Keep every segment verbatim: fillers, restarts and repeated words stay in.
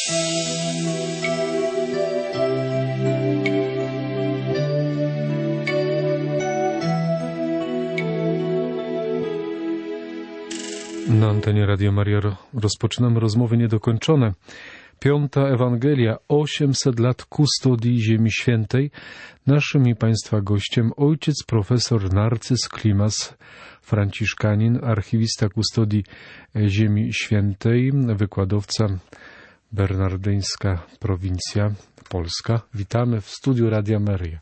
Na antenie Radio Maria rozpoczynamy rozmowy niedokończone. Piąta Ewangelia, osiemset lat kustodii Ziemi Świętej. Naszym i Państwa gościem ojciec profesor Narcyz Klimas, franciszkanin, archiwista kustodii Ziemi Świętej, wykładowca, bernardyńska prowincja Polska. Witamy w studiu Radia Maria.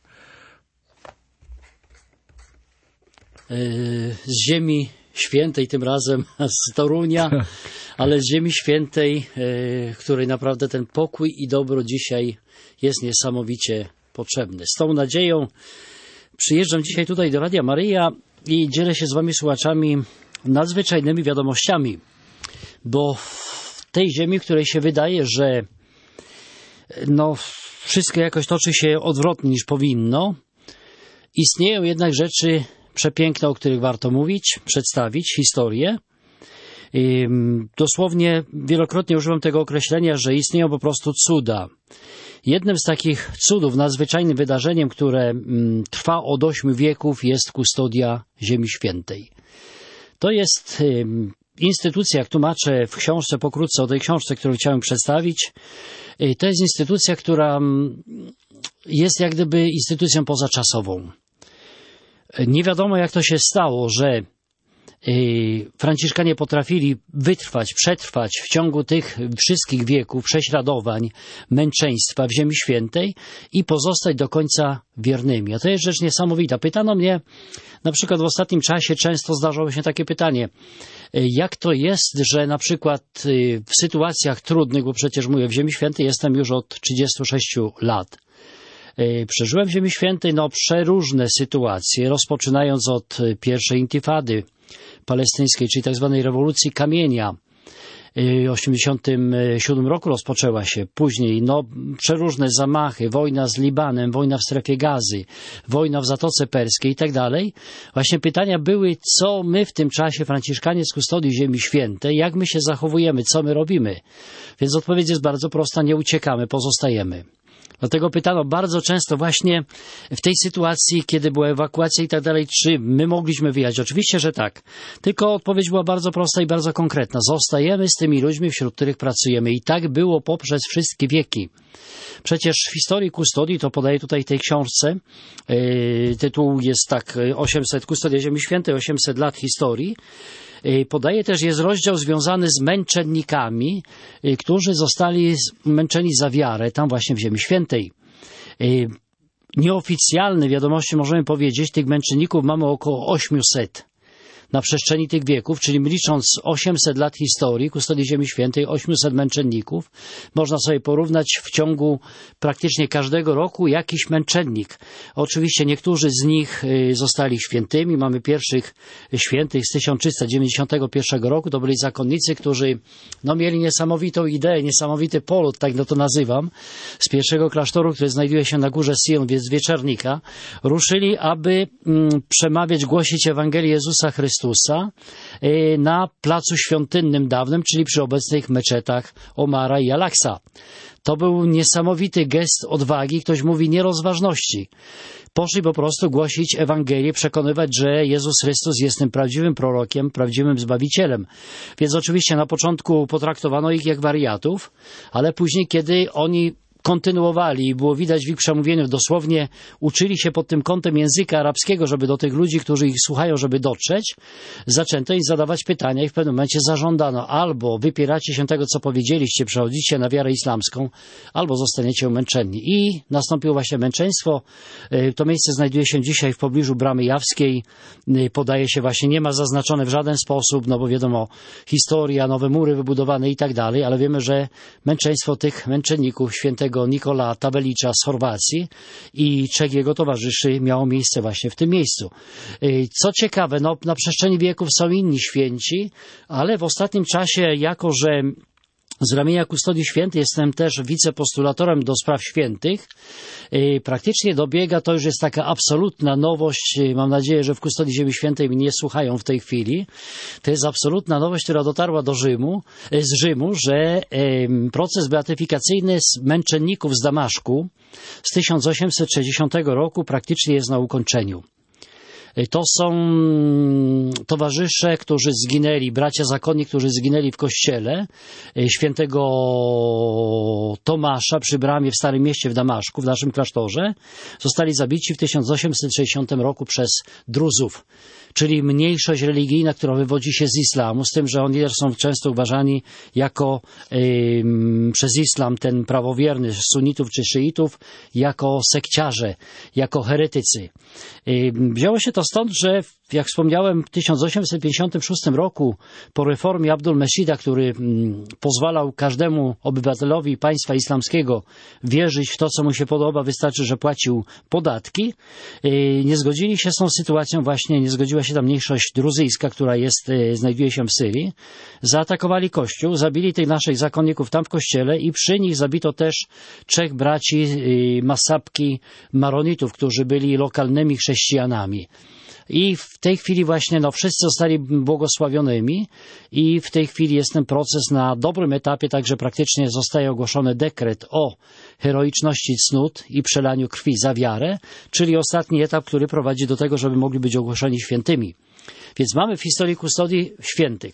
Z Ziemi Świętej, tym razem z Torunia, ale z Ziemi Świętej, w której naprawdę ten pokój i dobro dzisiaj jest niesamowicie potrzebny. Z tą nadzieją przyjeżdżam dzisiaj tutaj do Radia Maryja i dzielę się z Wami, słuchaczami, nadzwyczajnymi wiadomościami, bo w tej ziemi, w której się wydaje, że no, wszystko jakoś toczy się odwrotnie niż powinno, istnieją jednak rzeczy przepiękne, o których warto mówić, przedstawić historię. I dosłownie wielokrotnie używam tego określenia, że istnieją po prostu cuda. Jednym z takich cudów, nadzwyczajnym wydarzeniem, które trwa od ośmiu wieków, jest kustodia Ziemi Świętej. To jest instytucja, jak tłumaczę w książce pokrótce o tej książce, którą chciałem przedstawić. To jest instytucja, która jest jak gdyby instytucją pozaczasową. Nie wiadomo, jak to się stało, że Franciszkanie potrafili wytrwać, przetrwać w ciągu tych wszystkich wieków prześladowań, męczeństwa w Ziemi Świętej i pozostać do końca wiernymi. A to jest rzecz niesamowita. Pytano mnie, na przykład w ostatnim czasie często zdarzało się takie pytanie, jak to jest, że na przykład w sytuacjach trudnych, bo przecież mówię, w Ziemi Świętej jestem już od trzydziestu sześciu lat. Przeżyłem w Ziemi Świętej no, przeróżne sytuacje, rozpoczynając od pierwszej intifady palestyńskiej, czyli tak zwanej rewolucji kamienia. W osiemdziesiątym siódmym roku rozpoczęła się. Później no, przeróżne zamachy, wojna z Libanem, wojna w strefie Gazy, wojna w Zatoce Perskiej i tak dalej. Właśnie pytania były, co my w tym czasie, Franciszkanie z kustodii Ziemi Świętej, jak my się zachowujemy, co my robimy. Więc odpowiedź jest bardzo prosta, nie uciekamy, pozostajemy. Dlatego pytano bardzo często właśnie w tej sytuacji, kiedy była ewakuacja i tak dalej, czy my mogliśmy wyjechać. Oczywiście, że tak. Tylko odpowiedź była bardzo prosta i bardzo konkretna. Zostajemy z tymi ludźmi, wśród których pracujemy. I tak było poprzez wszystkie wieki. Przecież w historii kustodii, to podaję tutaj w tej książce, yy, tytuł jest tak, osiemset Kustodia Ziemi Świętej, osiemset lat historii. Podaje też, jest rozdział związany z męczennikami, którzy zostali męczeni za wiarę, tam właśnie w Ziemi Świętej. Nieoficjalne wiadomości możemy powiedzieć, tych męczenników mamy około osiemset na przestrzeni tych wieków, czyli licząc osiemset lat historii, kustodii Ziemi Świętej, osiemset męczenników, można sobie porównać w ciągu praktycznie każdego roku jakiś męczennik. Oczywiście niektórzy z nich zostali świętymi. Mamy pierwszych świętych z tysiąc trzysta dziewięćdziesiątego pierwszego roku. To byli zakonnicy, którzy no, mieli niesamowitą ideę, niesamowity polot, tak no to nazywam, z pierwszego klasztoru, który znajduje się na górze Sion, więc Wieczernika. Ruszyli, aby mm, przemawiać, głosić Ewangelię Jezusa Chrystusa na placu świątynnym dawnym, czyli przy obecnych meczetach Omara i Al-Aksa. To był niesamowity gest odwagi, ktoś mówi nierozważności. Poszli po prostu głosić Ewangelię, przekonywać, że Jezus Chrystus jest tym prawdziwym prorokiem, prawdziwym Zbawicielem. Więc oczywiście na początku potraktowano ich jak wariatów, ale później, kiedy oni kontynuowali i było widać w ich przemówieniu, dosłownie uczyli się pod tym kątem języka arabskiego, żeby do tych ludzi, którzy ich słuchają, żeby dotrzeć, zaczęto im zadawać pytania i w pewnym momencie zażądano albo wypieracie się tego, co powiedzieliście, przechodzicie na wiarę islamską, albo zostaniecie umęczeni. I nastąpiło właśnie męczeństwo. To miejsce znajduje się dzisiaj w pobliżu Bramy Jawskiej. Podaje się właśnie, nie ma zaznaczone w żaden sposób, no bo wiadomo, historia, nowe mury wybudowane i tak dalej, ale wiemy, że męczeństwo tych męczenników świętego Nikola Tabelicza z Chorwacji i trzech jego towarzyszy miało miejsce właśnie w tym miejscu. Co ciekawe, no, na przestrzeni wieków są inni święci, ale w ostatnim czasie, jako że Z ramienia Kustodii Świętej jestem też wicepostulatorem do spraw świętych. Praktycznie dobiega, to już jest taka absolutna nowość. Mam nadzieję, że w Kustodii Ziemi Świętej mnie słuchają w tej chwili. To jest absolutna nowość, która dotarła do Rzymu, z Rzymu, że proces beatyfikacyjny z męczenników z Damaszku z tysiąc osiemset sześćdziesiątego roku praktycznie jest na ukończeniu. To są towarzysze, którzy zginęli, bracia zakonni, którzy zginęli w kościele świętego Tomasza przy bramie w Starym Mieście w Damaszku, w naszym klasztorze. Zostali zabici w tysiąc osiemset sześćdziesiątym roku przez Druzów, czyli mniejszość religijna, która wywodzi się z islamu, z tym, że oni też są często uważani jako yy, przez islam, ten prawowierny sunnitów czy szyitów, jako sekciarze, jako heretycy. Yy, wzięło się to stąd, że jak wspomniałem, w tysiąc osiemset pięćdziesiątym szóstym roku po reformie Abdul-Meshida, który mm, pozwalał każdemu obywatelowi państwa islamskiego wierzyć w to, co mu się podoba, wystarczy, że płacił podatki, yy, nie zgodzili się z tą sytuacją właśnie, nie zgodziła się ta mniejszość druzyjska, która jest, yy, znajduje się w Syrii. Zaatakowali kościół, zabili tych naszych zakonników tam w kościele i przy nich zabito też trzech braci yy, Masabki Maronitów, którzy byli lokalnymi chrześcijanami. I w tej chwili właśnie no, wszyscy zostali błogosławionymi i w tej chwili jest ten proces na dobrym etapie, także praktycznie zostaje ogłoszony dekret o heroiczności cnót i przelaniu krwi za wiarę, czyli ostatni etap, który prowadzi do tego, żeby mogli być ogłoszeni świętymi. Więc mamy w historii kustodii świętych.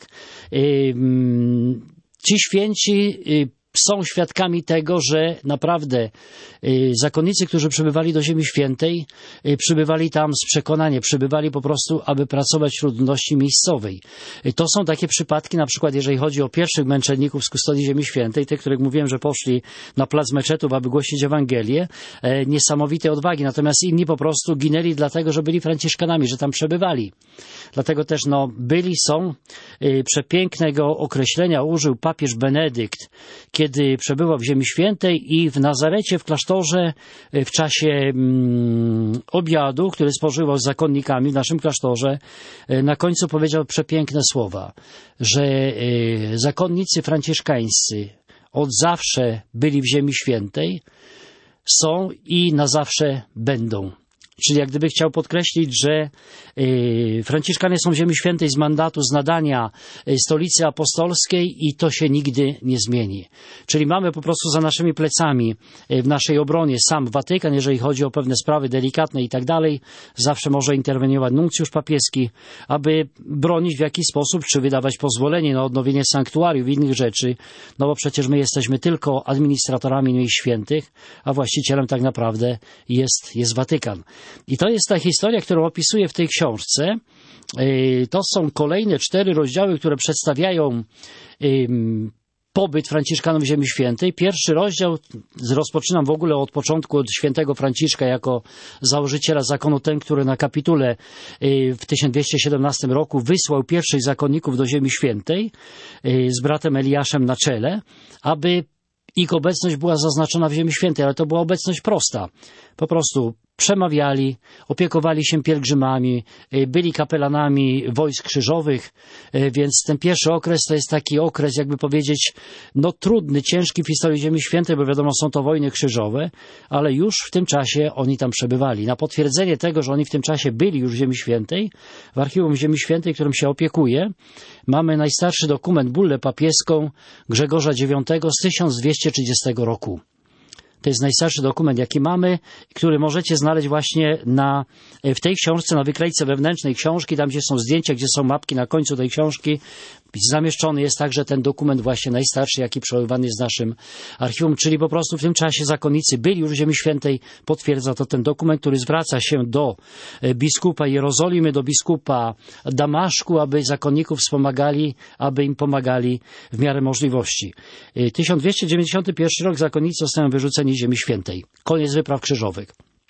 Ci święci są świadkami tego, że naprawdę zakonnicy, którzy przybywali do Ziemi Świętej, przybywali tam z przekonaniem, przybywali po prostu, aby pracować wśród ludności miejscowej. To są takie przypadki, na przykład jeżeli chodzi o pierwszych męczenników z kustodii Ziemi Świętej, tych, których mówiłem, że poszli na plac meczetów, aby głosić Ewangelię, niesamowitej odwagi, natomiast inni po prostu ginęli dlatego, że byli franciszkanami, że tam przebywali. Dlatego też no, byli, są, przepięknego określenia użył papież Benedykt, kiedy przebywał w Ziemi Świętej i w Nazarecie, w klasztorze, w czasie mm, obiadu, który spożywał z zakonnikami w naszym klasztorze, na końcu powiedział przepiękne słowa, że y, zakonnicy franciszkańscy od zawsze byli w Ziemi Świętej, są i na zawsze będą. Czyli jak gdyby chciał podkreślić, że y, Franciszkanie są w Ziemi Świętej z mandatu, z nadania y, stolicy apostolskiej i to się nigdy nie zmieni. Czyli mamy po prostu za naszymi plecami y, w naszej obronie sam Watykan, jeżeli chodzi o pewne sprawy delikatne i tak dalej, zawsze może interweniować nuncjusz papieski, aby bronić w jakiś sposób, czy wydawać pozwolenie na odnowienie sanktuariów i innych rzeczy, no bo przecież my jesteśmy tylko administratorami miejsc świętych, a właścicielem tak naprawdę jest, jest Watykan. I to jest ta historia, którą opisuję w tej książce. To są kolejne cztery rozdziały, które przedstawiają pobyt Franciszkanów w Ziemi Świętej. Pierwszy rozdział, rozpoczynam w ogóle od początku, od świętego Franciszka jako założyciela zakonu, ten, który na kapitule w tysiąc dwieście siedemnastym roku wysłał pierwszych zakonników do Ziemi Świętej z bratem Eliaszem na czele, aby ich obecność była zaznaczona w Ziemi Świętej, ale to była obecność prosta. Po prostu przemawiali, opiekowali się pielgrzymami, byli kapelanami wojsk krzyżowych, więc ten pierwszy okres to jest taki okres, jakby powiedzieć, no trudny, ciężki w historii Ziemi Świętej, bo wiadomo, są to wojny krzyżowe, ale już w tym czasie oni tam przebywali. Na potwierdzenie tego, że oni w tym czasie byli już w Ziemi Świętej, w Archiwum Ziemi Świętej, którym się opiekuję, mamy najstarszy dokument, bullę papieską Grzegorza dziewiątego z tysiąc dwieście trzydziestego roku. To jest najstarszy dokument, jaki mamy, który możecie znaleźć właśnie na, w tej książce, na wyklejce wewnętrznej książki, tam gdzie są zdjęcia, gdzie są mapki na końcu tej książki. Zamieszczony jest także ten dokument właśnie najstarszy, jaki przechowywany jest w naszym archiwum, czyli po prostu w tym czasie zakonnicy byli już w Ziemi Świętej. Potwierdza to ten dokument, który zwraca się do biskupa Jerozolimy, do biskupa Damaszku, aby zakonników wspomagali, aby im pomagali w miarę możliwości. tysiąc dwieście dziewięćdziesiąty pierwszy rok zakonnicy zostają wyrzuceni z Ziemi Świętej. Koniec wypraw krzyżowych.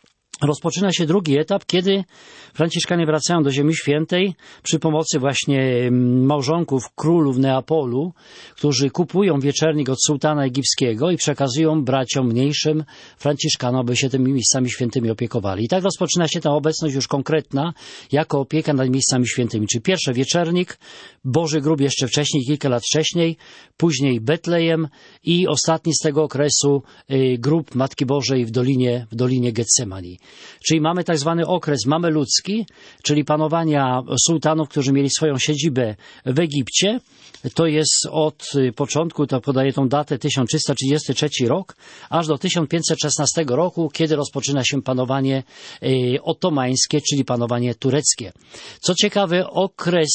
Rozpoczyna się drugi etap, kiedy Franciszkanie wracają do Ziemi Świętej przy pomocy właśnie małżonków królów Neapolu, którzy kupują wieczernik od sułtana egipskiego i przekazują braciom mniejszym Franciszkanom, aby się tymi miejscami świętymi opiekowali. I tak rozpoczyna się ta obecność już konkretna, jako opieka nad miejscami świętymi. Czyli pierwsze wieczernik, Boży Grób jeszcze wcześniej, kilka lat wcześniej, później Betlejem i ostatni z tego okresu grób Matki Bożej w Dolinie, w Dolinie Getsemani. Czyli mamy tak zwany okres mameludzki, czyli panowania sułtanów, którzy mieli swoją siedzibę w Egipcie. To jest od początku, to podaję tą datę, tysiąc trzysta trzydziesty trzeci rok, aż do tysiąc pięćset szesnastego roku, kiedy rozpoczyna się panowanie otomańskie, czyli panowanie tureckie. Co ciekawe, okres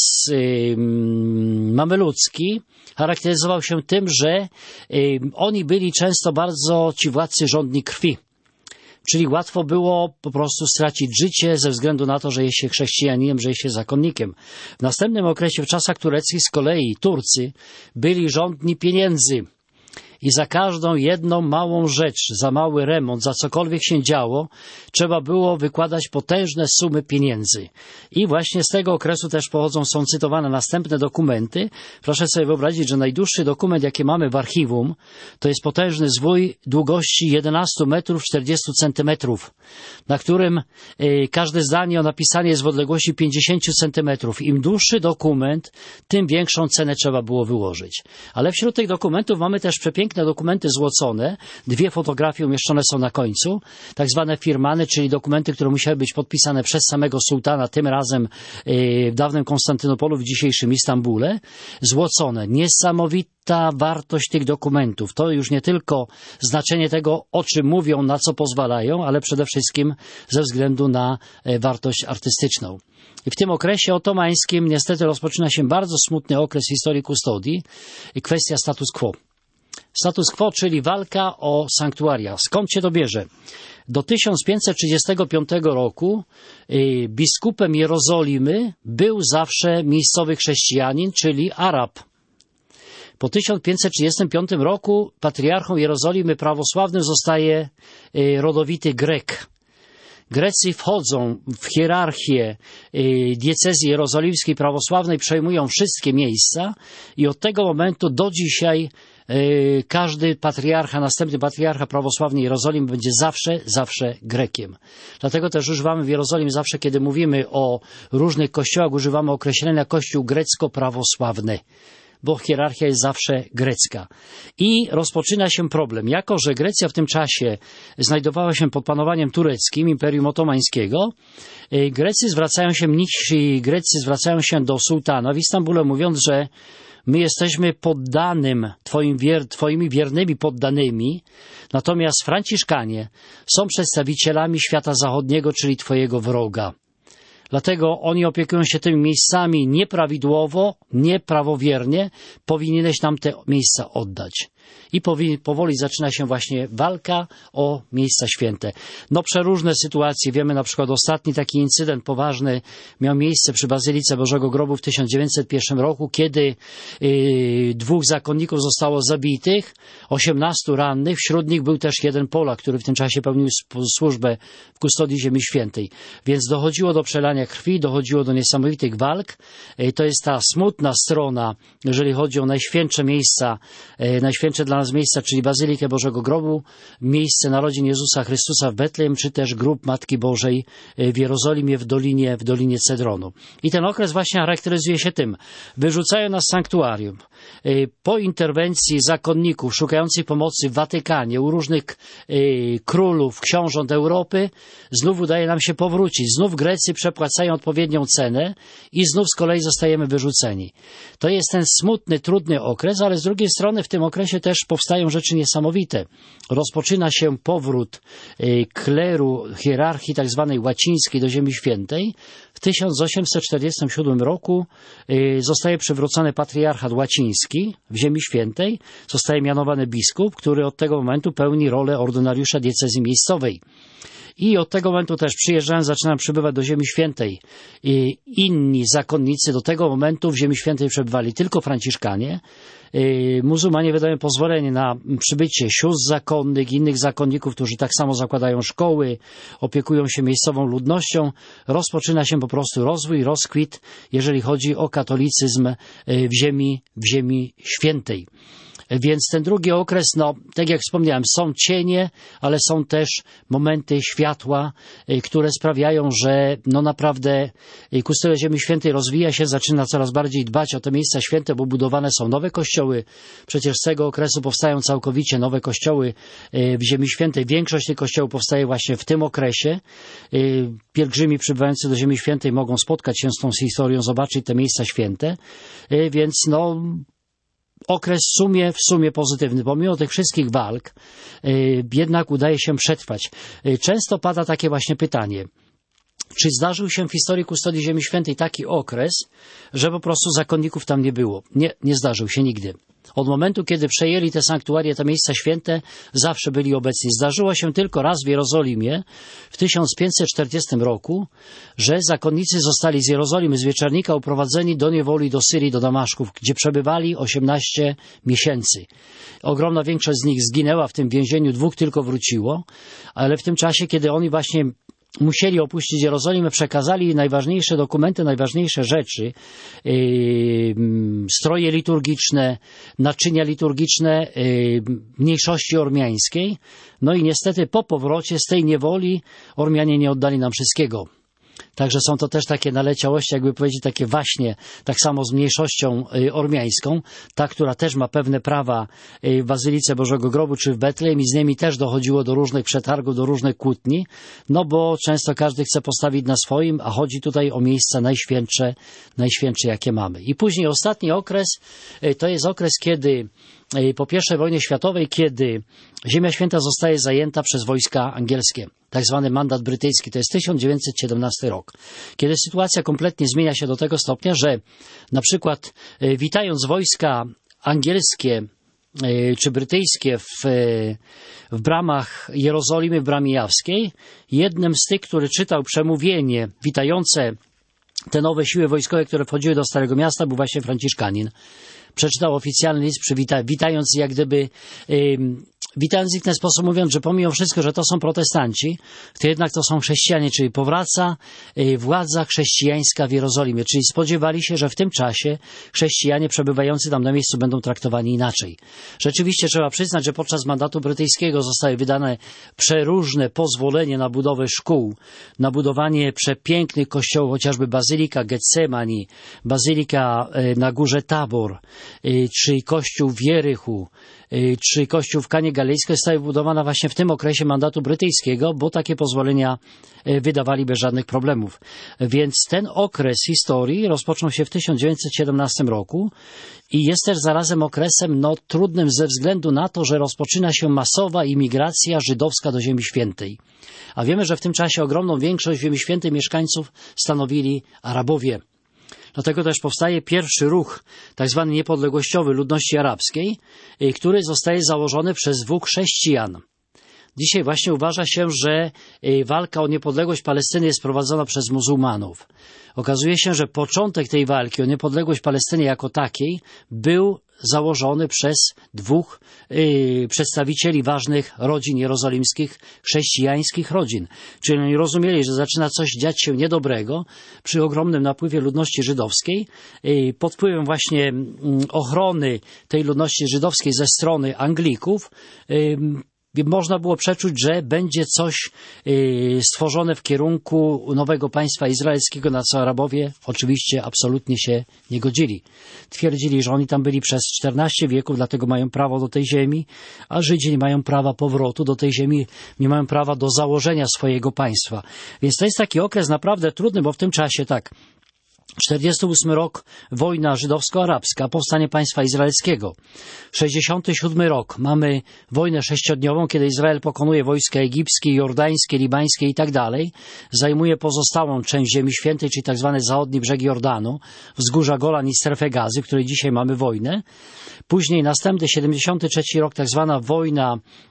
mameludzki charakteryzował się tym, że oni byli często bardzo, ci władcy, żądni krwi. Czyli łatwo było po prostu stracić życie ze względu na to, że jest się chrześcijaninem, że jest się zakonnikiem. W następnym okresie, w czasach tureckich z kolei, Turcy byli żądni pieniędzy. I za każdą jedną małą rzecz, za mały remont, za cokolwiek się działo, trzeba było wykładać potężne sumy pieniędzy. I właśnie z tego okresu też pochodzą, są cytowane następne dokumenty. Proszę sobie wyobrazić, że najdłuższy dokument, jaki mamy w archiwum, to jest potężny zwój długości jedenaście metrów czterdzieści centymetrów, na którym y, każde zdanie o napisanie jest w odległości pięćdziesiąt centymetrów. Im dłuższy dokument, tym większą cenę trzeba było wyłożyć. Ale wśród tych dokumentów mamy też przepiękne dokumenty złocone, dwie fotografie umieszczone są na końcu, tak zwane firmany, czyli dokumenty, które musiały być podpisane przez samego sułtana, tym razem w dawnym Konstantynopolu, w dzisiejszym Istambule, złocone. Niesamowita wartość tych dokumentów. To już nie tylko znaczenie tego, o czym mówią, na co pozwalają, ale przede wszystkim ze względu na wartość artystyczną. I w tym okresie otomańskim niestety rozpoczyna się bardzo smutny okres historii kustodii i kwestia status quo. Status quo, czyli walka o sanktuaria. Skąd się to bierze? Do tysiąc pięćset trzydziestego piątego roku y, biskupem Jerozolimy był zawsze miejscowy chrześcijanin, czyli Arab. Po tysiąc pięćset trzydziestym piątym roku patriarchą Jerozolimy prawosławnym zostaje y, rodowity Grek. Grecy wchodzą w hierarchię diecezji jerozolimskiej prawosławnej, przejmują wszystkie miejsca i od tego momentu do dzisiaj każdy patriarcha, następny patriarcha prawosławny Jerozolimy będzie zawsze, zawsze Grekiem. Dlatego też używamy w Jerozolimie zawsze, kiedy mówimy o różnych kościołach, używamy określenia kościół grecko-prawosławny, bo hierarchia jest zawsze grecka. I rozpoczyna się problem. Jako że Grecja w tym czasie znajdowała się pod panowaniem tureckim, Imperium Otomańskiego, Grecy zwracają się, mnisi Grecy zwracają się do sułtana w Istambule, mówiąc, że my jesteśmy poddanym, twoim wier, twoimi wiernymi poddanymi, natomiast Franciszkanie są przedstawicielami świata zachodniego, czyli twojego wroga. Dlatego oni opiekują się tymi miejscami nieprawidłowo, nieprawowiernie. Powinieneś nam te miejsca oddać. I powoli zaczyna się właśnie walka o miejsca święte. No przeróżne sytuacje. Wiemy na przykład ostatni taki incydent poważny miał miejsce przy Bazylice Bożego Grobu w tysiąc dziewięćset pierwszym roku, kiedy yy, dwóch zakonników zostało zabitych, osiemnastu rannych. Wśród nich był też jeden Polak, który w tym czasie pełnił służbę w kustodii Ziemi Świętej. Więc dochodziło do przelania krwi, dochodziło do niesamowitych walk. Yy, to jest ta smutna strona, jeżeli chodzi o najświętsze miejsca, yy, najświętsze dla nas miejsca, czyli Bazylikę Bożego Grobu, miejsce narodzin Jezusa Chrystusa w Betlejem, czy też grób Matki Bożej w Jerozolimie w Dolinie, w Dolinie Cedronu. I ten okres właśnie charakteryzuje się tym. Wyrzucają nas z sanktuarium. Po interwencji zakonników szukających pomocy w Watykanie, u różnych królów, książąt Europy, znów udaje nam się powrócić. Znów Grecy przepłacają odpowiednią cenę i znów z kolei zostajemy wyrzuceni. To jest ten smutny, trudny okres, ale z drugiej strony w tym okresie też powstają rzeczy niesamowite. Rozpoczyna się powrót kleru, hierarchii tak zwanej łacińskiej do Ziemi Świętej. W tysiąc osiemset czterdziestym siódmym roku zostaje przywrócony patriarchat łaciński w Ziemi Świętej. Zostaje mianowany biskup, który od tego momentu pełni rolę ordynariusza diecezji miejscowej. I od tego momentu też przyjeżdżają, zaczynają przybywać do Ziemi Świętej i inni zakonnicy. Do tego momentu w Ziemi Świętej przebywali tylko Franciszkanie. muzułmanie wydają pozwolenie na przybycie sióstr zakonnych, innych zakonników, którzy tak samo zakładają szkoły, opiekują się miejscową ludnością. Rozpoczyna się po prostu rozwój, rozkwit, jeżeli chodzi o katolicyzm w ziemi, w ziemi świętej. Więc ten drugi okres, no, tak jak wspomniałem, są cienie, ale są też momenty światła, które sprawiają, że no naprawdę Kustodia Ziemi Świętej rozwija się, zaczyna coraz bardziej dbać o te miejsca święte, bo budowane są nowe kościoły. Przecież z tego okresu powstają całkowicie nowe kościoły w Ziemi Świętej. Większość tych kościołów powstaje właśnie w tym okresie. Pielgrzymi przybywający do Ziemi Świętej mogą spotkać się z tą historią, zobaczyć te miejsca święte. Więc no, okres w sumie, w sumie pozytywny. Pomimo tych wszystkich walk, yy, jednak udaje się przetrwać. Yy, często pada takie właśnie pytanie. Czy zdarzył się w historii Kustodii Ziemi Świętej taki okres, że po prostu zakonników tam nie było? Nie, nie zdarzył się nigdy. Od momentu, kiedy przejęli te sanktuaria, te miejsca święte, zawsze byli obecni. Zdarzyło się tylko raz w Jerozolimie w tysiąc pięćset czterdziestym roku, że zakonnicy zostali z Jerozolimy, z Wieczernika uprowadzeni do niewoli, do Syrii, do Damaszku, gdzie przebywali osiemnaście miesięcy. Ogromna większość z nich zginęła w tym więzieniu, dwóch tylko wróciło, ale w tym czasie, kiedy oni właśnie musieli opuścić Jerozolimę, przekazali najważniejsze dokumenty, najważniejsze rzeczy, yy, stroje liturgiczne, naczynia liturgiczne yy, mniejszości ormiańskiej. No i niestety po powrocie z tej niewoli Ormianie nie oddali nam wszystkiego. Także są to też takie naleciałości, jakby powiedzieć, takie waśnie, tak samo z mniejszością ormiańską, ta, która też ma pewne prawa w Bazylice Bożego Grobu czy w Betlejem i z nimi też dochodziło do różnych przetargów, do różnych kłótni, no bo często każdy chce postawić na swoim, a chodzi tutaj o miejsca najświętsze, najświętsze jakie mamy. I później ostatni okres, to jest okres, kiedy po pierwszej wojnie światowej, kiedy Ziemia Święta zostaje zajęta przez wojska angielskie, tak zwany mandat brytyjski, to jest tysiąc dziewięćset siedemnasty rok, kiedy sytuacja kompletnie zmienia się do tego stopnia, że na przykład witając wojska angielskie czy brytyjskie w, w bramach Jerozolimy, w bramie Jawskiej, jednym z tych, który czytał przemówienie witające te nowe siły wojskowe, które wchodziły do Starego Miasta, był właśnie Franciszkanin. Przeczytał oficjalny list, przywita, witając jak gdyby, yy, witając ich w ten sposób, mówiąc, że pomimo wszystko, że to są protestanci, to jednak to są chrześcijanie, czyli powraca yy, władza chrześcijańska w Jerozolimie, czyli spodziewali się, że w tym czasie chrześcijanie przebywający tam na miejscu będą traktowani inaczej. Rzeczywiście trzeba przyznać, że podczas mandatu brytyjskiego zostały wydane przeróżne pozwolenia na budowę szkół, na budowanie przepięknych kościołów, chociażby Bazylika Getsemani, Bazylika yy, na górze Tabor, czy kościół w Jerychu, czy kościół w Kanie Galilejskiej została wybudowana właśnie w tym okresie mandatu brytyjskiego, bo takie pozwolenia wydawali bez żadnych problemów. Więc ten okres historii rozpoczął się w tysiąc dziewięćset siedemnastym roku i jest też zarazem okresem no, trudnym ze względu na to, że rozpoczyna się masowa imigracja żydowska do Ziemi Świętej. A wiemy, że w tym czasie ogromną większość Ziemi Świętej mieszkańców stanowili Arabowie. Dlatego też powstaje pierwszy ruch, tak zwany niepodległościowy ludności arabskiej, który zostaje założony przez dwóch chrześcijan. Dzisiaj właśnie uważa się, że walka o niepodległość Palestyny jest prowadzona przez muzułmanów. Okazuje się, że początek tej walki o niepodległość Palestyny jako takiej był założony przez dwóch yy, przedstawicieli ważnych rodzin jerozolimskich, chrześcijańskich rodzin. Czyli oni rozumieli, że zaczyna coś dziać się niedobrego przy ogromnym napływie ludności żydowskiej, yy, pod wpływem właśnie yy, ochrony tej ludności żydowskiej ze strony Anglików, yy, można było przeczuć, że będzie coś yy, stworzone w kierunku nowego państwa izraelskiego, na co Arabowie oczywiście absolutnie się nie godzili. Twierdzili, że oni tam byli przez czternaście wieków, dlatego mają prawo do tej ziemi, a Żydzi nie mają prawa powrotu do tej ziemi, nie mają prawa do założenia swojego państwa. Więc to jest taki okres naprawdę trudny, bo w tym czasie tak, czterdziesty ósmy rok, wojna żydowsko-arabska, powstanie państwa izraelskiego. sześćdziesiąty siódmy rok, mamy wojnę sześciodniową, kiedy Izrael pokonuje wojska egipskie, jordańskie, libańskie i tak dalej. Zajmuje pozostałą część Ziemi Świętej, czyli tak zwany zachodni brzeg Jordanu, wzgórza Golan i strefę Gazy, w której dzisiaj mamy wojnę. Później następny siedemdziesiąty trzeci rok, tak zwana wojna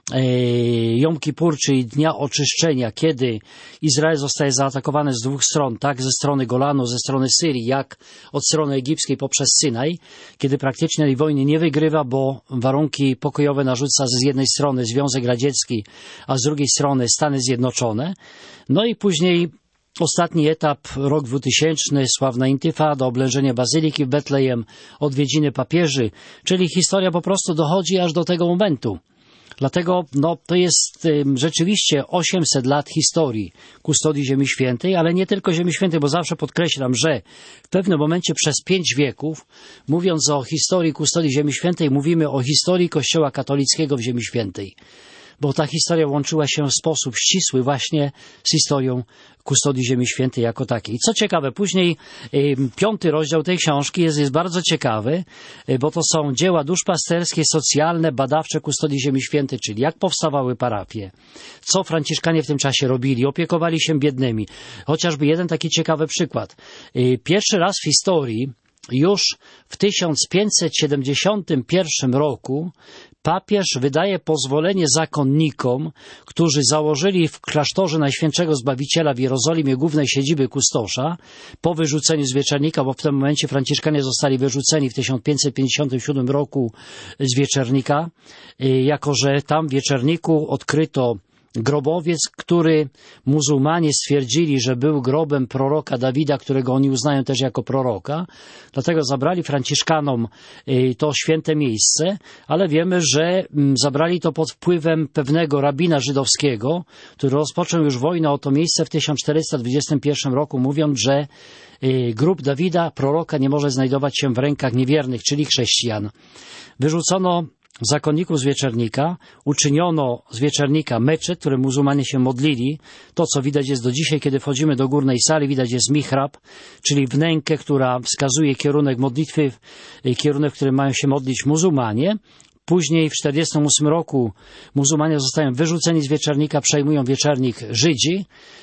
Jom Kippur, czyli Dnia Oczyszczenia, kiedy Izrael zostaje zaatakowany z dwóch stron, tak ze strony Golanu, ze strony Syrii, jak od strony egipskiej poprzez Synaj, kiedy praktycznie tej wojny nie wygrywa, bo warunki pokojowe narzuca z jednej strony Związek Radziecki, a z drugiej strony Stany Zjednoczone. No i później ostatni etap, rok dwutysięczny, sławna intifada, oblężenie bazyliki w Betlejem, odwiedziny papieży, czyli historia po prostu dochodzi aż do tego momentu. Dlatego no, to jest y, rzeczywiście osiemset lat historii kustodii Ziemi Świętej, ale nie tylko Ziemi Świętej, bo zawsze podkreślam, że w pewnym momencie przez pięć wieków, mówiąc o historii kustodii Ziemi Świętej, mówimy o historii Kościoła katolickiego w Ziemi Świętej. Bo ta historia łączyła się w sposób ścisły właśnie z historią kustodii Ziemi Świętej jako takiej. I co ciekawe, później y, piąty rozdział tej książki jest, jest bardzo ciekawy, y, bo to są dzieła duszpasterskie, socjalne, badawcze kustodii Ziemi Świętej, czyli jak powstawały parafie, co Franciszkanie w tym czasie robili, opiekowali się biednymi. Chociażby jeden taki ciekawy przykład. Y, pierwszy raz w historii, już w tysiąc pięćset siedemdziesiątym pierwszym roku papież wydaje pozwolenie zakonnikom, którzy założyli w klasztorze Najświętszego Zbawiciela w Jerozolimie głównej siedziby kustosza, po wyrzuceniu z Wieczernika, bo w tym momencie Franciszkanie zostali wyrzuceni w tysiąc pięćset pięćdziesiątym siódmym roku z Wieczernika, jako że tam w Wieczerniku odkryto grobowiec, który muzułmanie stwierdzili, że był grobem proroka Dawida, którego oni uznają też jako proroka. Dlatego zabrali Franciszkanom to święte miejsce, ale wiemy, że zabrali to pod wpływem pewnego rabina żydowskiego, który rozpoczął już wojnę o to miejsce w tysiąc czterysta dwudziestym pierwszym roku, mówiąc, że grób Dawida, proroka, nie może znajdować się w rękach niewiernych, czyli chrześcijan. Wyrzucono zakonników z Wieczernika, uczyniono z Wieczernika meczet, w którym muzułmanie się modlili. To, co widać jest do dzisiaj, kiedy wchodzimy do górnej sali, widać jest mihrab, czyli wnękę, która wskazuje kierunek modlitwy, kierunek, w którym mają się modlić muzułmanie. Później w tysiąc czterysta ósmym roku muzułmanie zostają wyrzuceni z Wieczernika, przejmują Wieczernik Żydzi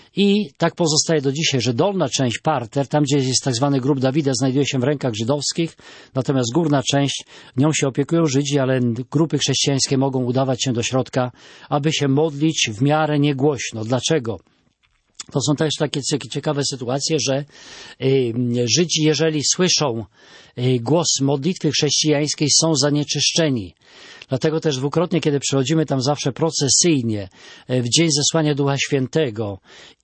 i tak pozostaje do dzisiaj, że dolna część, parter, tam gdzie jest tak zwany grób Dawida, znajduje się w rękach żydowskich, natomiast górna część, nią się opiekują Żydzi, ale grupy chrześcijańskie mogą udawać się do środka, aby się modlić w miarę niegłośno. Dlaczego? To są też takie ciekawe sytuacje, że y, Żydzi, jeżeli słyszą y, głos modlitwy chrześcijańskiej, są zanieczyszczeni. Dlatego też dwukrotnie, kiedy przychodzimy tam zawsze procesyjnie, y, w dzień zesłania Ducha Świętego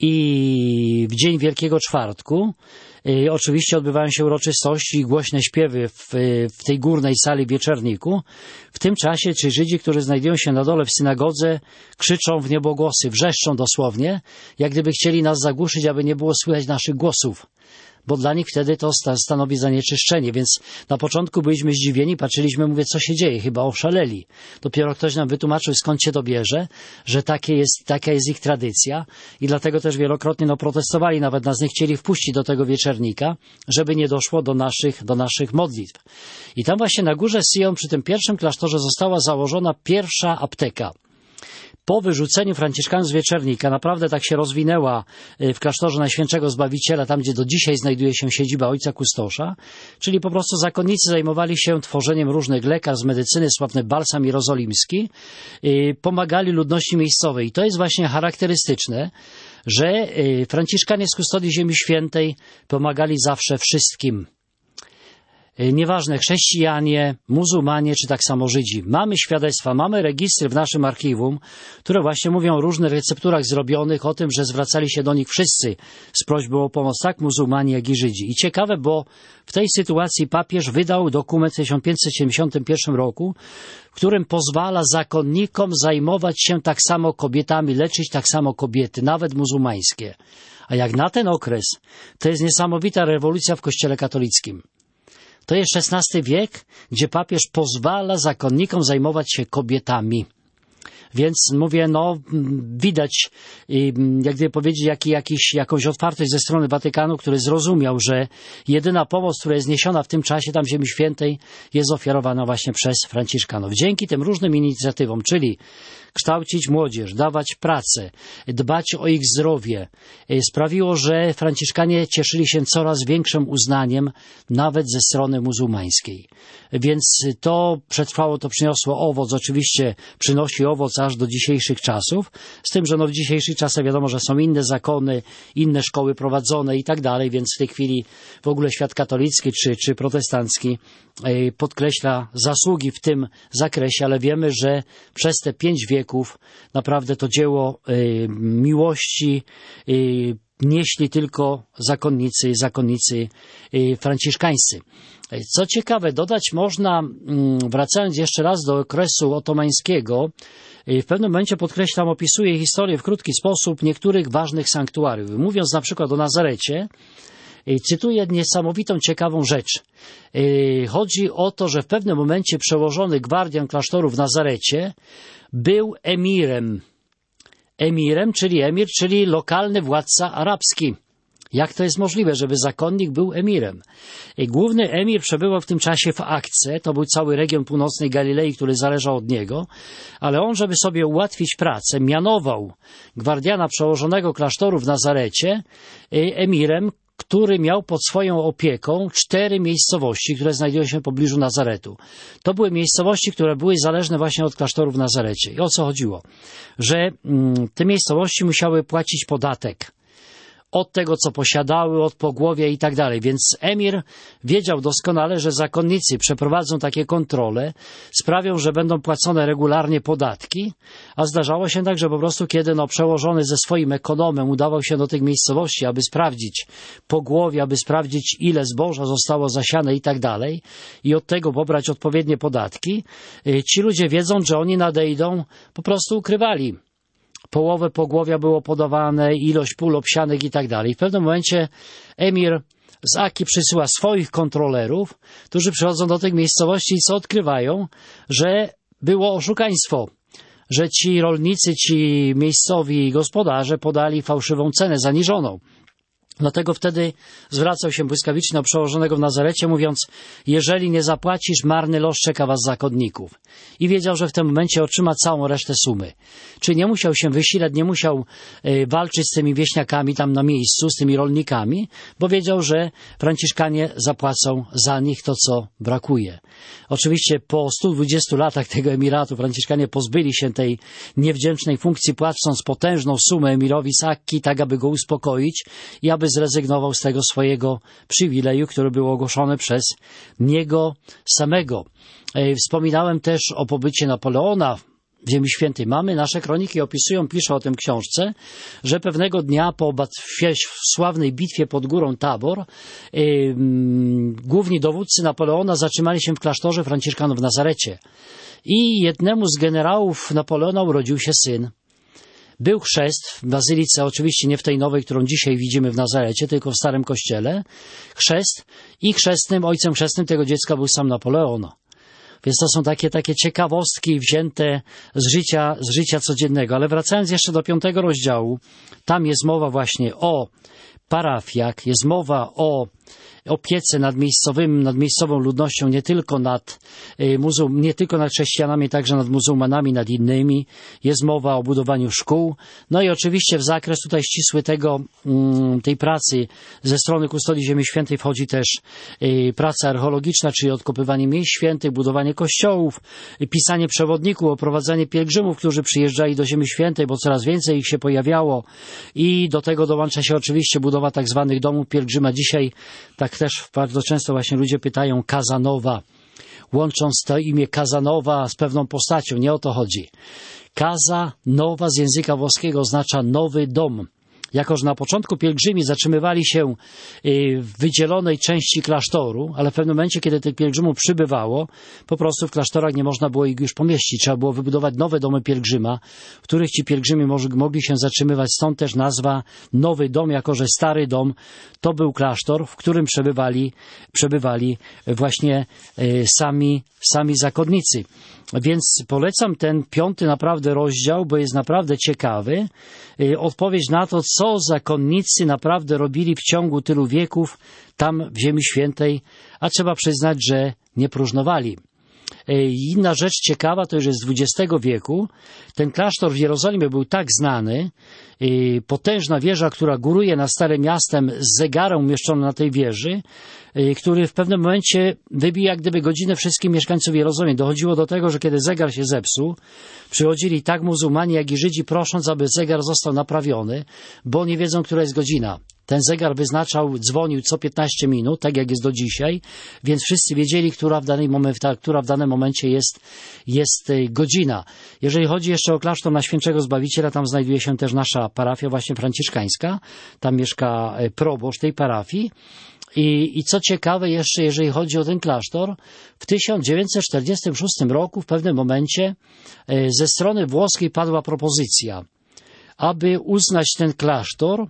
i w dzień Wielkiego Czwartku, y, oczywiście odbywają się uroczystości i głośne śpiewy w, w tej górnej sali w Wieczerniku. W tym czasie ci Żydzi, którzy znajdują się na dole w synagodze, krzyczą w niebogłosy, wrzeszczą dosłownie, jak gdyby chcieli nas zagłuszyć, aby nie było słychać naszych głosów, bo dla nich wtedy to stanowi zanieczyszczenie, więc na początku byliśmy zdziwieni, patrzyliśmy, mówię, co się dzieje, chyba oszaleli. Dopiero ktoś nam wytłumaczył, skąd się to bierze, że takie jest, taka jest ich tradycja i dlatego też wielokrotnie no, protestowali, nawet nas nie chcieli wpuścić do tego Wieczernika, żeby nie doszło do naszych, do naszych modlitw. I tam właśnie na górze Syjon, przy tym pierwszym klasztorze, została założona pierwsza apteka. Po wyrzuceniu Franciszkanów z Wieczernika naprawdę tak się rozwinęła w klasztorze Najświętszego Zbawiciela, tam gdzie do dzisiaj znajduje się siedziba ojca kustosza, czyli po prostu zakonnicy zajmowali się tworzeniem różnych lekarstw z medycyny, sławny balsam jerozolimski, pomagali ludności miejscowej. I to jest właśnie charakterystyczne, że Franciszkanie z kustodii Ziemi Świętej pomagali zawsze wszystkim. Nieważne, chrześcijanie, muzułmanie, czy tak samo Żydzi. Mamy świadectwa, mamy registry w naszym archiwum, które właśnie mówią o różnych recepturach zrobionych, o tym, że zwracali się do nich wszyscy z prośbą o pomoc, tak muzułmanie, jak i Żydzi. I ciekawe, bo w tej sytuacji papież wydał dokument w tysiąc pięćset siedemdziesiątym pierwszym roku, w którym pozwala zakonnikom zajmować się tak samo kobietami, leczyć tak samo kobiety, nawet muzułmańskie. A jak na ten okres, to jest niesamowita rewolucja w Kościele katolickim. To jest szesnasty wiek, gdzie papież pozwala zakonnikom zajmować się kobietami. Więc mówię, no widać, jak gdyby powiedzieć, jak, jakiś, jakąś otwartość ze strony Watykanu, który zrozumiał, że jedyna pomoc, która jest niesiona w tym czasie tam w Ziemi Świętej, jest ofiarowana właśnie przez Franciszkanów. Dzięki tym różnym inicjatywom, czyli kształcić młodzież, dawać pracę, dbać o ich zdrowie, sprawiło, że Franciszkanie cieszyli się coraz większym uznaniem nawet ze strony muzułmańskiej. Więc to przetrwało, to przyniosło owoc, oczywiście przynosi owoc aż do dzisiejszych czasów, z tym, że no w dzisiejszych czasach wiadomo, że są inne zakony, inne szkoły prowadzone i tak dalej, więc w tej chwili w ogóle świat katolicki czy, czy protestancki podkreśla zasługi w tym zakresie, ale wiemy, że przez te pięć wieków naprawdę to dzieło miłości nieśli tylko zakonnicy, zakonnicy franciszkańscy. Co ciekawe, dodać można, wracając jeszcze raz do okresu otomańskiego, w pewnym momencie podkreślam, opisuje historię w krótki sposób niektórych ważnych sanktuariów. Mówiąc na przykład o Nazarecie, cytuję niesamowitą, ciekawą rzecz. Chodzi o to, że w pewnym momencie przełożony gwardian klasztoru w Nazarecie był emirem. Emirem, czyli emir, czyli lokalny władca arabski. Jak to jest możliwe, żeby zakonnik był emirem? Główny emir przebywał w tym czasie w Akce, to był cały region północnej Galilei, który zależał od niego, ale on, żeby sobie ułatwić pracę, mianował gwardiana przełożonego klasztoru w Nazarecie emirem, który miał pod swoją opieką cztery miejscowości, które znajdują się w pobliżu Nazaretu. To były miejscowości, które były zależne właśnie od klasztoru w Nazarecie. I o co chodziło? Że mm, te miejscowości musiały płacić podatek od tego, co posiadały, od pogłowia i tak dalej. Więc emir wiedział doskonale, że zakonnicy przeprowadzą takie kontrole, sprawią, że będą płacone regularnie podatki, a zdarzało się tak, że po prostu kiedy no, przełożony ze swoim ekonomem udawał się do tych miejscowości, aby sprawdzić pogłowie, aby sprawdzić, ile zboża zostało zasiane i tak dalej, i od tego pobrać odpowiednie podatki, ci ludzie, wiedząc, że oni nadejdą, po prostu ukrywali. Połowę pogłowia było podawane, ilość pól obsianych i tak dalej. W pewnym momencie emir z Aki przysyła swoich kontrolerów, którzy przychodzą do tych miejscowości i co odkrywają, że było oszukaństwo, że ci rolnicy, ci miejscowi gospodarze podali fałszywą cenę, zaniżoną. Dlatego wtedy zwracał się błyskawicznie do przełożonego w Nazarecie, mówiąc, jeżeli nie zapłacisz, marny los czeka was zakonników. I wiedział, że w tym momencie otrzyma całą resztę sumy. Czyli nie musiał się wysilać, nie musiał y, walczyć z tymi wieśniakami tam na miejscu, z tymi rolnikami, bo wiedział, że Franciszkanie zapłacą za nich to, co brakuje. Oczywiście po stu dwudziestu latach tego emiratu Franciszkanie pozbyli się tej niewdzięcznej funkcji, płacąc potężną sumę emirowi z Akki, tak aby go uspokoić i aby zrezygnował z tego swojego przywileju, który był ogłoszony przez niego samego. Wspominałem też o pobycie Napoleona w Ziemi Świętej. Mamy, nasze kroniki opisują, pisze o tym w książce, że pewnego dnia po sławnej bitwie pod górą Tabor yy, główni dowódcy Napoleona zatrzymali się w klasztorze Franciszkanów w Nazarecie. I jednemu z generałów Napoleona urodził się syn. Był chrzest w bazylice, oczywiście nie w tej nowej, którą dzisiaj widzimy w Nazarecie, tylko w Starym Kościele. Chrzest i chrzestnym, ojcem chrzestnym tego dziecka był sam Napoleon. Więc to są takie, takie ciekawostki wzięte z życia, z życia codziennego. Ale wracając jeszcze do piątego rozdziału, tam jest mowa właśnie o parafiach, jest mowa o opiece nad miejscowym, nad miejscową ludnością, nie tylko nad, muzuł, nie tylko nad chrześcijanami, także nad muzułmanami, nad innymi. Jest mowa o budowaniu szkół. No i oczywiście w zakres tutaj ścisły tego, tej pracy ze strony Kustodii Ziemi Świętej wchodzi też praca archeologiczna, czyli odkopywanie miejsc świętych, budowanie kościołów, pisanie przewodników, oprowadzanie pielgrzymów, którzy przyjeżdżali do Ziemi Świętej, bo coraz więcej ich się pojawiało i do tego dołącza się oczywiście budowa tak zwanych domów pielgrzyma. Dzisiaj tak też bardzo często właśnie ludzie pytają Kazanowa, łącząc to imię Kazanowa z pewną postacią. Nie o to chodzi. Kazanowa z języka włoskiego oznacza nowy dom. Jako że na początku pielgrzymi zatrzymywali się w wydzielonej części klasztoru, ale w pewnym momencie, kiedy tych pielgrzymów przybywało, po prostu w klasztorach nie można było ich już pomieścić. Trzeba było wybudować nowe domy pielgrzyma, w których ci pielgrzymi mogli się zatrzymywać. Stąd też nazwa Nowy Dom, jako że stary dom to był klasztor, w którym przebywali, przebywali właśnie sami, sami zakonnicy. Więc polecam ten piąty naprawdę rozdział, bo jest naprawdę ciekawy. Odpowiedź na to, co zakonnicy naprawdę robili w ciągu tylu wieków tam w Ziemi Świętej, a trzeba przyznać, że nie próżnowali. Inna rzecz ciekawa, to już jest z dwudziestego wieku. Ten klasztor w Jerozolimie był tak znany, potężna wieża, która góruje nad Starym Miastem z zegarem umieszczonym na tej wieży, który w pewnym momencie wybija jak gdyby godzinę wszystkich mieszkańców Jerozolimy. Dochodziło do tego, że kiedy zegar się zepsuł, przychodzili tak muzułmanie, jak i Żydzi, prosząc, aby zegar został naprawiony, bo nie wiedzą, która jest godzina. Ten zegar wyznaczał, dzwonił co piętnaście minut, tak jak jest do dzisiaj, więc wszyscy wiedzieli, która w danym momencie, która w danym momencie jest, jest godzina. Jeżeli chodzi jeszcze o klasztor Najświętszego Zbawiciela, tam znajduje się też nasza parafia właśnie franciszkańska. Tam mieszka proboszcz tej parafii. I, I co ciekawe jeszcze, jeżeli chodzi o ten klasztor, w tysiąc dziewięćset czterdziestym szóstym roku w pewnym momencie ze strony włoskiej padła propozycja, aby uznać ten klasztor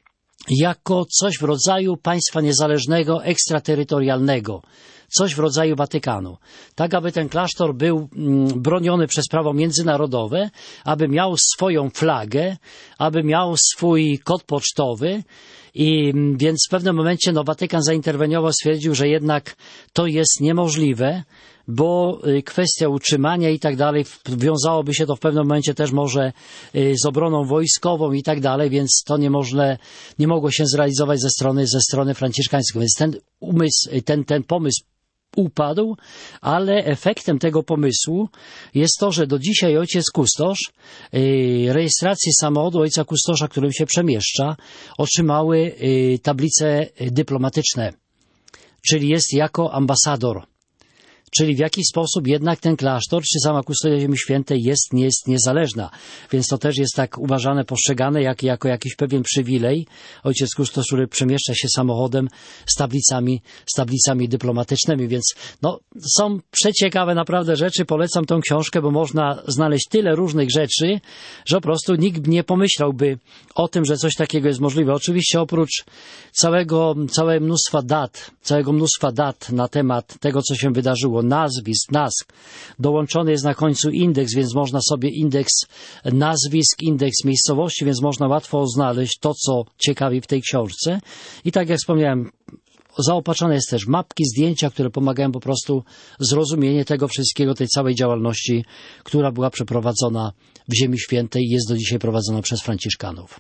jako coś w rodzaju państwa niezależnego, ekstraterytorialnego, coś w rodzaju Watykanu. Tak, aby ten klasztor był broniony przez prawo międzynarodowe, aby miał swoją flagę, aby miał swój kod pocztowy. I więc w pewnym momencie no, Watykan zainterweniował, stwierdził, że jednak to jest niemożliwe, bo kwestia utrzymania i tak dalej, wiązałoby się to w pewnym momencie też może z obroną wojskową i tak dalej, więc to nie, można, nie mogło się zrealizować ze strony, ze strony franciszkańskiej. Więc ten umysł, ten, ten pomysł upadł, ale efektem tego pomysłu jest to, że do dzisiaj ojciec kustosz, rejestracji samochodu ojca kustosza, którym się przemieszcza, otrzymały tablice dyplomatyczne, czyli jest jako ambasador. Czyli w jaki sposób jednak ten klasztor, czy sama kustodia Ziemi Świętej jest, nie jest niezależna. Więc to też jest tak uważane, postrzegane jak, jako jakiś pewien przywilej. Ojciec kustosz, który przemieszcza się samochodem z tablicami, z tablicami dyplomatycznymi. Więc no, są przeciekawe naprawdę rzeczy. Polecam tą książkę, bo można znaleźć tyle różnych rzeczy, że po prostu nikt nie pomyślałby o tym, że coś takiego jest możliwe. Oczywiście oprócz całego, całego mnóstwa dat, całego mnóstwa dat na temat tego, co się wydarzyło, nazwisk, nazw. Dołączony jest na końcu indeks, więc można sobie indeks nazwisk, indeks miejscowości, więc można łatwo znaleźć to, co ciekawi w tej książce. I tak jak wspomniałem, zaopatrzone jest też mapki, zdjęcia, które pomagają po prostu zrozumienie tego wszystkiego, tej całej działalności, która była przeprowadzona w Ziemi Świętej i jest do dzisiaj prowadzona przez franciszkanów.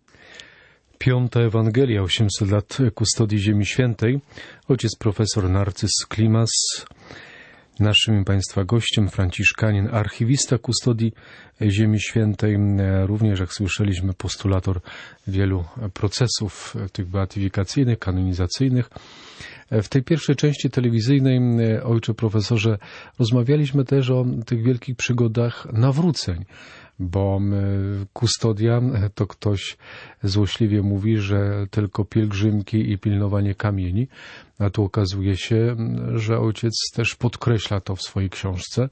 Piąta Ewangelia, osiemset lat kustodii Ziemi Świętej. Ojciec profesor Narcyz Klimas, naszym Państwa gościem, franciszkanin, archiwista kustodii Ziemi Świętej, również, jak słyszeliśmy, postulator wielu procesów tych beatyfikacyjnych, kanonizacyjnych. W tej pierwszej części telewizyjnej, ojcze profesorze, rozmawialiśmy też o tych wielkich przygodach nawróceń, bo kustodia to ktoś złośliwie mówi, że tylko pielgrzymki i pilnowanie kamieni, a tu okazuje się, że ojciec też podkreśla to w swojej książce.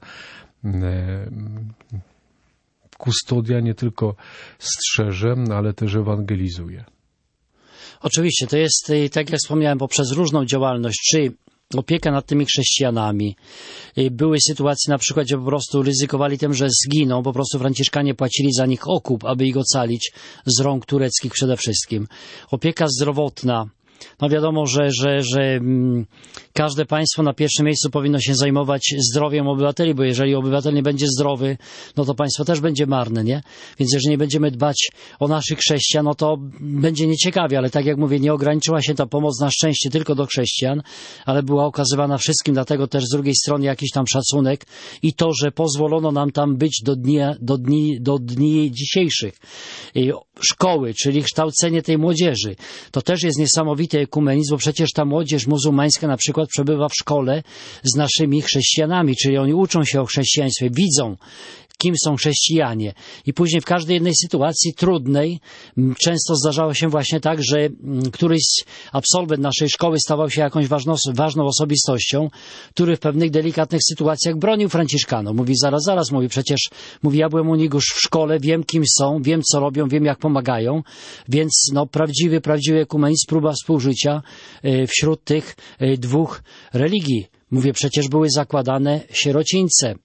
Kustodia nie tylko strzeże, ale też ewangelizuje. Oczywiście, to jest, tak jak wspomniałem, poprzez różną działalność, czy opieka nad tymi chrześcijanami. Były sytuacje na przykład, gdzie po prostu ryzykowali tym, że zginą, po prostu franciszkanie płacili za nich okup, aby ich ocalić z rąk tureckich przede wszystkim. Opieka zdrowotna. No wiadomo, że, że, że mm, każde państwo na pierwszym miejscu powinno się zajmować zdrowiem obywateli, bo jeżeli obywatel nie będzie zdrowy, no to państwo też będzie marne, nie? Więc jeżeli nie będziemy dbać o naszych chrześcijan, no to będzie nieciekawie, ale tak jak mówię, nie ograniczyła się ta pomoc na szczęście tylko do chrześcijan, ale była okazywana wszystkim, dlatego też z drugiej strony jakiś tam szacunek i to, że pozwolono nam tam być do dni, do dni, do dni dzisiejszych. Szkoły, czyli kształcenie tej młodzieży. To też jest niesamowity ekumenizm, bo przecież ta młodzież muzułmańska na przykład przebywa w szkole z naszymi chrześcijanami, czyli oni uczą się o chrześcijaństwie, widzą, kim są chrześcijanie. I później w każdej jednej sytuacji trudnej często zdarzało się właśnie tak, że któryś absolwent naszej szkoły stawał się jakąś ważną, ważną osobistością, który w pewnych delikatnych sytuacjach bronił franciszkanów. Mówi, zaraz, zaraz, mówi, przecież, mówi, ja byłem u nich już w szkole, wiem, kim są, wiem, co robią, wiem, jak pomagają, więc no, prawdziwy, prawdziwy ekumenizm, próba współżycia wśród tych dwóch religii. Mówię, przecież były zakładane sierocińce.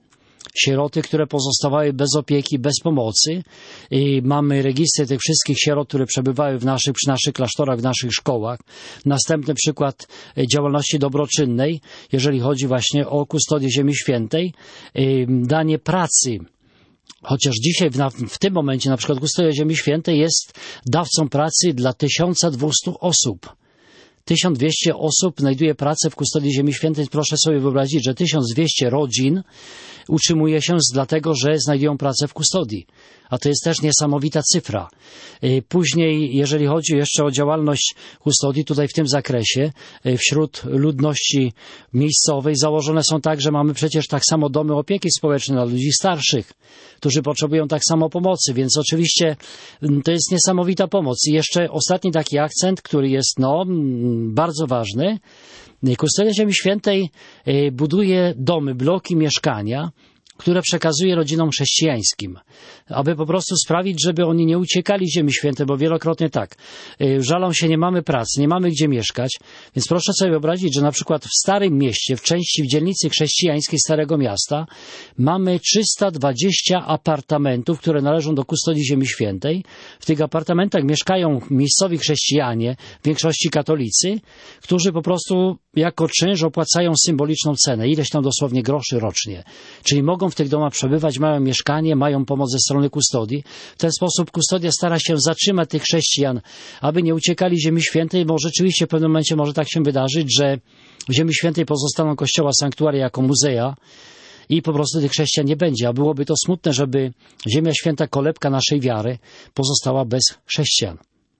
sieroty, które pozostawały bez opieki, bez pomocy. I mamy registry tych wszystkich sierot, które przebywały w naszych, przy naszych klasztorach, w naszych szkołach. Następny przykład działalności dobroczynnej, jeżeli chodzi właśnie o kustodię Ziemi Świętej, danie pracy. Chociaż dzisiaj w, w tym momencie na przykład kustodia Ziemi Świętej jest dawcą pracy dla tysiąc dwieście osób. tysiąc dwieście osób znajduje pracę w kustodii Ziemi Świętej. Proszę sobie wyobrazić, że tysiąc dwieście rodzin utrzymuje się z, dlatego, że znajdują pracę w kustodii. A to jest też niesamowita cyfra. Później, jeżeli chodzi jeszcze o działalność kustodii, tutaj w tym zakresie, wśród ludności miejscowej założone są tak, że mamy przecież tak samo domy opieki społecznej dla ludzi starszych, którzy potrzebują tak samo pomocy, więc oczywiście to jest niesamowita pomoc. I jeszcze ostatni taki akcent, który jest no, bardzo ważny. Kustodia Ziemi Świętej buduje domy, bloki, mieszkania, które przekazuje rodzinom chrześcijańskim, aby po prostu sprawić, żeby oni nie uciekali z Ziemi Świętej, bo wielokrotnie tak, żalą się, nie mamy pracy, nie mamy gdzie mieszkać, więc proszę sobie wyobrazić, że na przykład w Starym Mieście, w części, w dzielnicy chrześcijańskiej Starego Miasta mamy trzysta dwadzieścia apartamentów, które należą do kustodii Ziemi Świętej. W tych apartamentach mieszkają miejscowi chrześcijanie, w większości katolicy, którzy po prostu jako czynsz opłacają symboliczną cenę, ileś tam dosłownie groszy rocznie, czyli mogą w tych domach przebywać, mają mieszkanie, mają pomoc ze strony kustodii. W ten sposób kustodia stara się zatrzymać tych chrześcijan, aby nie uciekali Ziemi Świętej, bo rzeczywiście w pewnym momencie może tak się wydarzyć, że w Ziemi Świętej pozostaną kościoła, sanktuaria jako muzea i po prostu tych chrześcijan nie będzie. A byłoby to smutne, żeby Ziemia Święta, kolebka naszej wiary, pozostała bez chrześcijan.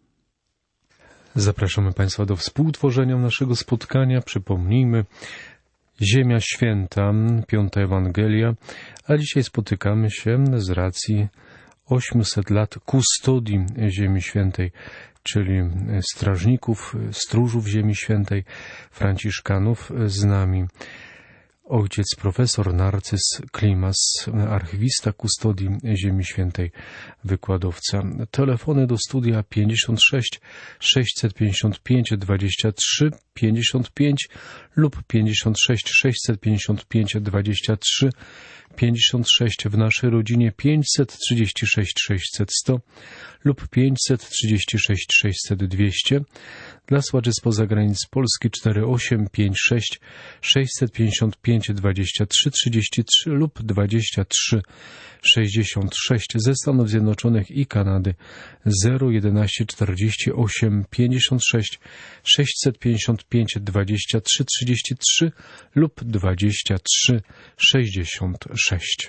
Zapraszamy Państwa do współtworzenia naszego spotkania. Przypomnijmy, Ziemia Święta, Piąta Ewangelia, a dzisiaj spotykamy się z racji ośmiuset lat kustodii Ziemi Świętej, czyli strażników, stróżów Ziemi Świętej, franciszkanów. Z nami ojciec profesor Narcyz Klimas, archiwista kustodii Ziemi Świętej, wykładowca. Telefony do studia pięćdziesiąt sześć sześćset pięćdziesiąt pięć dwadzieścia trzy pięćdziesiąt pięć lub pięćdziesiąt sześć sześćset pięćdziesiąt pięć dwadzieścia trzy pięćdziesiąt sześć, w naszej rodzinie pięćset trzydzieści sześć sześćset sto lub pięćset trzydzieści sześć sześćset dwieście. Dla słuchaczy spoza granic Polski cztery osiem pięć sześć sześćset pięćdziesiąt pięć dwadzieścia trzy trzydzieści trzy lub dwadzieścia trzy sześćdziesiąt sześć. Ze Stanów Zjednoczonych i Kanady zero jedenaście czterdzieści osiem pięćdziesiąt sześć sześćset pięćdziesiąt pięć dwadzieścia trzy trzydzieści trzy lub dwadzieścia trzy sześćdziesiąt sześć.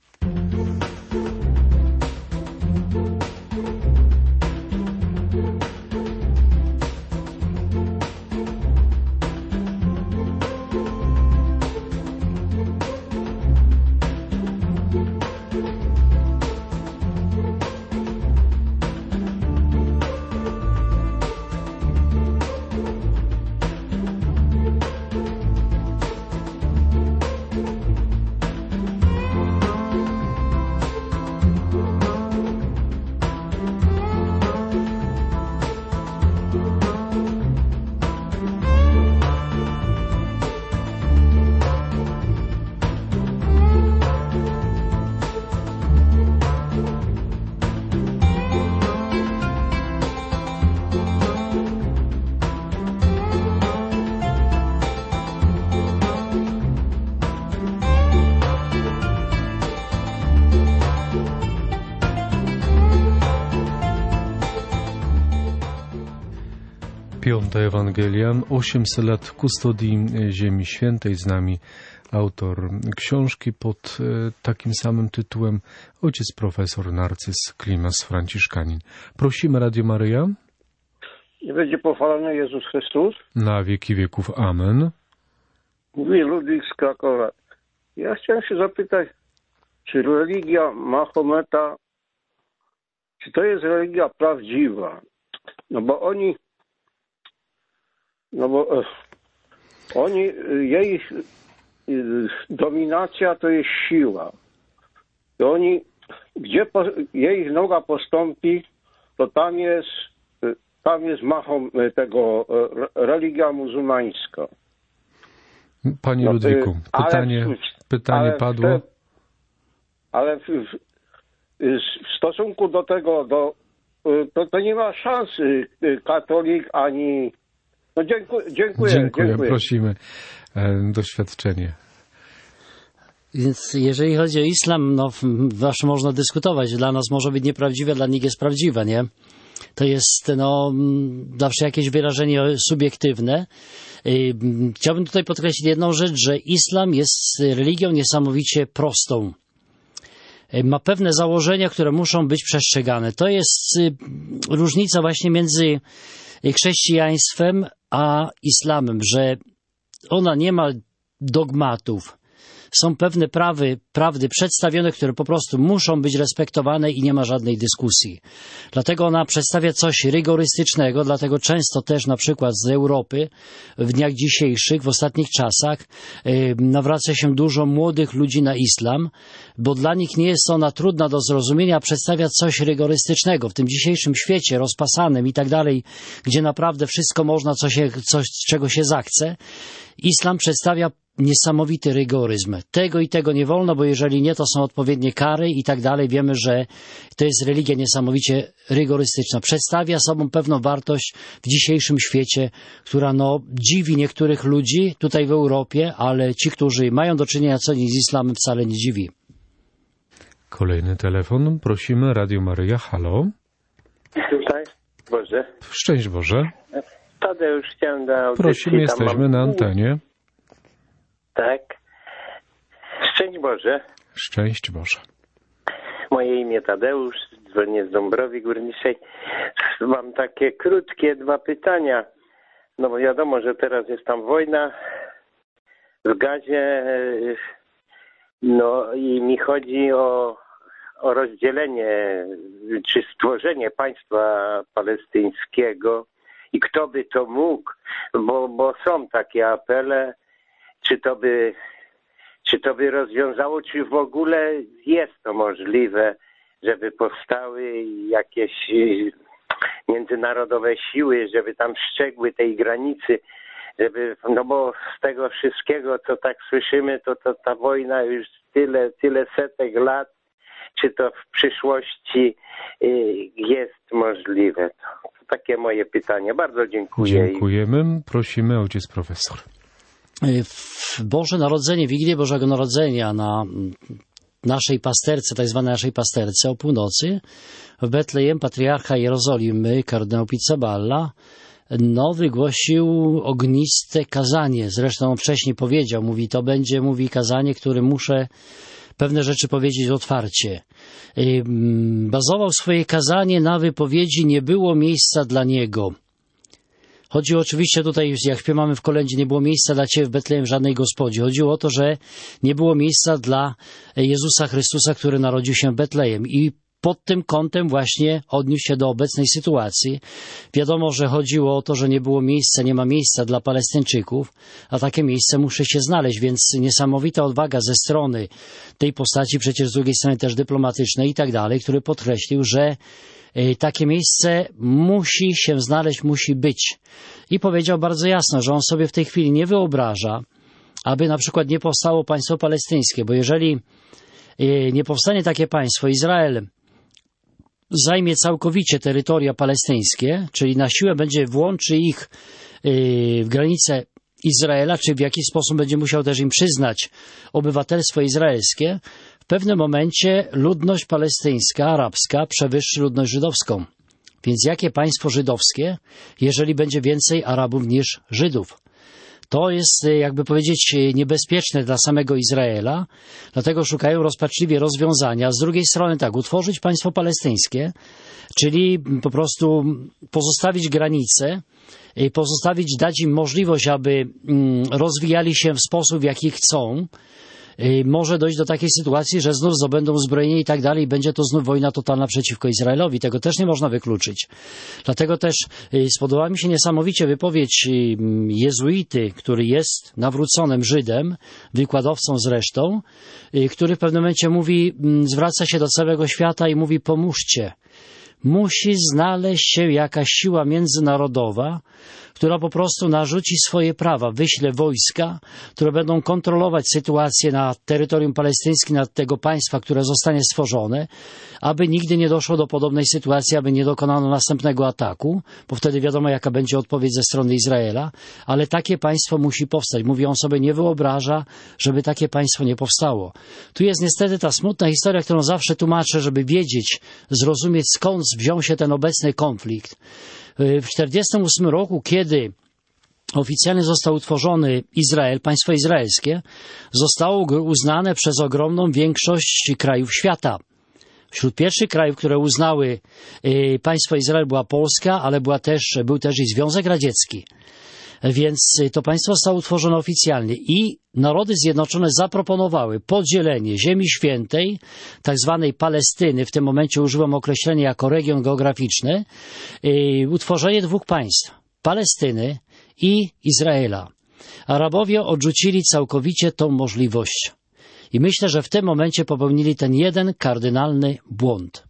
Piąta Ewangelia, osiemset lat kustodii Ziemi Świętej. Z nami autor książki pod takim samym tytułem, ojciec profesor Narcyz Klimas, franciszkanin. Prosimy Radio Maryja. Nie będzie pochwalony Jezus Chrystus. Na wieki wieków. Amen. Mówi Ludwik z Krakowa. Ja chciałem się zapytać, czy religia Mahometa, czy to jest religia prawdziwa? No bo oni No bo e, oni, jej e, dominacja to jest siła. To oni, gdzie po, jej noga postąpi, to tam jest, e, tam jest machą e, tego e, religia muzułmańska. Panie no, Ludwiku, pytanie, ale, pytanie ale padło. Te, ale w, w, w stosunku do tego, do, to, to nie ma szans katolik ani... No dziękuję, dziękuję, Dziękuję, dziękuję. prosimy. E, doświadczenie. Więc jeżeli chodzi o islam, no zawsze można dyskutować. Dla nas może być nieprawdziwe, dla nich jest prawdziwe, nie? To jest no, zawsze jakieś wyrażenie subiektywne. Chciałbym tutaj podkreślić jedną rzecz, że islam jest religią niesamowicie prostą. Ma pewne założenia, które muszą być przestrzegane. To jest różnica właśnie między chrześcijaństwem a islamem, że ona nie ma dogmatów. Są pewne prawy, prawdy przedstawione, które po prostu muszą być respektowane i nie ma żadnej dyskusji. Dlatego ona przedstawia coś rygorystycznego, dlatego często też na przykład z Europy w dniach dzisiejszych, w ostatnich czasach yy, nawraca się dużo młodych ludzi na islam, bo dla nich nie jest ona trudna do zrozumienia, a przedstawia coś rygorystycznego. W tym dzisiejszym świecie rozpasanym i tak dalej, gdzie naprawdę wszystko można, co się, coś, czego się zachce, islam przedstawia niesamowity rygoryzm. Tego i tego nie wolno, bo jeżeli nie, to są odpowiednie kary i tak dalej. Wiemy, że to jest religia niesamowicie rygorystyczna. Przedstawia sobą pewną wartość w dzisiejszym świecie, która no, dziwi niektórych ludzi tutaj w Europie, ale ci, którzy mają do czynienia co dzień z islamem, wcale nie dziwi. Kolejny telefon. Prosimy. Radio Maryja. Halo. Tutaj, Boże. Szczęść Boże. Tadeusz, chciałem do audycji. Prosimy, jesteśmy mam... na antenie. Tak. Szczęść Boże. Szczęść Boże. Moje imię Tadeusz, dzwonię z Dąbrowy Górniczej. Mam takie krótkie dwa pytania. No bo wiadomo, że teraz jest tam wojna w Gazie. No i mi chodzi o, o rozdzielenie, czy stworzenie państwa palestyńskiego i kto by to mógł, bo, bo są takie apele. Czy to by, czy to by rozwiązało, czy w ogóle jest to możliwe, żeby powstały jakieś międzynarodowe siły, żeby tam strzegły tej granicy, żeby, no bo z tego wszystkiego, co tak słyszymy, to, to ta wojna już tyle, tyle setek lat, czy to w przyszłości jest możliwe? To, to takie moje pytanie. Bardzo dziękuję. Dziękujemy. Prosimy, ojciec profesor. W Boże Narodzenie, Wigilię Bożego Narodzenia na naszej pasterce, tak zwanej naszej pasterce o północy, w Betlejem patriarcha Jerozolimy, kardynał Pizzaballa, no, wygłosił ogniste kazanie. Zresztą on wcześniej powiedział, mówi, to będzie, mówi, kazanie, które muszę pewne rzeczy powiedzieć otwarcie. Bazował swoje kazanie na wypowiedzi nie było miejsca dla niego. Chodzi oczywiście tutaj, jak śpiewamy w kolędzie, nie było miejsca dla Ciebie w Betlejem w żadnej gospodzie. Chodziło o to, że nie było miejsca dla Jezusa Chrystusa, który narodził się w Betlejem. I pod tym kątem właśnie odniósł się do obecnej sytuacji. Wiadomo, że chodziło o to, że nie było miejsca, nie ma miejsca dla Palestyńczyków, a takie miejsce musi się znaleźć, więc niesamowita odwaga ze strony tej postaci, przecież z drugiej strony też dyplomatycznej i tak dalej, który podkreślił, że takie miejsce musi się znaleźć, musi być. I powiedział bardzo jasno, że on sobie w tej chwili nie wyobraża, aby na przykład nie powstało państwo palestyńskie, bo jeżeli nie powstanie takie państwo, Izrael zajmie całkowicie terytoria palestyńskie, czyli na siłę będzie włączy ich w granice Izraela, czy w jakiś sposób będzie musiał też im przyznać obywatelstwo izraelskie, w pewnym momencie ludność palestyńska, arabska przewyższy ludność żydowską. Więc jakie państwo żydowskie, jeżeli będzie więcej Arabów niż Żydów? To jest, jakby powiedzieć, niebezpieczne dla samego Izraela, dlatego szukają rozpaczliwie rozwiązania. Z drugiej strony tak, utworzyć państwo palestyńskie, czyli po prostu pozostawić granice, pozostawić, dać im możliwość, aby rozwijali się w sposób, w jaki chcą. Może dojść do takiej sytuacji, że znów zdobędą uzbrojenie i tak dalej, i będzie to znów wojna totalna przeciwko Izraelowi. Tego też nie można wykluczyć. Dlatego też spodobała mi się niesamowicie wypowiedź jezuity, który jest nawróconym Żydem, wykładowcą zresztą, który w pewnym momencie mówi, zwraca się do całego świata i mówi: pomóżcie. Musi znaleźć się jakaś siła międzynarodowa, która po prostu narzuci swoje prawa, wyśle wojska, które będą kontrolować sytuację na terytorium palestyńskim, na tego państwa, które zostanie stworzone, aby nigdy nie doszło do podobnej sytuacji, aby nie dokonano następnego ataku, bo wtedy wiadomo, jaka będzie odpowiedź ze strony Izraela, ale takie państwo musi powstać. Mówi, on sobie nie wyobraża, żeby takie państwo nie powstało. Tu jest niestety ta smutna historia, którą zawsze tłumaczę, żeby wiedzieć, zrozumieć, skąd wziął się ten obecny konflikt. W tysiąc dziewięćset czterdziestym ósmym roku, kiedy oficjalnie został utworzony Izrael, państwo izraelskie, zostało uznane przez ogromną większość krajów świata. Wśród pierwszych krajów, które uznały państwo Izrael, była Polska, ale była też, był też i Związek Radziecki. Więc to państwo zostało utworzone oficjalnie i Narody Zjednoczone zaproponowały podzielenie Ziemi Świętej, tak zwanej Palestyny, w tym momencie używam określenia jako region geograficzny, utworzenie dwóch państw, Palestyny i Izraela. Arabowie odrzucili całkowicie tą możliwość. I myślę, że w tym momencie popełnili ten jeden kardynalny błąd.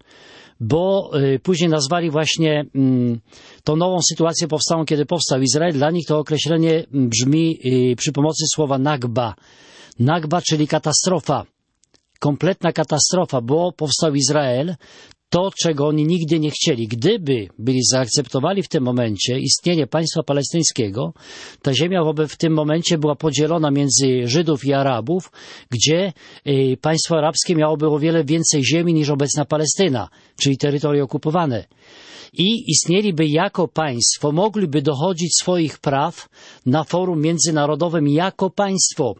Bo y, później nazwali właśnie y, tą nową sytuację powstałą, kiedy powstał Izrael. Dla nich to określenie brzmi y, przy pomocy słowa Nagba. Nagba, czyli katastrofa. Kompletna katastrofa, bo powstał Izrael, to, czego oni nigdy nie chcieli. Gdyby byli zaakceptowali w tym momencie istnienie państwa palestyńskiego, ta ziemia w tym momencie była podzielona między Żydów i Arabów, gdzie y, państwo arabskie miałoby o wiele więcej ziemi niż obecna Palestyna, czyli terytoria okupowane. I istnieliby jako państwo, mogliby dochodzić swoich praw na forum międzynarodowym jako państwo.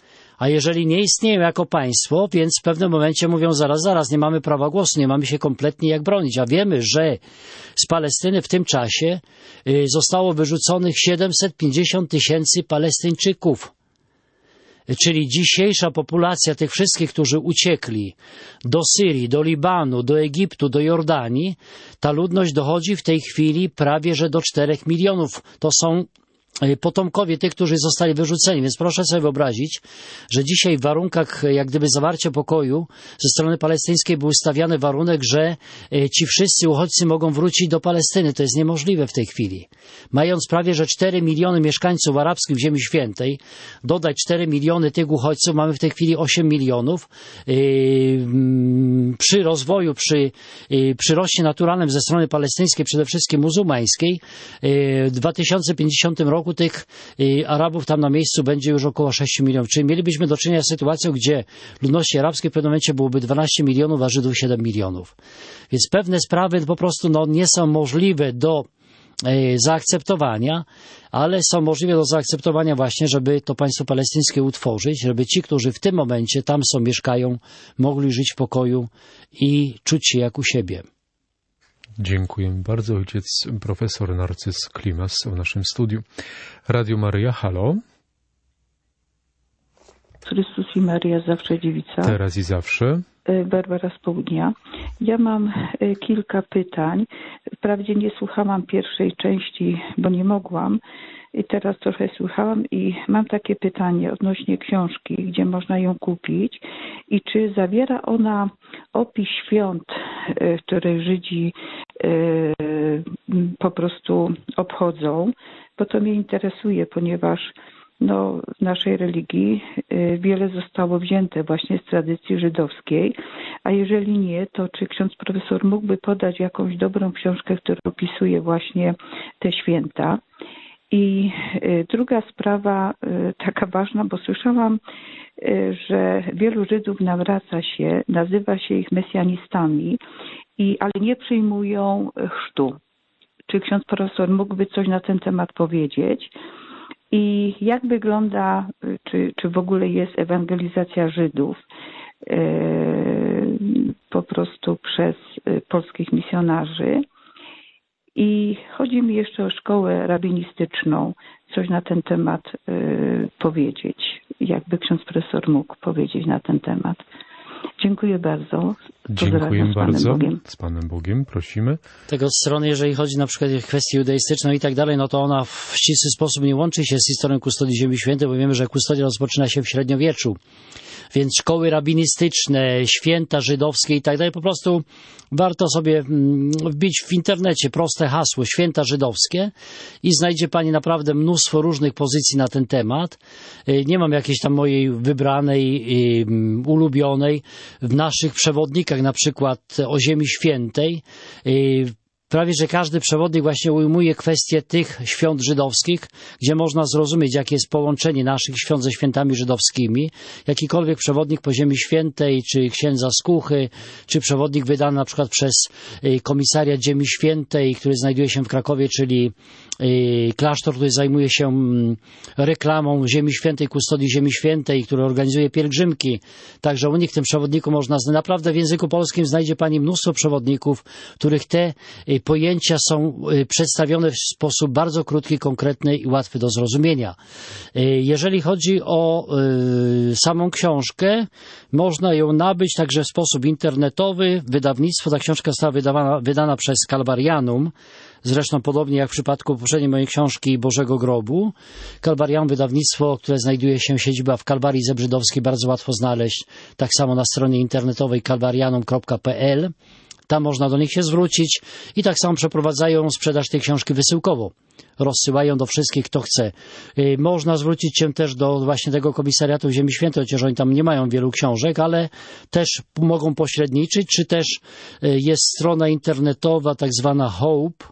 A jeżeli nie istnieją jako państwo, więc w pewnym momencie mówią zaraz, zaraz, nie mamy prawa głosu, nie mamy się kompletnie jak bronić. A wiemy, że z Palestyny w tym czasie zostało wyrzuconych siedemset pięćdziesiąt tysięcy Palestyńczyków. Czyli dzisiejsza populacja tych wszystkich, którzy uciekli do Syrii, do Libanu, do Egiptu, do Jordanii, ta ludność dochodzi w tej chwili prawie że do czterech milionów. To są potomkowie tych, którzy zostali wyrzuceni. Więc proszę sobie wyobrazić, że dzisiaj w warunkach jak gdyby zawarcia pokoju ze strony palestyńskiej był stawiany warunek, że ci wszyscy uchodźcy mogą wrócić do Palestyny. To jest niemożliwe w tej chwili. Mając prawie że cztery miliony mieszkańców arabskich w Ziemi Świętej, dodać cztery miliony tych uchodźców, mamy w tej chwili osiem milionów. Przy rozwoju, przy przyroście naturalnym ze strony palestyńskiej, przede wszystkim muzułmańskiej, w dwa tysiące pięćdziesiątym roku tych Arabów tam na miejscu będzie już około sześć milionów. Czyli mielibyśmy do czynienia z sytuacją, gdzie ludności arabskiej w pewnym momencie byłoby dwanaście milionów, a Żydów siedem milionów. Więc pewne sprawy po prostu no, nie są możliwe do e, zaakceptowania, ale są możliwe do zaakceptowania właśnie, żeby to państwo palestyńskie utworzyć, żeby ci, którzy w tym momencie tam są, mieszkają, mogli żyć w pokoju i czuć się jak u siebie. Dziękuję bardzo. Ojciec profesor Narcyz Klimas w naszym studiu. Radio Maryja, halo. Chrystus i Maryja, zawsze dziewica. Teraz i zawsze. Barbara z Południa. Ja mam kilka pytań. Wprawdzie nie słuchałam pierwszej części, bo nie mogłam. I teraz trochę słuchałam i mam takie pytanie odnośnie książki, gdzie można ją kupić i czy zawiera ona opis świąt, które Żydzi po prostu obchodzą, bo to mnie interesuje, ponieważ no, w naszej religii wiele zostało wzięte właśnie z tradycji żydowskiej, a jeżeli nie, to czy ksiądz profesor mógłby podać jakąś dobrą książkę, która opisuje właśnie te święta? I druga sprawa, taka ważna, bo słyszałam, że wielu Żydów nawraca się, nazywa się ich mesjanistami, i, ale nie przyjmują chrztu. Czy ksiądz profesor mógłby coś na ten temat powiedzieć? I jak wygląda, czy, czy w ogóle jest ewangelizacja Żydów po prostu przez polskich misjonarzy? I chodzi mi jeszcze o szkołę rabinistyczną. Coś na ten temat y, powiedzieć. Jakby ksiądz profesor mógł powiedzieć na ten temat. Dziękuję bardzo. Dziękuję z Panem bardzo. Bogiem. Z Panem Bogiem, prosimy. Tego strony, jeżeli chodzi na przykład o kwestię judaistyczną i tak dalej, no to ona w ścisły sposób nie łączy się z historią kustodii Ziemi Świętej, bo wiemy, że kustodia rozpoczyna się w średniowieczu. więc szkoły rabinistyczne, święta żydowskie i tak dalej. Po prostu warto sobie wbić w internecie proste hasło święta żydowskie i znajdzie pani naprawdę mnóstwo różnych pozycji na ten temat. Nie mam jakiejś tam mojej wybranej, ulubionej. W naszych przewodnikach, na przykład o Ziemi Świętej, prawie że każdy przewodnik właśnie ujmuje kwestię tych świąt żydowskich, gdzie można zrozumieć, jakie jest połączenie naszych świąt ze świętami żydowskimi. Jakikolwiek przewodnik po Ziemi Świętej, czy księdza Skuchy, czy przewodnik wydany na przykład przez Komisariat Ziemi Świętej, który znajduje się w Krakowie, czyli klasztor, który zajmuje się reklamą Ziemi Świętej, kustodii Ziemi Świętej, który organizuje pielgrzymki. Także u nich tym przewodniku można znaleźć. Naprawdę w języku polskim znajdzie pani mnóstwo przewodników, których te pojęcia są przedstawione w sposób bardzo krótki, konkretny i łatwy do zrozumienia. Jeżeli chodzi o samą książkę, można ją nabyć także w sposób internetowy. Wydawnictwo, ta książka została wydawana, wydana przez Calvarianum, zresztą podobnie jak w przypadku poprzedniej mojej książki Bożego Grobu. Calvarianum, wydawnictwo, które znajduje się siedziba w Kalwarii Zebrzydowskiej, bardzo łatwo znaleźć, tak samo na stronie internetowej calvarianum kropka p l. Tam można do nich się zwrócić i tak samo przeprowadzają sprzedaż tej książki wysyłkowo. Rozsyłają do wszystkich, kto chce. Można zwrócić się też do właśnie tego Komisariatu Ziemi Świętej, chociaż oni tam nie mają wielu książek, ale też mogą pośredniczyć, czy też jest strona internetowa, tak zwana Hope,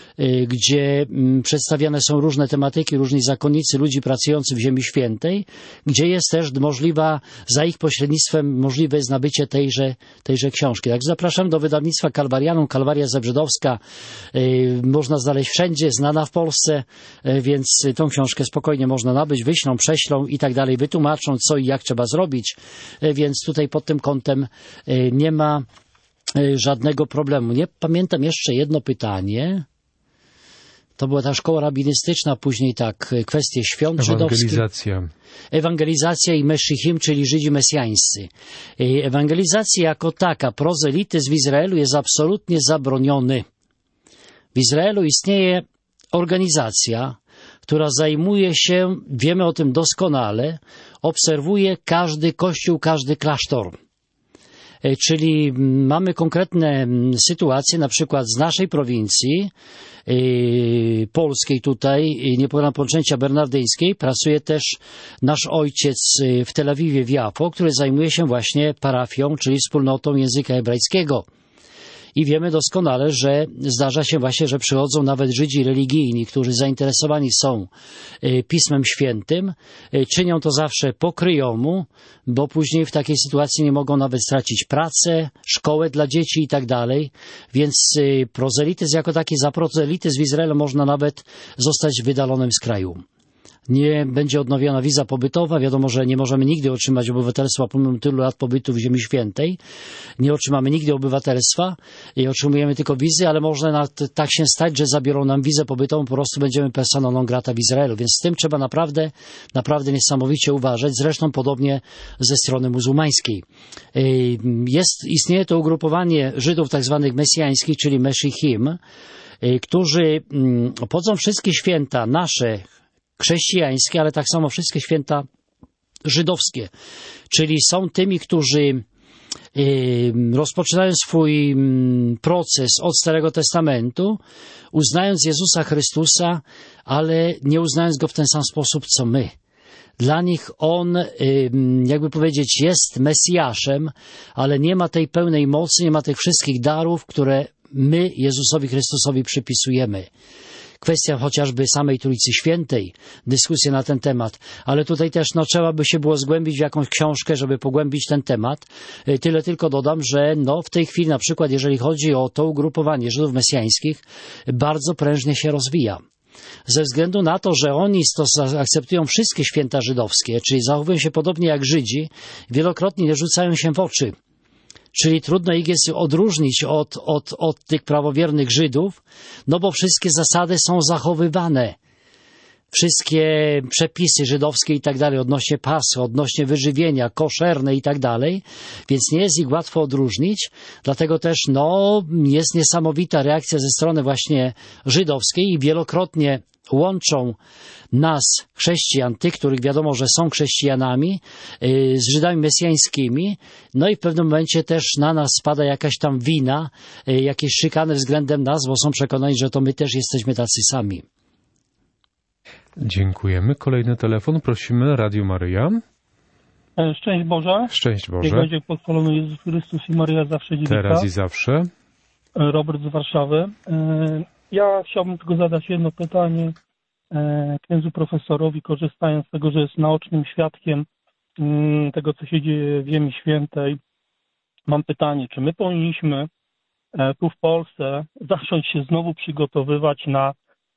gdzie przedstawiane są różne tematyki, różni zakonnicy, ludzi pracujących w Ziemi Świętej, gdzie jest też możliwa, za ich pośrednictwem możliwe jest nabycie tejże, tejże książki. Tak, zapraszam do wydawnictwa Calvarianum. Kalwaria Zebrzydowska można znaleźć wszędzie, znana w Polsce, więc tą książkę spokojnie można nabyć, wyślą, prześlą i tak dalej, wytłumaczą, co i jak trzeba zrobić, więc tutaj pod tym kątem nie ma żadnego problemu. Nie pamiętam jeszcze jedno pytanie. To była ta szkoła rabinistyczna, później tak, kwestie świąt żydowskich. Ewangelizacja. Ewangelizacja i Meszychim, czyli Żydzi mesjańscy. Ewangelizacja jako taka, prozelityzm w Izraelu jest absolutnie zabroniony. W Izraelu istnieje organizacja, która zajmuje się, wiemy o tym doskonale, obserwuje każdy kościół, każdy klasztor. Czyli mamy konkretne sytuacje, na przykład z naszej prowincji yy, polskiej tutaj, Niepokonana Poczęcia Bernardyńskiej, pracuje też nasz ojciec w Tel Awiwie w Jafo, który zajmuje się właśnie parafią, czyli wspólnotą języka hebrajskiego. I wiemy doskonale, że zdarza się właśnie, że przychodzą nawet Żydzi religijni, którzy zainteresowani są Pismem Świętym. Czynią to zawsze po kryjomu, bo później w takiej sytuacji nie mogą nawet stracić pracę, szkołę dla dzieci i tak dalej. Więc prozelityzm jako taki, za prozelityzm w Izraelu można nawet zostać wydalonym z kraju. Nie będzie odnowiona wiza pobytowa. Wiadomo, że nie możemy nigdy otrzymać obywatelstwa pomimo tylu lat pobytu w Ziemi Świętej. Nie otrzymamy nigdy obywatelstwa i otrzymujemy tylko wizy, ale może na, tak się stać, że zabiorą nam wizę pobytową, po prostu będziemy persona non grata w Izraelu. Więc z tym trzeba naprawdę, naprawdę niesamowicie uważać. Zresztą podobnie ze strony muzułmańskiej. Jest, istnieje to ugrupowanie Żydów tak zwanych mesjańskich, czyli Meshichim, którzy obchodzą wszystkie święta nasze, chrześcijańskie, ale tak samo wszystkie święta żydowskie. Czyli są tymi, którzy rozpoczynają swój proces od Starego Testamentu, uznając Jezusa Chrystusa, ale nie uznając Go w ten sam sposób, co my. Dla nich On, jakby powiedzieć, jest Mesjaszem, ale nie ma tej pełnej mocy, nie ma tych wszystkich darów, które my Jezusowi Chrystusowi przypisujemy. Kwestia chociażby samej Trójcy Świętej, dyskusje na ten temat, ale tutaj też no, trzeba by się było zgłębić w jakąś książkę, żeby pogłębić ten temat. Tyle tylko dodam, że no, w tej chwili na przykład, jeżeli chodzi o to ugrupowanie Żydów mesjańskich, bardzo prężnie się rozwija. Ze względu na to, że oni akceptują wszystkie święta żydowskie, czyli zachowują się podobnie jak Żydzi, wielokrotnie nie rzucają się w oczy. Czyli trudno ich jest odróżnić od, od, od tych prawowiernych Żydów, no bo wszystkie zasady są zachowywane. Wszystkie przepisy żydowskie i tak dalej, odnośnie pasy, odnośnie wyżywienia, koszerne i tak dalej, więc nie jest ich łatwo odróżnić, dlatego też no, jest niesamowita reakcja ze strony właśnie żydowskiej i wielokrotnie łączą nas, chrześcijan, tych, których wiadomo, że są chrześcijanami, z Żydami mesjańskimi, no i w pewnym momencie też na nas spada jakaś tam wina, jakieś szykany względem nas, bo są przekonani, że to my też jesteśmy tacy sami. Dziękujemy. Kolejny telefon. Prosimy, Radio Maryja. Szczęść Boże. Szczęść Boże. Niech będzie pochwalony Jezus Chrystus i Maryja zawsze dziewika. Teraz i zawsze. Robert z Warszawy. Ja chciałbym tylko zadać jedno pytanie księdzu profesorowi, korzystając z tego, że jest naocznym świadkiem tego, co się dzieje w Ziemi Świętej. Mam pytanie, czy my powinniśmy tu w Polsce zacząć się znowu przygotowywać na,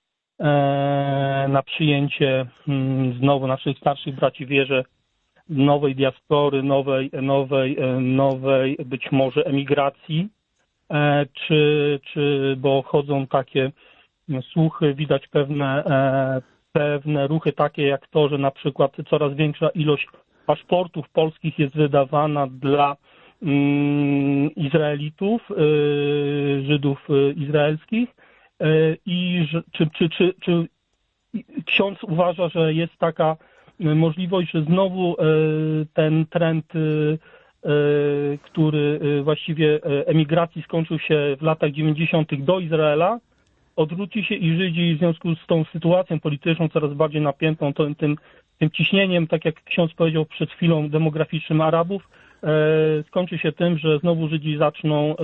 na przyjęcie znowu naszych starszych braci w wierze, nowej diaspory, nowej, nowej, nowej być może emigracji, czy, czy bo chodzą takie słuchy, widać pewne, pewne ruchy takie jak to, że na przykład coraz większa ilość paszportów polskich jest wydawana dla mm, Izraelitów, Żydów izraelskich i czy, czy, czy, czy ksiądz uważa, że jest taka możliwość, że znowu ten trend, który właściwie emigracji skończył się w latach dziewięćdziesiątych do Izraela, odwróci się i Żydzi w związku z tą sytuacją polityczną coraz bardziej napiętą, tym, tym, tym ciśnieniem, tak jak ksiądz powiedział przed chwilą, demograficznym Arabów, skończy się tym, że znowu Żydzi zaczną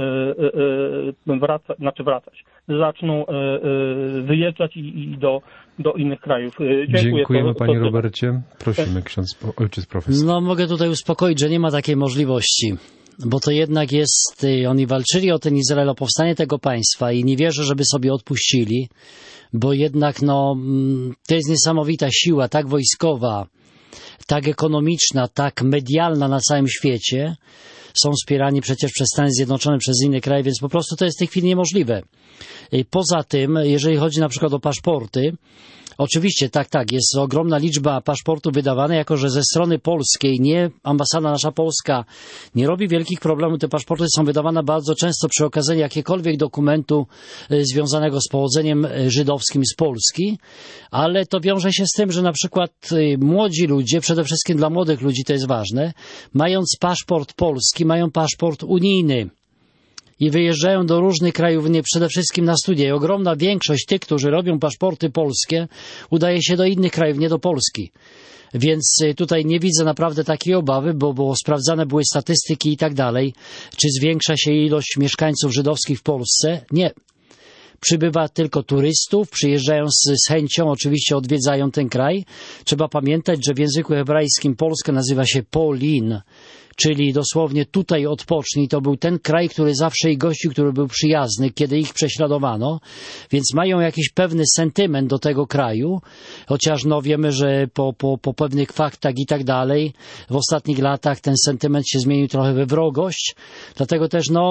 wracać, znaczy wracać, zaczną wyjeżdżać i, i do, do innych krajów. Dziękuję. Dziękujemy to, Panie to Robercie. Prosimy ksiądz, ojciec profesor. No mogę tutaj uspokoić, że nie ma takiej możliwości. Bo to jednak jest, oni walczyli o ten Izrael, o powstanie tego państwa i nie wierzę, żeby sobie odpuścili, bo jednak no, to jest niesamowita siła, tak wojskowa, tak ekonomiczna, tak medialna na całym świecie. Są wspierani przecież przez Stany Zjednoczone, przez inne kraje, więc po prostu to jest w tej chwili niemożliwe. Poza tym, jeżeli chodzi na przykład o paszporty, oczywiście, tak, tak, jest ogromna liczba paszportów wydawanych, jako że ze strony polskiej, nie ambasada nasza polska nie robi wielkich problemów. Te paszporty są wydawane bardzo często przy okazji jakiegokolwiek dokumentu związanego z pochodzeniem żydowskim z Polski, ale to wiąże się z tym, że na przykład młodzi ludzie, przede wszystkim dla młodych ludzi to jest ważne, mając paszport polski, mają paszport unijny. I wyjeżdżają do różnych krajów, nie przede wszystkim na studia. I ogromna większość tych, którzy robią paszporty polskie, udaje się do innych krajów, nie do Polski. Więc tutaj nie widzę naprawdę takiej obawy, bo, bo sprawdzane były statystyki i tak dalej. Czy zwiększa się ilość mieszkańców żydowskich w Polsce? Nie. Przybywa tylko turystów, przyjeżdżają z, z chęcią, oczywiście odwiedzają ten kraj. Trzeba pamiętać, że w języku hebrajskim Polska nazywa się Polin, czyli dosłownie tutaj odpocznij. To był ten kraj, który zawsze ich gościł, który był przyjazny, kiedy ich prześladowano, więc mają jakiś pewny sentyment do tego kraju, chociaż no wiemy, że po, po, po pewnych faktach i tak dalej, w ostatnich latach ten sentyment się zmienił trochę we wrogość, dlatego też no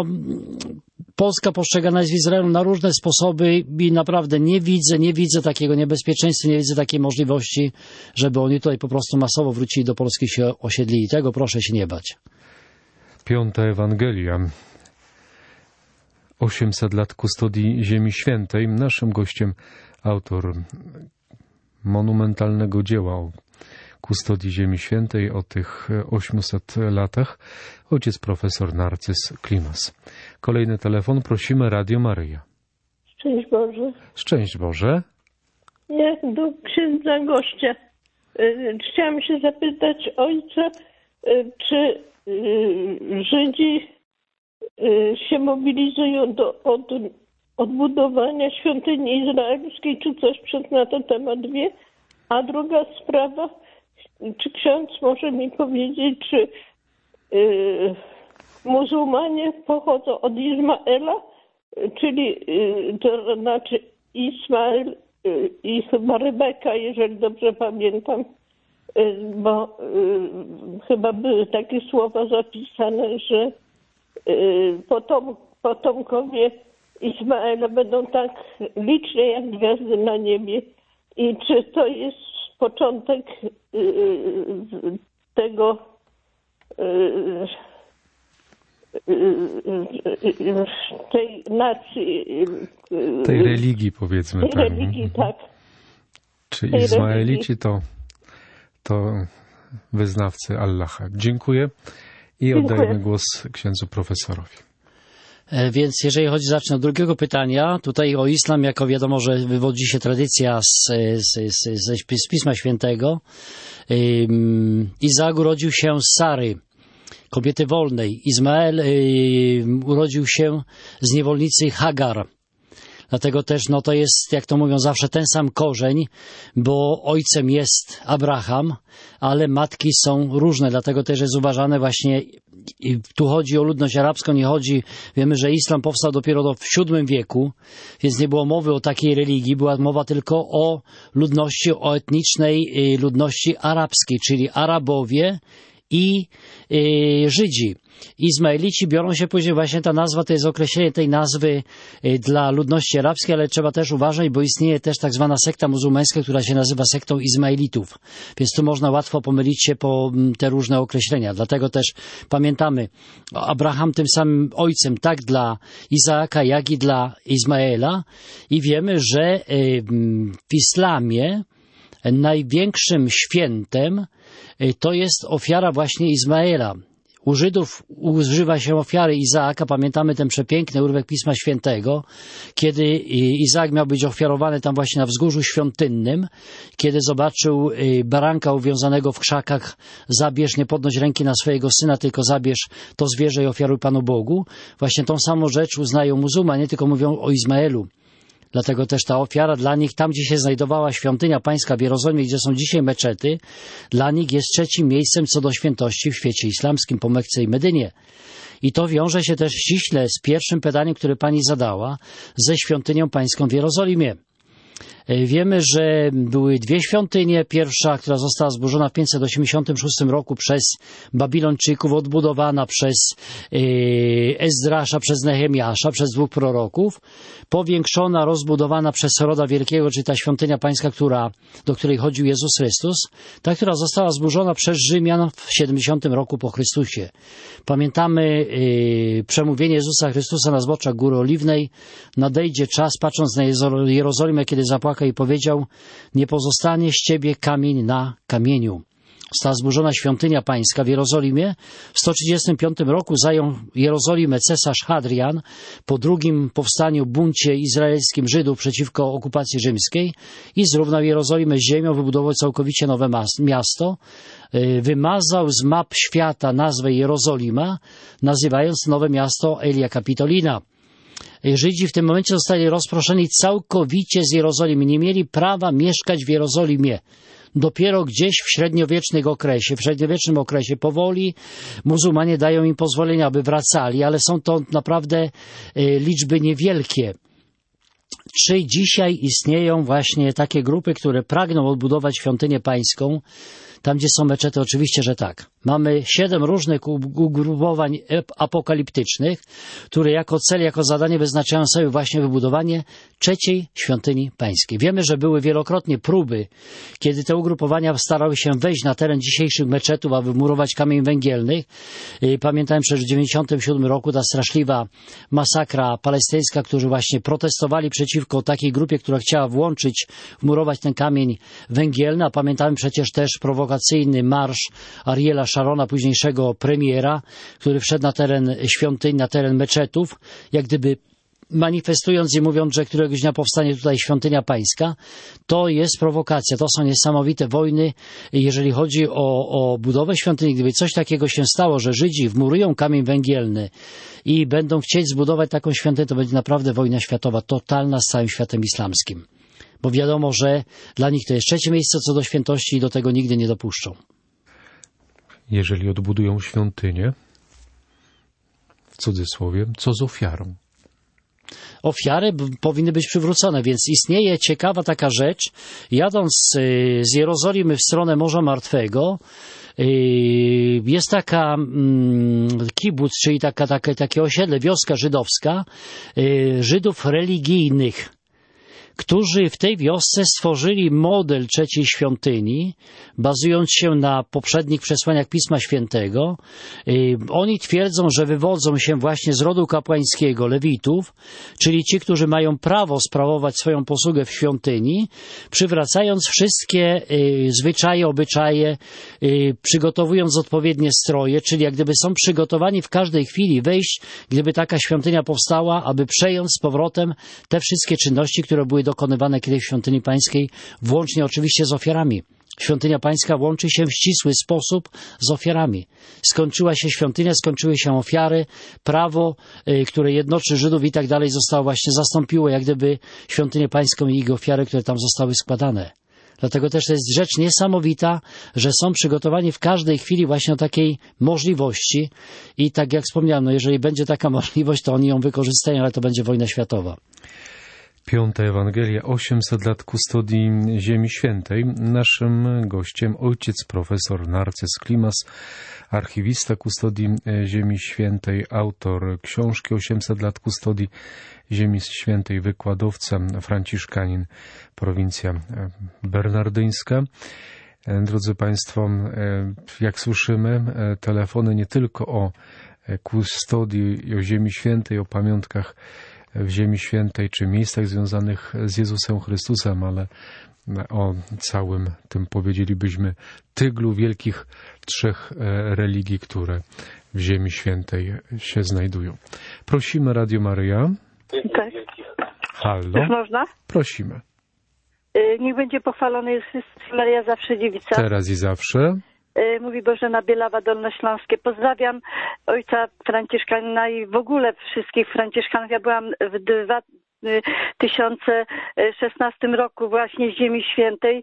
Polska postrzegana jest w Izraelu na różne sposoby i naprawdę nie widzę, nie widzę takiego niebezpieczeństwa, nie widzę takiej możliwości, żeby oni tutaj po prostu masowo wrócili do Polski i się osiedlili. Tego proszę się nie bać. Piąta Ewangelia. osiemset lat kustodii Ziemi Świętej. Naszym gościem autor monumentalnego dzieła o kustodii Ziemi Świętej, o tych osiemset latach, ojciec profesor Narcyz Klimas. Kolejny telefon, prosimy, Radio Maryja. Szczęść Boże. Szczęść Boże. Ja do księdza gościa. Chciałam się zapytać ojca, czy Żydzi się mobilizują do od, odbudowania świątyni izraelskiej, czy coś ksiądz na ten temat wie? A druga sprawa, czy ksiądz może mi powiedzieć, czy y, muzułmanie pochodzą od Izmaela, czyli y, to znaczy Ismael y, i chyba Rebeka, jeżeli dobrze pamiętam, y, bo y, chyba były takie słowa zapisane, że y, potom, potomkowie Ismaela będą tak liczne jak gwiazdy na niebie. I czy to jest początek tego tej nacji, tej religii, powiedzmy. tej tak. religii, tak. Czy tej Izmaelici to, to wyznawcy Allaha. Dziękuję i Dziękuję. oddajemy głos księdzu profesorowi. E, Więc jeżeli chodzi, zacznę od drugiego pytania, tutaj o islam, jako wiadomo, że wywodzi się tradycja z, z, z, z, z Pisma Świętego. Ym, Izaak urodził się z Sary, kobiety wolnej. Izmael ym, urodził się z niewolnicy Hagar. Dlatego też, no to jest, jak to mówią zawsze, ten sam korzeń, bo ojcem jest Abraham, ale matki są różne, dlatego też jest uważane właśnie, i tu chodzi o ludność arabską, nie chodzi, wiemy, że islam powstał dopiero w siódmym wieku, więc nie było mowy o takiej religii, była mowa tylko o ludności, o etnicznej ludności arabskiej, czyli Arabowie i y, Żydzi. Izmaelici biorą się później, właśnie ta nazwa to jest określenie tej nazwy y, dla ludności arabskiej, ale trzeba też uważać, bo istnieje też tak zwana sekta muzułmańska, która się nazywa sektą Izmaelitów, więc tu można łatwo pomylić się po m, te różne określenia. Dlatego też pamiętamy, Abraham tym samym ojcem tak dla Izaaka, jak i dla Izmaela i wiemy, że y, w islamie największym świętem to jest ofiara właśnie Izmaela. U Żydów używa się ofiary Izaaka. Pamiętamy ten przepiękny urywek Pisma Świętego, kiedy Izaak miał być ofiarowany tam właśnie na wzgórzu świątynnym, kiedy zobaczył baranka uwiązanego w krzakach, zabierz, nie podnoś ręki na swojego syna, tylko zabierz to zwierzę i ofiaruj Panu Bogu. Właśnie tą samą rzecz uznają muzułmanie, tylko mówią o Izmaelu. Dlatego też ta ofiara dla nich, tam gdzie się znajdowała świątynia pańska w Jerozolimie, gdzie są dzisiaj meczety, dla nich jest trzecim miejscem co do świętości w świecie islamskim po Mekce i Medynie. I to wiąże się też ściśle z pierwszym pytaniem, które pani zadała, ze świątynią pańską w Jerozolimie. Wiemy, że były dwie świątynie. Pierwsza, która została zburzona w pięćset osiemdziesiątym szóstym roku przez Babilończyków, odbudowana przez Ezdrasza, przez Nehemiasza, przez dwóch proroków. Powiększona, rozbudowana przez Heroda Wielkiego, czyli ta świątynia pańska, która, do której chodził Jezus Chrystus. Ta, która została zburzona przez Rzymian w siedemdziesiątym roku po Chrystusie. Pamiętamy yy, przemówienie Jezusa Chrystusa na zboczach Góry Oliwnej. Nadejdzie czas, patrząc na Jerozolimę, kiedy zapłakał i powiedział, nie pozostanie z ciebie kamień na kamieniu. Została zburzona świątynia pańska w Jerozolimie. W sto trzydziestym piątym roku zajął Jerozolimę cesarz Hadrian po drugim powstaniu buncie izraelskim Żydów przeciwko okupacji rzymskiej i zrównał Jerozolimę z ziemią, wybudował całkowicie nowe miasto. Wymazał z map świata nazwę Jerozolima, nazywając nowe miasto Elia Capitolina. Żydzi w tym momencie zostali rozproszeni całkowicie z Jerozolimy. Nie mieli prawa mieszkać w Jerozolimie. Dopiero gdzieś w średniowiecznym okresie, w średniowiecznym okresie powoli muzułmanie dają im pozwolenie, aby wracali, ale są to naprawdę liczby niewielkie. Czy dzisiaj istnieją właśnie takie grupy, które pragną odbudować świątynię pańską, tam gdzie są meczety? Oczywiście, że tak. Mamy siedem różnych ugrupowań apokaliptycznych, które jako cel, jako zadanie wyznaczają sobie właśnie wybudowanie trzeciej świątyni pańskiej. Wiemy, że były wielokrotnie próby, kiedy te ugrupowania starały się wejść na teren dzisiejszych meczetów, aby murować kamień węgielnych. Pamiętam przecież w dziewięćdziesiątym siódmym roku ta straszliwa masakra palestyńska, którzy właśnie protestowali przeciwko takiej grupie, która chciała włączyć, wmurować ten kamień węgielny, a pamiętamy przecież też prowokacyjny marsz Ariela Sharona, późniejszego premiera, który wszedł na teren świątyń, na teren meczetów, jak gdyby manifestując i mówiąc, że któregoś dnia powstanie tutaj świątynia pańska. To jest prowokacja, to są niesamowite wojny. Jeżeli chodzi o, o budowę świątyni, gdyby coś takiego się stało, że Żydzi wmurują kamień węgielny i będą chcieć zbudować taką świątynię, to będzie naprawdę wojna światowa, totalna z całym światem islamskim. Bo wiadomo, że dla nich to jest trzecie miejsce co do świętości i do tego nigdy nie dopuszczą. Jeżeli odbudują świątynię, w cudzysłowie, co z ofiarą? Ofiary powinny być przywrócone, więc istnieje ciekawa taka rzecz. Jadąc z Jerozolimy w stronę Morza Martwego, jest taka kibuc, czyli taka, taka, takie osiedle, wioska żydowska, Żydów religijnych, którzy w tej wiosce stworzyli model trzeciej świątyni, bazując się na poprzednich przesłaniach Pisma Świętego. Oni twierdzą, że wywodzą się właśnie z rodu kapłańskiego Lewitów, czyli ci, którzy mają prawo sprawować swoją posługę w świątyni, przywracając wszystkie zwyczaje, obyczaje, przygotowując odpowiednie stroje, czyli jak gdyby są przygotowani w każdej chwili wejść, gdyby taka świątynia powstała, aby przejąć z powrotem te wszystkie czynności, które były dokonywane kiedyś w świątyni pańskiej, włącznie oczywiście z ofiarami. Świątynia pańska łączy się w ścisły sposób z ofiarami. Skończyła się świątynia, skończyły się ofiary, prawo, y, które jednoczy Żydów i tak dalej zostało właśnie zastąpiło jak gdyby świątynię pańską i ich ofiary, które tam zostały składane. Dlatego też to jest rzecz niesamowita, że są przygotowani w każdej chwili właśnie do takiej możliwości i tak jak wspomniałem, no jeżeli będzie taka możliwość, to oni ją wykorzystają, ale to będzie wojna światowa. Piąta Ewangelia, osiemset lat kustodii Ziemi Świętej. Naszym gościem ojciec profesor Narcyz Klimas, archiwista kustodii Ziemi Świętej, autor książki osiemset lat kustodii Ziemi Świętej, wykładowca, franciszkanin, prowincja bernardyńska. Drodzy Państwo, jak słyszymy, telefony nie tylko o kustodii, o Ziemi Świętej, o pamiątkach w Ziemi Świętej, czy miejscach związanych z Jezusem Chrystusem, ale o całym tym, powiedzielibyśmy, tyglu wielkich trzech religii, które w Ziemi Świętej się znajdują. Prosimy Radio Maryja. Tak. Halo. Już można? Prosimy. Niech będzie pochwalony Jezus Maryja, zawsze dziewica. Teraz i zawsze. Mówi Bożena Bielawa, Dolnośląskie. Pozdrawiam ojca Franciszkana i w ogóle wszystkich Franciszkanów. Ja byłam w dwa tysiące szesnastym roku właśnie z Ziemi Świętej.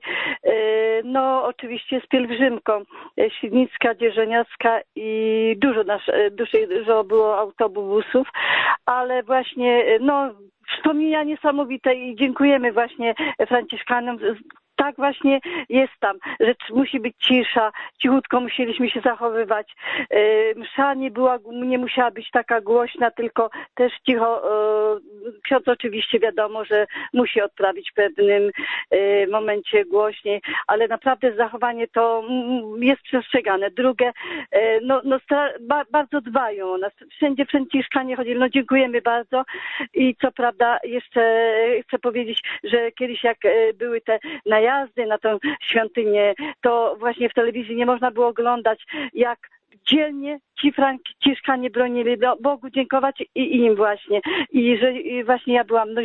No oczywiście z pielgrzymką Świdnicka, Dzierżoniowska i dużo, nasz, dużo było autobusów, ale właśnie no wspomnienia niesamowite i dziękujemy właśnie Franciszkanom. Tak właśnie jest tam, że musi być cisza, cichutko musieliśmy się zachowywać. Msza nie była, nie musiała być taka głośna, tylko też cicho. Ksiądz oczywiście wiadomo, że musi odprawić w pewnym momencie głośniej, ale naprawdę zachowanie to jest przestrzegane. Drugie, no, no bardzo dbają o nas. Wszędzie Franciszkanie chodzili, no dziękujemy bardzo i co prawda jeszcze chcę powiedzieć, że kiedyś jak były te najazdy na tę świątynię, to właśnie w telewizji nie można było oglądać, jak dzielnie ci Franciszkanie bronili, Bogu dziękować i im właśnie. I że i właśnie ja byłam, no,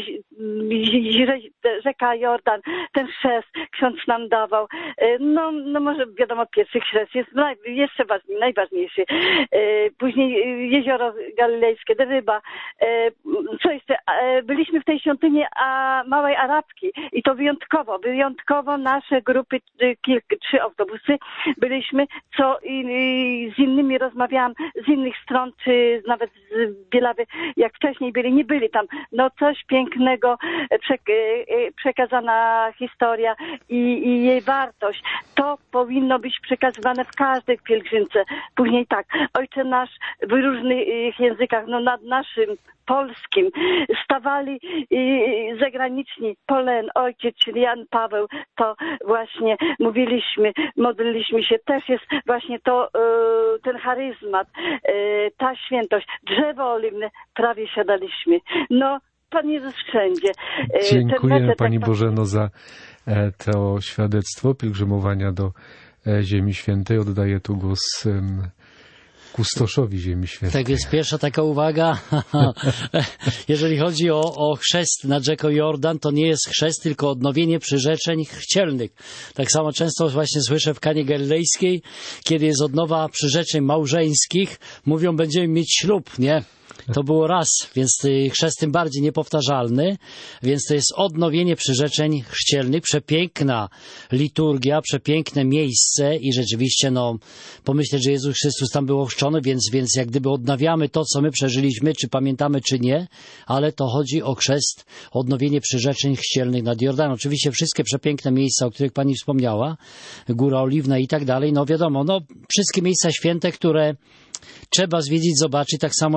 rzeka Jordan, ten chrzest ksiądz nam dawał. No, no może wiadomo, pierwszy chrzest jest jeszcze ważniejszy, najważniejszy. Później jezioro galilejskie, ryba. Co jeszcze? Byliśmy w tej świątyni a małej arabki i to wyjątkowo, wyjątkowo nasze grupy, kilk, trzy autobusy byliśmy, co i, i z innymi rozmawiałam, z innych stron, czy nawet z Bielawy, jak wcześniej byli, nie byli tam. No coś pięknego, przekazana historia i, i jej wartość. To powinno być przekazywane w każdej pielgrzymce. Później tak, Ojcze Nasz w różnych językach, no nad naszym polskim stawali zagraniczni, Polen, ojciec, czyli Jan Paweł, to właśnie mówiliśmy, modliliśmy się, też jest właśnie to, ten charyzmat, ta świętość, drzewo oliwne, prawie siadaliśmy. No, Pan Jezus wszędzie. Dziękujemy Pani Bożeno za to świadectwo pielgrzymowania do Ziemi Świętej. Oddaję tu głos kustoszowi Ziemi Świętej. Tak jest, pierwsza taka uwaga. Jeżeli chodzi o, o chrzest nad rzeką Jordan, to nie jest chrzest, tylko odnowienie przyrzeczeń chrzcielnych. Tak samo często właśnie słyszę w Kanie Galilejskiej, kiedy jest odnowa przyrzeczeń małżeńskich, mówią, będziemy mieć ślub, nie? To było raz, więc chrzest tym bardziej niepowtarzalny, więc to jest odnowienie przyrzeczeń chrzcielnych, przepiękna liturgia, przepiękne miejsce i rzeczywiście, no, pomyśleć, że Jezus Chrystus tam był ochrzczony, więc, więc jak gdyby odnawiamy to, co my przeżyliśmy, czy pamiętamy, czy nie, ale to chodzi o chrzest, odnowienie przyrzeczeń chrzcielnych nad Jordanem. Oczywiście wszystkie przepiękne miejsca, o których Pani wspomniała, Góra Oliwna i tak dalej, no wiadomo, no wszystkie miejsca święte, które trzeba zwiedzić, zobaczyć, tak samo jak,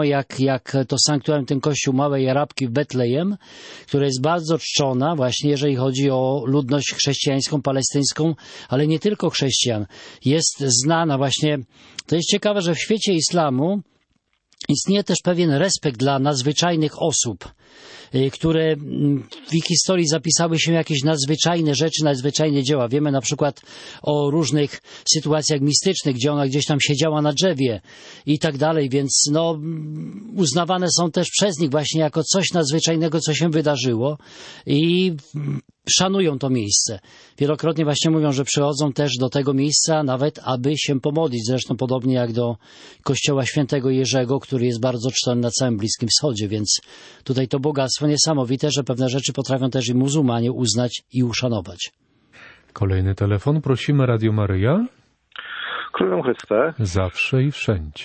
jak to sanktuarium, ten kościół Małej Arabki w Betlejem, które jest bardzo czczona właśnie, jeżeli chodzi o ludność chrześcijańską, palestyńską, ale nie tylko chrześcijan. Jest znana właśnie, to jest ciekawe, że w świecie islamu istnieje też pewien respekt dla nadzwyczajnych osób, które w ich historii zapisały się jakieś nadzwyczajne rzeczy, nadzwyczajne dzieła. Wiemy na przykład o różnych sytuacjach mistycznych, gdzie ona gdzieś tam siedziała na drzewie i tak dalej, więc no, uznawane są też przez nich właśnie jako coś nadzwyczajnego, co się wydarzyło i szanują to miejsce. Wielokrotnie właśnie mówią, że przychodzą też do tego miejsca nawet, aby się pomodlić. Zresztą podobnie jak do kościoła świętego Jerzego, który jest bardzo czczony na całym Bliskim Wschodzie, więc tutaj to bogactwo niesamowite, że pewne rzeczy potrafią też i muzułmanie uznać i uszanować. Kolejny telefon. Prosimy Radio Maryja. Królem Chryste. Zawsze i wszędzie.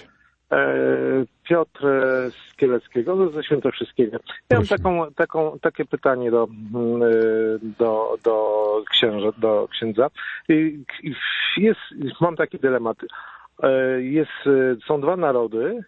Piotr z Kieleckiego, ze Świętokrzyskiego. Ja mam taką, taką, takie pytanie do, do, do księża, do księdza. Jest, mam taki dylemat. Jest, są dwa narody,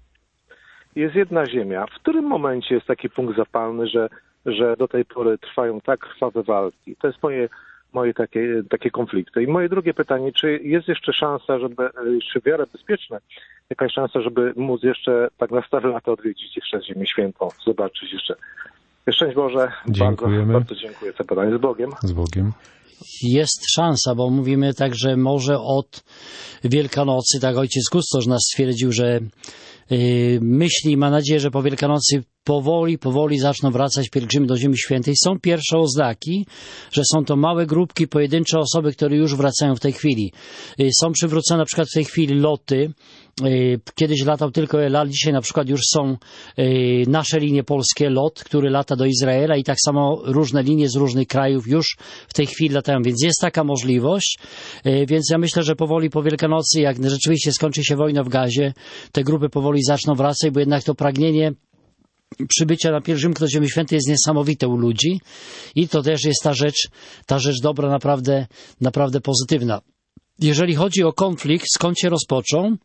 jest jedna ziemia. W którym momencie jest taki punkt zapalny, że, że do tej pory trwają tak krwawe walki? To jest moje moje takie, takie konflikty. I moje drugie pytanie, czy jest jeszcze szansa, żeby, czy w miarę bezpieczne, jakaś szansa, żeby móc jeszcze tak na stare lata odwiedzić jeszcze Ziemię Świętą, zobaczyć jeszcze. Szczęść Boże. Dziękujemy. Bardzo, bardzo dziękuję za pytanie. Z Bogiem. Z Bogiem. Jest szansa, bo mówimy tak, że może od Wielkanocy, tak ojciec Kustosz nas stwierdził, że yy, myśli i ma nadzieję, że po Wielkanocy powoli, powoli zaczną wracać pielgrzymi do Ziemi Świętej. Są pierwsze oznaki, że są to małe grupki, pojedyncze osoby, które już wracają w tej chwili. Yy, są przywrócone na przykład w tej chwili loty. Yy, kiedyś latał tylko Elal, dzisiaj na przykład już są yy, nasze linie polskie, lot, który lata do Izraela i tak samo różne linie z różnych krajów już w tej chwili latają, więc jest taka możliwość. Yy, więc ja myślę, że powoli po Wielkanocy, jak rzeczywiście skończy się wojna w Gazie, te grupy powoli zaczną wracać, bo jednak to pragnienie przybycia na pielgrzymkę do Ziemi Świętej jest niesamowite u ludzi i to też jest ta rzecz, ta rzecz dobra, naprawdę, naprawdę pozytywna. Jeżeli chodzi o konflikt, skąd się rozpoczął?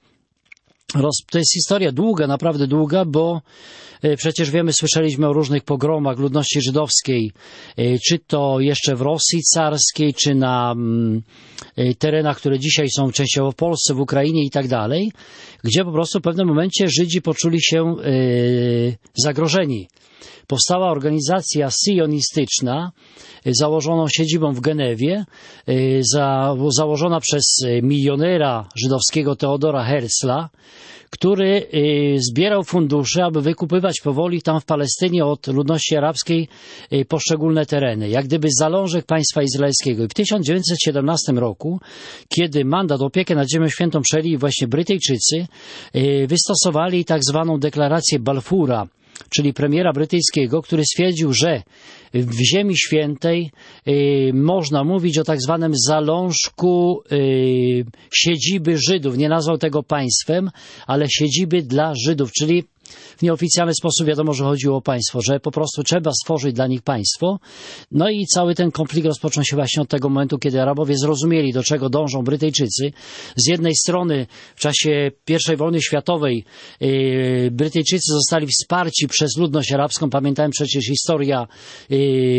To jest historia długa, naprawdę długa, bo przecież wiemy, słyszeliśmy o różnych pogromach ludności żydowskiej, czy to jeszcze w Rosji carskiej, czy na terenach, które dzisiaj są częściowo w Polsce, w Ukrainie i tak dalej, gdzie po prostu w pewnym momencie Żydzi poczuli się zagrożeni. Powstała organizacja sionistyczna, założoną siedzibą w Genewie, za, założona przez milionera żydowskiego Teodora Herzla, który zbierał fundusze, aby wykupywać powoli tam w Palestynie od ludności arabskiej poszczególne tereny, jak gdyby zalążek państwa izraelskiego. I w tysiąc dziewięćset siedemnastym roku, kiedy mandat, opiekę nad Ziemią Świętą przejęli właśnie Brytyjczycy, wystosowali tak zwaną deklarację Balfoura, czyli premiera brytyjskiego, który stwierdził, że w Ziemi Świętej y, można mówić o tak zwanym zalążku y, siedziby Żydów. Nie nazwał tego państwem, ale siedziby dla Żydów, czyli w nieoficjalny sposób wiadomo, że chodziło o państwo, że po prostu trzeba stworzyć dla nich państwo. No i cały ten konflikt rozpoczął się właśnie od tego momentu, kiedy Arabowie zrozumieli, do czego dążą Brytyjczycy. Z jednej strony w czasie pierwszej wojny światowej yy, Brytyjczycy zostali wsparci przez ludność arabską. Pamiętałem przecież historia yy,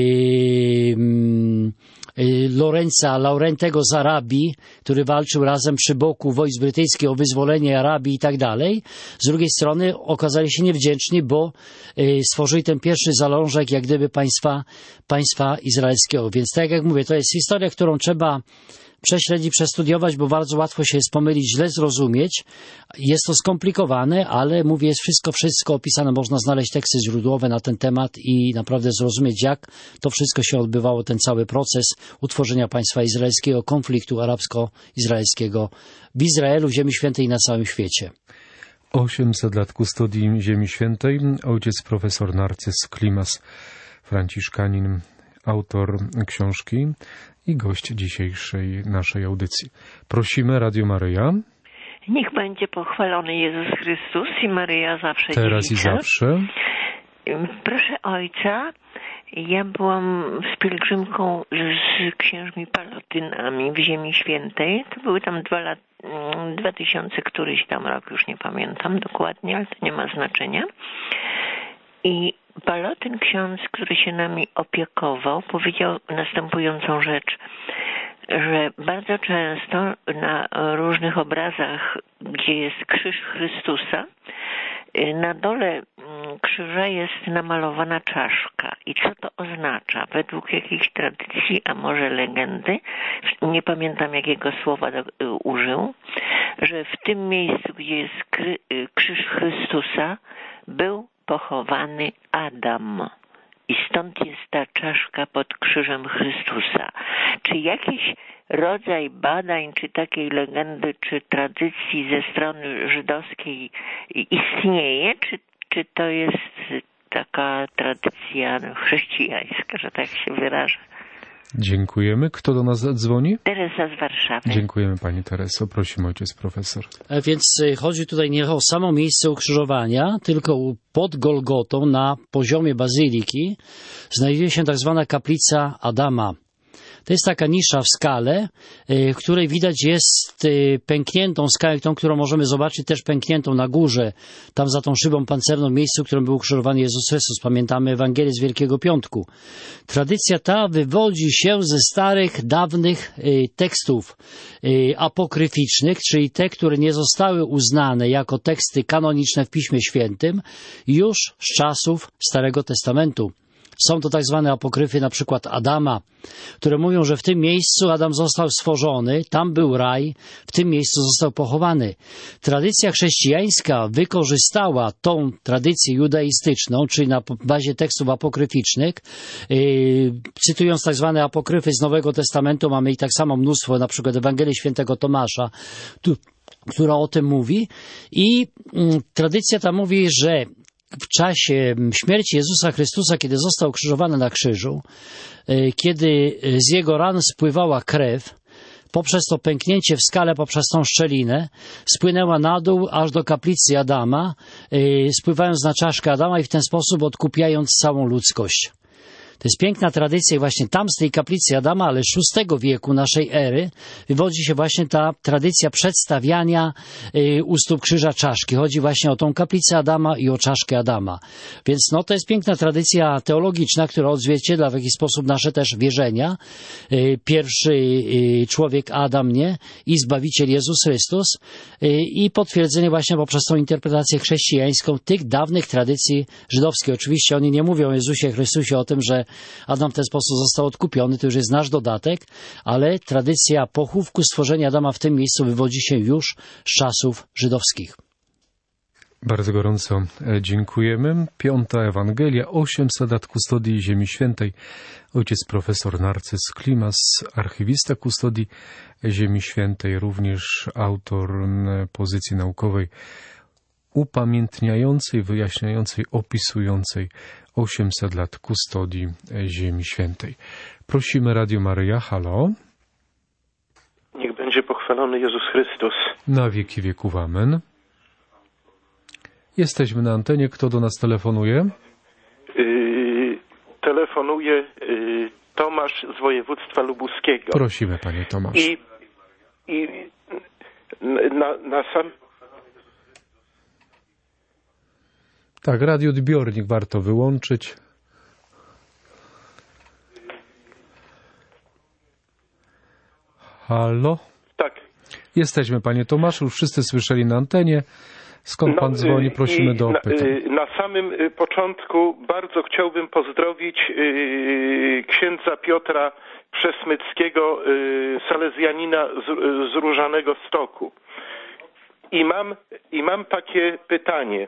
yy, Lorenza, Laurentego z Arabii, który walczył razem przy boku wojsk brytyjskich o wyzwolenie Arabii i tak dalej. Z drugiej strony okazali się niewdzięczni, bo stworzyli ten pierwszy zalążek jak gdyby państwa, państwa izraelskiego. Więc tak jak mówię, to jest historia, którą trzeba prześledzić, przestudiować, bo bardzo łatwo się jest pomylić, źle zrozumieć. Jest to skomplikowane, ale mówię, jest wszystko, wszystko opisane. Można znaleźć teksty źródłowe na ten temat i naprawdę zrozumieć, jak to wszystko się odbywało, ten cały proces utworzenia państwa izraelskiego, konfliktu arabsko-izraelskiego w Izraelu, w Ziemi Świętej i na całym świecie. osiemset lat kustodii Ziemi Świętej. Ojciec profesor Narcyz Klimas, franciszkanin, autor książki i gość dzisiejszej naszej audycji. Prosimy Radio Maryja. Niech będzie pochwalony Jezus Chrystus i Maryja zawsze Teraz dziewica. I zawsze. Proszę Ojca, ja byłam z pielgrzymką z księżmi palotynami w Ziemi Świętej. To były tam dwa, lat, dwa tysiące któryś tam rok, już nie pamiętam dokładnie, ale to nie ma znaczenia. I Balotyn, ksiądz, który się nami opiekował, powiedział następującą rzecz, że bardzo często na różnych obrazach, gdzie jest krzyż Chrystusa, na dole krzyża jest namalowana czaszka. I co to oznacza? Według jakiejś tradycji, a może legendy, nie pamiętam jakiego słowa użył, że w tym miejscu, gdzie jest krzyż Chrystusa, był pochowany Adam. I stąd jest ta czaszka pod krzyżem Chrystusa. Czy jakiś rodzaj badań, czy takiej legendy, czy tradycji ze strony żydowskiej istnieje, czy, czy to jest taka tradycja chrześcijańska, że tak się wyrażę? Dziękujemy. Kto do nas dzwoni? Teresa z Warszawy. Dziękujemy pani Tereso. Prosimy, ojciec profesor. Więc chodzi tutaj nie o samo miejsce ukrzyżowania, tylko pod Golgotą na poziomie bazyliki znajduje się tak zwana kaplica Adama. To jest taka nisza w skale, w której widać jest pękniętą skałę, tą, którą możemy zobaczyć też pękniętą na górze, tam za tą szybą pancerną, miejscu, w którym był ukrzyżowany Jezus Chrystus. Pamiętamy Ewangelię z Wielkiego Piątku. Tradycja ta wywodzi się ze starych, dawnych tekstów apokryficznych, czyli te, które nie zostały uznane jako teksty kanoniczne w Piśmie Świętym już z czasów Starego Testamentu. Są to tak zwane apokryfy, na przykład Adama, które mówią, że w tym miejscu Adam został stworzony, tam był raj, w tym miejscu został pochowany. Tradycja chrześcijańska wykorzystała tą tradycję judaistyczną, czyli na bazie tekstów apokryficznych, yy, cytując tak zwane apokryfy z Nowego Testamentu, mamy ich tak samo mnóstwo, na przykład Ewangelii Świętego Tomasza, tu, która o tym mówi. I yy, tradycja ta mówi, że w czasie śmierci Jezusa Chrystusa, kiedy został ukrzyżowany na krzyżu, kiedy z jego ran spływała krew, poprzez to pęknięcie w skale, poprzez tą szczelinę, spłynęła na dół aż do kaplicy Adama, spływając na czaszkę Adama i w ten sposób odkupiając całą ludzkość. To jest piękna tradycja i właśnie tam z tej kaplicy Adama, ale szóstego wieku naszej ery, wywodzi się właśnie ta tradycja przedstawiania y, u stóp krzyża czaszki. Chodzi właśnie o tą kaplicę Adama i o czaszkę Adama. Więc no, to jest piękna tradycja teologiczna, która odzwierciedla w jakiś sposób nasze też wierzenia. Y, pierwszy y, człowiek Adam, nie? I Zbawiciel Jezus Chrystus. Y, I potwierdzenie właśnie poprzez tą interpretację chrześcijańską tych dawnych tradycji żydowskich. Oczywiście oni nie mówią o Jezusie Chrystusie, o tym, że Adam w ten sposób został odkupiony, to już jest nasz dodatek, ale tradycja pochówku, stworzenia Adama w tym miejscu wywodzi się już z czasów żydowskich. Bardzo gorąco dziękujemy. Piąta Ewangelia, osiemset lat kustodii Ziemi Świętej. Ojciec profesor Narcyz Klimas, archiwista kustodii Ziemi Świętej, również autor pozycji naukowej upamiętniającej, wyjaśniającej, opisującej osiemset lat kustodii Ziemi Świętej. Prosimy Radio Maryja, halo. Niech będzie pochwalony Jezus Chrystus. Na wieki wieków, amen. Jesteśmy na antenie. Kto do nas telefonuje? Yy, telefonuje yy, Tomasz z województwa lubuskiego. Prosimy, panie Tomasz. I, i na, na sam... Tak, radioodbiornik warto wyłączyć. Halo? Tak. Jesteśmy, panie Tomaszu, już wszyscy słyszeli na antenie. Skąd pan no, dzwoni? Prosimy do pytań. Na, na samym początku bardzo chciałbym pozdrowić yy, księdza Piotra Przesmyckiego, yy, salezjanina z, z Różanego Stoku. I mam, i mam takie pytanie.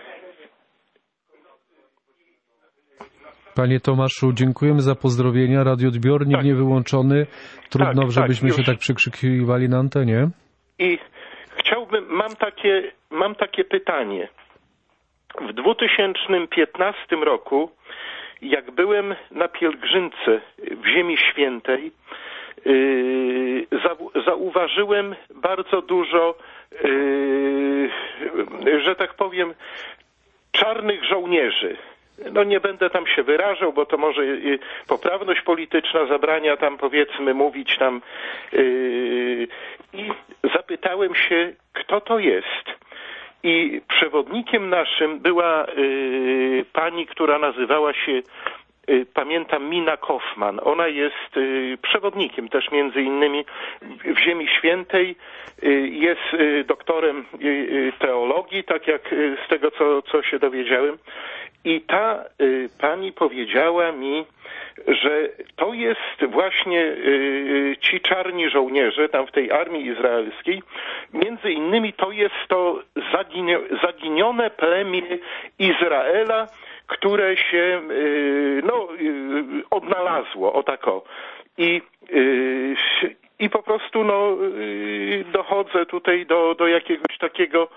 Panie Tomaszu, dziękujemy za pozdrowienia. Radioodbiornik tak. nie wyłączony. Trudno, tak, żebyśmy tak, się tak przekrzykiwali na antenie. I chciałbym, mam takie, mam takie pytanie. W dwa tysiące piętnastym roku, jak byłem na pielgrzymce w Ziemi Świętej, yy, za, zauważyłem bardzo dużo, yy, że tak powiem, czarnych żołnierzy. no nie będę tam się wyrażał, bo to może poprawność polityczna zabrania tam, powiedzmy, mówić tam. I zapytałem się, kto to jest. I przewodnikiem naszym była pani, która nazywała się, pamiętam, Mina Kaufman. Ona jest przewodnikiem też między innymi w Ziemi Świętej. Jest doktorem teologii, tak jak z tego, co, co się dowiedziałem. I ta y, pani powiedziała mi, że to jest właśnie y, ci czarni żołnierze tam w tej armii izraelskiej. Między innymi to jest to zaginie, zaginione plemię Izraela, które się y, no, y, odnalazło, o tak o. I, y, i po prostu no, y, dochodzę tutaj do, do jakiegoś takiego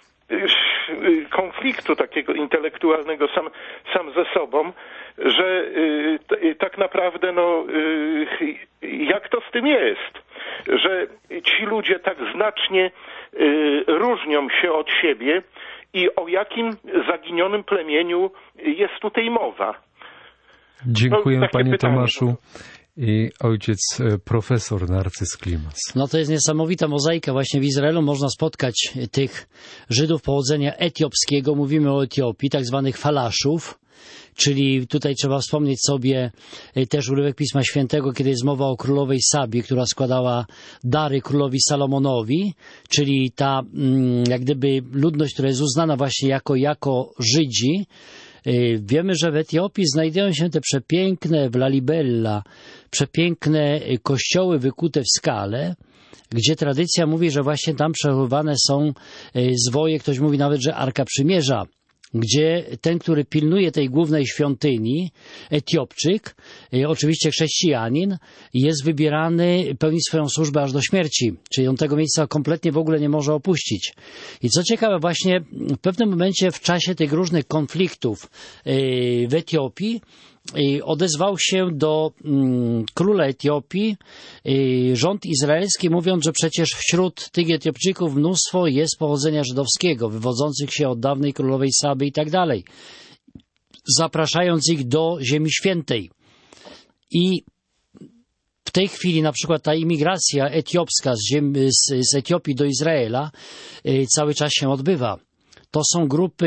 konfliktu takiego intelektualnego sam, sam ze sobą, że y, tak naprawdę no y, jak to z tym jest, że ci ludzie tak znacznie y, różnią się od siebie i o jakim zaginionym plemieniu jest tutaj mowa. Dziękuję, no, panie pytanie. Tomaszu. I ojciec profesor Narcyz Klimas. No to jest niesamowita mozaika. Właśnie w Izraelu można spotkać tych Żydów pochodzenia etiopskiego. Mówimy o Etiopii, tak zwanych falaszów. Czyli tutaj trzeba wspomnieć sobie też urywek Pisma Świętego, kiedy jest mowa o królowej Sabie, która składała dary królowi Salomonowi, czyli ta jak gdyby ludność, która jest uznana właśnie jako, jako Żydzi. Wiemy, że w Etiopii znajdują się te przepiękne w Lalibela, przepiękne kościoły wykute w skale, gdzie tradycja mówi, że właśnie tam przechowywane są zwoje, ktoś mówi nawet, że Arka Przymierza, gdzie ten, który pilnuje tej głównej świątyni, Etiopczyk, oczywiście chrześcijanin, jest wybierany, pełni swoją służbę aż do śmierci, czyli on tego miejsca kompletnie w ogóle nie może opuścić. I co ciekawe, właśnie w pewnym momencie w czasie tych różnych konfliktów w Etiopii odezwał się do mm, króla Etiopii y, rząd izraelski, mówiąc, że przecież wśród tych Etiopczyków mnóstwo jest pochodzenia żydowskiego, wywodzących się od dawnej królowej Saby i tak dalej, zapraszając ich do Ziemi Świętej. I w tej chwili na przykład ta imigracja etiopska z, ziem, z, z Etiopii do Izraela y, cały czas się odbywa. To są grupy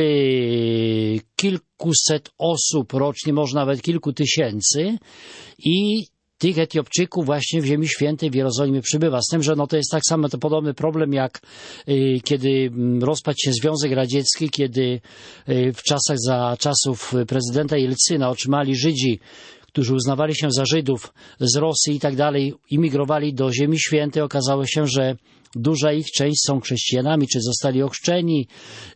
kilkuset osób rocznie, może nawet kilku tysięcy i tych Etiopczyków właśnie w Ziemi Świętej w Jerozolimie przybywa. Z tym, że no to jest tak samo, to podobny problem jak y, kiedy rozpadł się Związek Radziecki, kiedy y, w czasach za czasów prezydenta Jelcyna otrzymali Żydzi, którzy uznawali się za Żydów z Rosji i tak dalej, imigrowali do Ziemi Świętej. Okazało się, że duża ich część są chrześcijanami, czy zostali ochrzczeni,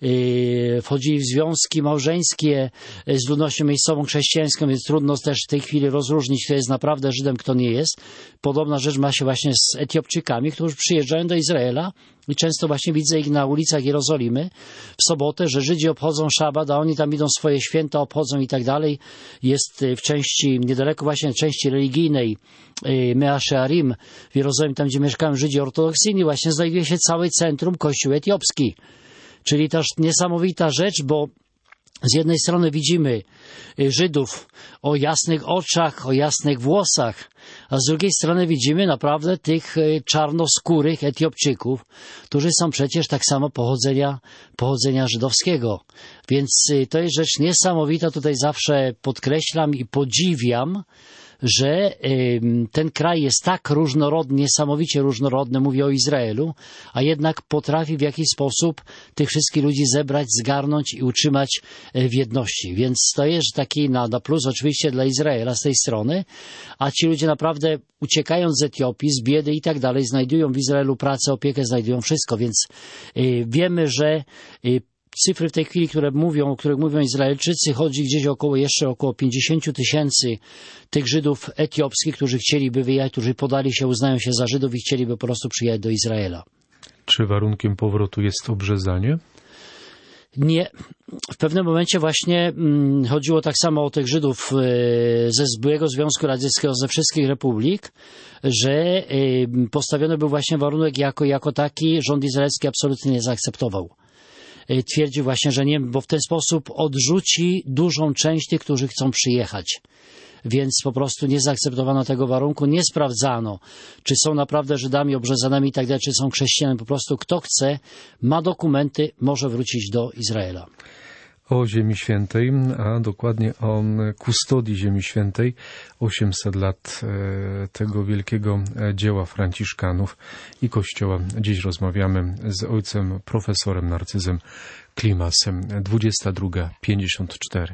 yy, wchodzili w związki małżeńskie z ludnością miejscową chrześcijańską, więc trudno też w tej chwili rozróżnić, kto jest naprawdę Żydem, kto nie jest. Podobna rzecz ma się właśnie z Etiopczykami, którzy przyjeżdżają do Izraela i często właśnie widzę ich na ulicach Jerozolimy w sobotę, że Żydzi obchodzą szabat, a oni tam idą swoje święta, obchodzą i tak dalej. Jest w części, niedaleko właśnie części religijnej Mea Shearim w Jerozolimie, tam gdzie mieszkają Żydzi ortodoksyjni, właśnie znajduje się całe centrum Kościół etiopski. Czyli też niesamowita rzecz, bo z jednej strony widzimy Żydów o jasnych oczach, o jasnych włosach, a z drugiej strony widzimy naprawdę tych czarnoskórych Etiopczyków, którzy są przecież tak samo pochodzenia, pochodzenia żydowskiego. Więc to jest rzecz niesamowita, tutaj zawsze podkreślam i podziwiam, że ten kraj jest tak różnorodny, niesamowicie różnorodny, mówię o Izraelu, a jednak potrafi w jakiś sposób tych wszystkich ludzi zebrać, zgarnąć i utrzymać w jedności. Więc to jest taki na, na plus oczywiście dla Izraela z tej strony, a ci ludzie naprawdę uciekając z Etiopii, z biedy i tak dalej, znajdują w Izraelu pracę, opiekę, znajdują wszystko, więc y, wiemy, że y, cyfry w tej chwili, które mówią, o których mówią Izraelczycy, chodzi gdzieś około jeszcze około pięćdziesiąt tysięcy tych Żydów etiopskich, którzy chcieliby wyjechać, którzy podali się, uznają się za Żydów i chcieliby po prostu przyjechać do Izraela. Czy warunkiem powrotu jest obrzezanie? Nie. W pewnym momencie właśnie hmm, chodziło tak samo o tych Żydów e, ze byłego Związku Radzieckiego, ze wszystkich republik, że e, postawiony był właśnie warunek jako, jako taki, rząd izraelski absolutnie nie zaakceptował. twierdzi właśnie, że nie, bo w ten sposób odrzuci dużą część tych, którzy chcą przyjechać. Więc po prostu nie zaakceptowano tego warunku, nie sprawdzano, czy są naprawdę Żydami obrzezanymi i tak dalej, czy są chrześcijanami. Po prostu kto chce, ma dokumenty, może wrócić do Izraela. O Ziemi Świętej, a dokładnie o kustodii Ziemi Świętej, osiemset lat tego wielkiego dzieła Franciszkanów i Kościoła. Dziś rozmawiamy z ojcem profesorem Narcyzem Klimasem. dwudziesta druga pięćdziesiąt cztery.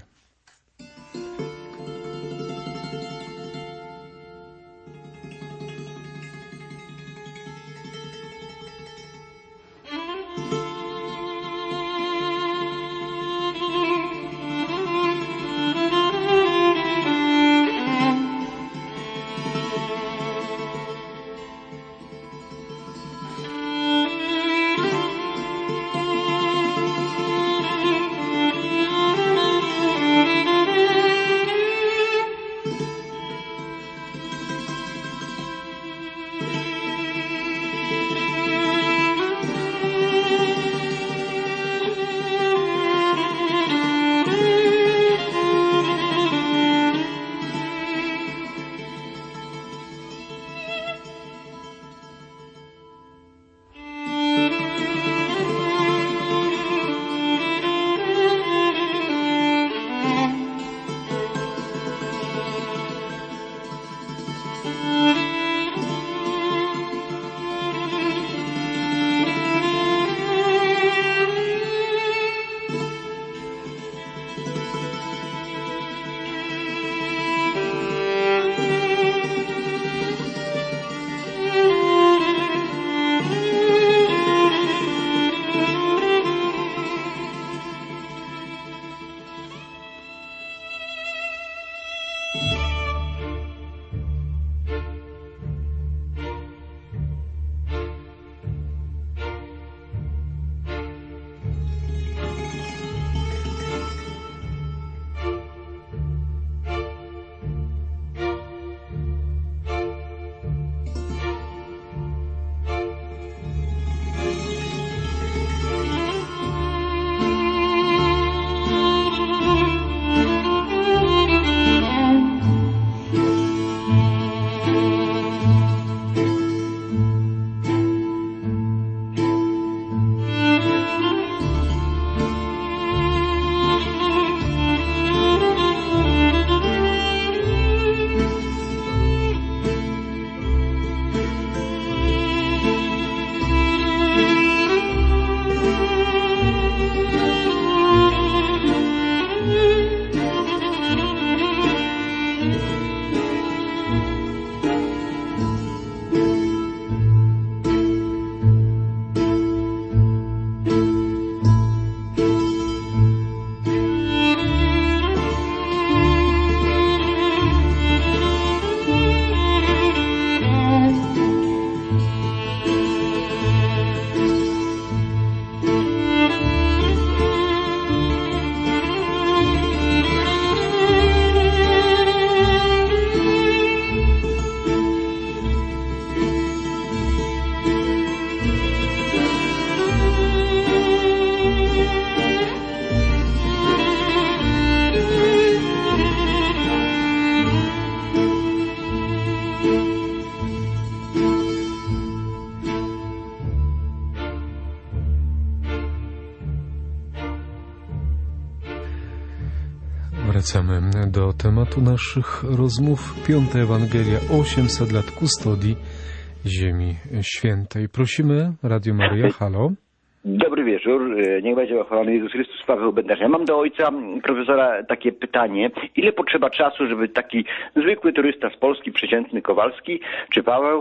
Wracamy do tematu naszych rozmów. Piąta Ewangelia, osiemset lat kustodii Ziemi Świętej. Prosimy, Radio Maryja, halo. Dobry wieczór, niech będzie ochwalony Jezus Chrystus, Paweł Bednarz. Mam do ojca profesora takie pytanie. Ile potrzeba czasu, żeby taki zwykły turysta z Polski, przeciętny Kowalski czy Paweł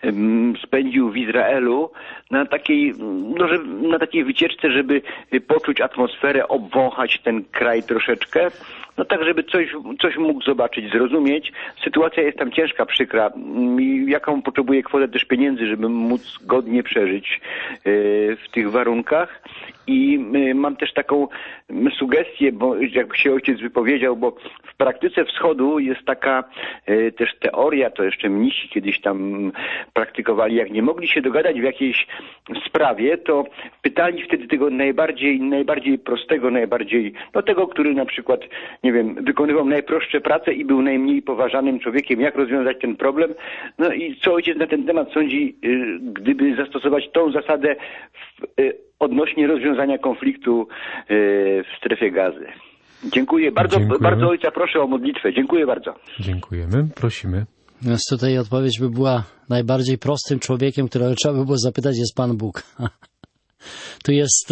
spędził w Izraelu na takiej, no, żeby, na takiej wycieczce, żeby poczuć atmosferę, obwąchać ten kraj troszeczkę, no tak, żeby coś, coś mógł zobaczyć, zrozumieć. Sytuacja jest tam ciężka, przykra. Jaką potrzebuje kwotę też pieniędzy, żeby móc godnie przeżyć w tych warunkach. I mam też taką sugestię, bo jak się ojciec wypowiedział, bo w praktyce wschodu jest taka też teoria, to jeszcze mnisi kiedyś tam praktykowali, jak nie mogli się dogadać w jakiejś sprawie, to pytali wtedy tego najbardziej, najbardziej prostego, najbardziej, no tego, który na przykład, nie wiem, wykonywał najprostsze prace i był najmniej poważanym człowiekiem, jak rozwiązać ten problem. No i co ojciec na ten temat sądzi, gdyby zastosować tą zasadę w, odnośnie rozwiązania konfliktu w strefie Gazy. Dziękuję bardzo. Dziękujemy. Bardzo ojca proszę o modlitwę. Dziękuję bardzo. Dziękujemy. Prosimy. Więc tutaj odpowiedź by była: najbardziej prostym człowiekiem, którego trzeba by było zapytać, jest Pan Bóg. Tu jest...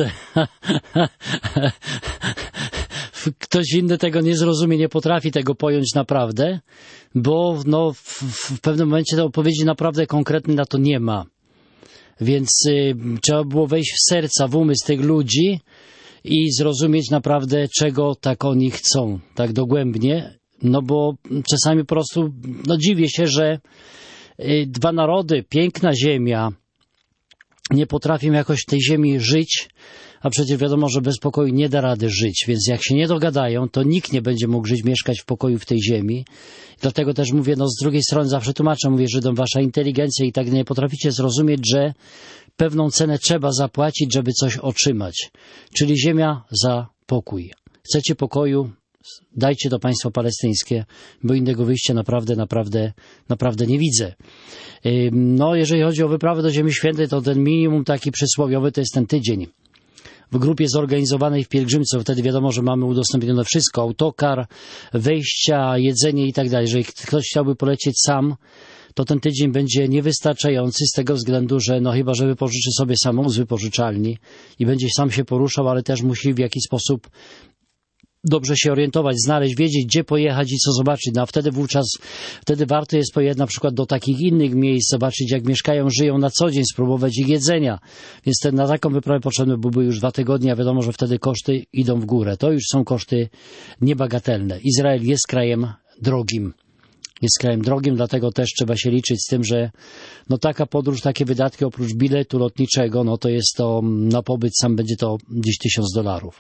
Ktoś inny tego nie zrozumie, nie potrafi tego pojąć naprawdę, bo no, w, w pewnym momencie tej odpowiedzi naprawdę konkretnej na to nie ma. Więc y, trzeba było wejść w serca, w umysł tych ludzi i zrozumieć naprawdę, czego tak oni chcą, tak dogłębnie. No bo czasami po prostu no, dziwię się, że y, dwa narody, piękna ziemia, nie potrafią jakoś w tej ziemi żyć, a przecież wiadomo, że bez pokoju nie da rady żyć, więc jak się nie dogadają, to nikt nie będzie mógł żyć, mieszkać w pokoju w tej ziemi. Dlatego też mówię, no z drugiej strony zawsze tłumaczę, mówię Żydom, wasza inteligencja i tak nie potraficie zrozumieć, że pewną cenę trzeba zapłacić, żeby coś otrzymać. Czyli ziemia za pokój. Chcecie pokoju? Dajcie to państwo palestyńskie, bo innego wyjścia naprawdę, naprawdę, naprawdę nie widzę. No, jeżeli chodzi o wyprawę do Ziemi Świętej, to ten minimum taki przysłowiowy to jest ten tydzień. W grupie zorganizowanej w pielgrzymce, wtedy wiadomo, że mamy udostępnione wszystko, autokar, wejścia, jedzenie i tak dalej. Jeżeli ktoś chciałby polecieć sam, to ten tydzień będzie niewystarczający z tego względu, że no chyba, że wypożyczy sobie samochód z wypożyczalni i będzie sam się poruszał, ale też musi w jakiś sposób dobrze się orientować, znaleźć, wiedzieć, gdzie pojechać i co zobaczyć. No a wtedy wówczas, wtedy warto jest pojechać na przykład do takich innych miejsc, zobaczyć, jak mieszkają, żyją na co dzień, spróbować ich jedzenia. Więc te, na taką wyprawę potrzebne byłyby już dwa tygodnie, a wiadomo, że wtedy koszty idą w górę. To już są koszty niebagatelne. Izrael jest krajem drogim. Jest krajem drogim, dlatego też trzeba się liczyć z tym, że no taka podróż, takie wydatki oprócz biletu lotniczego, no to jest to, na pobyt sam będzie to gdzieś tysiąc dolarów.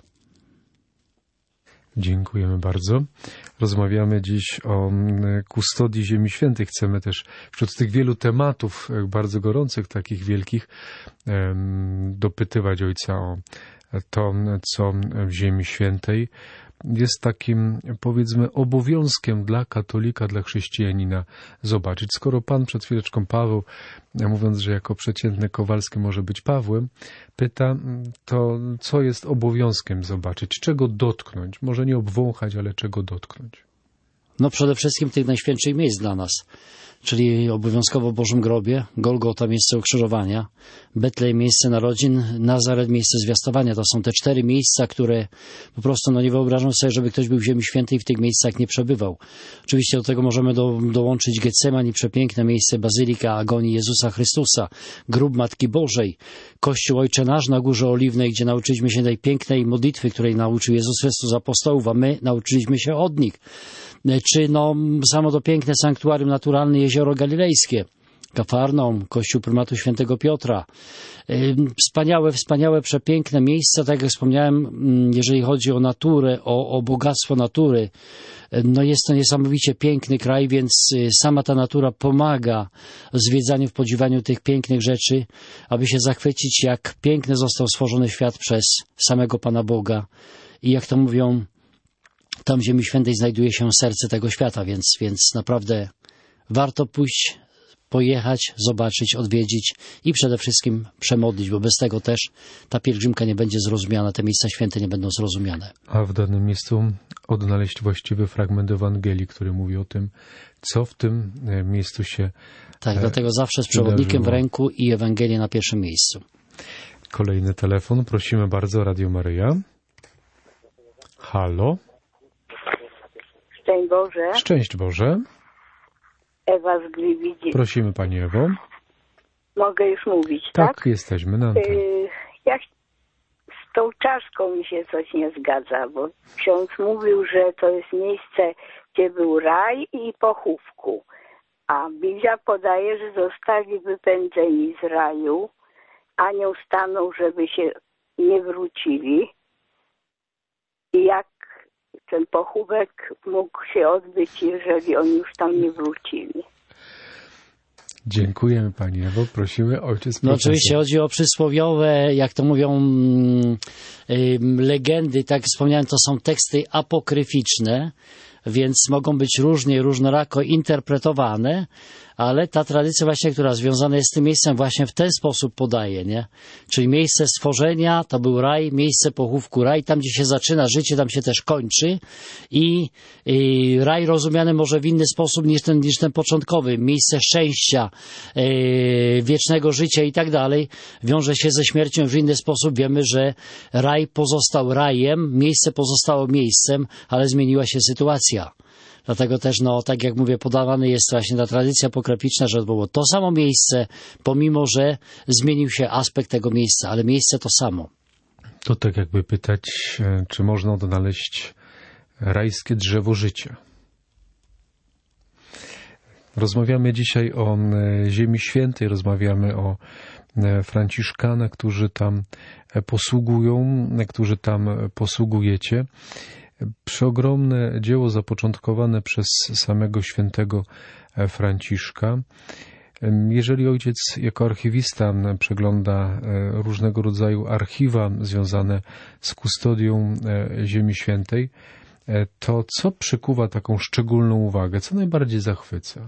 Dziękujemy bardzo. Rozmawiamy dziś o kustodii Ziemi Świętej. Chcemy też wśród tych wielu tematów bardzo gorących, takich wielkich, dopytywać Ojca o to, co w Ziemi Świętej jest takim, powiedzmy, obowiązkiem dla katolika, dla chrześcijanina zobaczyć. Skoro Pan przed chwileczką Paweł, mówiąc, że jako przeciętny Kowalski może być Pawłem, pyta, to co jest obowiązkiem zobaczyć? Czego dotknąć? Może nie obwąchać, ale czego dotknąć? No przede wszystkim tych najświętszych miejsc dla nas, czyli obowiązkowo w Bożym Grobie, Golgota, miejsce ukrzyżowania, Betlejem, miejsce narodzin, Nazaret, miejsce zwiastowania. To są te cztery miejsca, które po prostu no nie wyobrażam sobie, żeby ktoś był w Ziemi Świętej i w tych miejscach nie przebywał. Oczywiście do tego możemy do, dołączyć Getsemani, przepiękne miejsce, Bazylika Agonii Jezusa Chrystusa, grób Matki Bożej, Kościół Ojcze Nasz na Górze Oliwnej, gdzie nauczyliśmy się tej pięknej modlitwy, której nauczył Jezus Chrystus apostołów, a my nauczyliśmy się od nich. Czy no samo to piękne sanktuarium naturalne Jezioro Galilejskie, Kafarnaum, Kościół Prymatu Świętego Piotra. Wspaniałe, wspaniałe, przepiękne miejsca, tak jak wspomniałem, jeżeli chodzi o naturę, o, o bogactwo natury. No jest to niesamowicie piękny kraj, więc sama ta natura pomaga w zwiedzaniu, w podziwianiu tych pięknych rzeczy, aby się zachwycić, jak piękny został stworzony świat przez samego Pana Boga. I jak to mówią, tam w Ziemi Świętej znajduje się serce tego świata, więc, więc naprawdę warto pójść, pojechać, zobaczyć, odwiedzić i przede wszystkim przemodlić, bo bez tego też ta pielgrzymka nie będzie zrozumiana, te miejsca święte nie będą zrozumiane. A w danym miejscu odnaleźć właściwy fragment Ewangelii, który mówi o tym, co w tym miejscu się Tak, e, dlatego zawsze z przewodnikiem w ręku i Ewangelię na pierwszym miejscu. Kolejny telefon, prosimy bardzo, Radio Maryja. Halo? Szczęść Boże. Szczęść Boże. Ewa z Gliwic. Prosimy Pani Ewo. Mogę już mówić, tak? Tak, jesteśmy na antenie. Yy, ja z tą czaszką mi się coś nie zgadza, bo ksiądz mówił, że to jest miejsce, gdzie był raj i pochówku. A Biblia podaje, że zostali wypędzeni z raju. Anioł stanął, żeby się nie wrócili i jak ten pochówek mógł się odbyć, jeżeli oni już tam nie wrócili. Dziękujemy Pani Ewo. Prosimy, ojciec No profesor. oczywiście chodzi o przysłowiowe, jak to mówią, y, legendy, tak jak wspomniałem, to są teksty apokryficzne, więc mogą być różnie, różnorako interpretowane, ale ta tradycja właśnie, która związana jest z tym miejscem, właśnie w ten sposób podaje, nie? Czyli miejsce stworzenia to był raj, miejsce pochówku raj, tam gdzie się zaczyna życie, tam się też kończy i, i raj rozumiany może w inny sposób niż ten, niż ten początkowy, miejsce szczęścia, yy, wiecznego życia i tak dalej, wiąże się ze śmiercią w inny sposób. Wiemy, że raj pozostał rajem, miejsce pozostało miejscem, ale zmieniła się sytuacja. Dlatego też, no, tak jak mówię, podawana jest właśnie ta tradycja apokryficzna, że to było to samo miejsce, pomimo że zmienił się aspekt tego miejsca, ale miejsce to samo. To tak jakby pytać, czy można odnaleźć rajskie drzewo życia. Rozmawiamy dzisiaj o Ziemi Świętej, rozmawiamy o Franciszkanach, którzy tam posługują, którzy tam posługujecie. Przeogromne dzieło zapoczątkowane przez samego świętego Franciszka. Jeżeli ojciec jako archiwista przegląda różnego rodzaju archiwa związane z kustodią Ziemi Świętej, to co przykuwa taką szczególną uwagę? Co najbardziej zachwyca?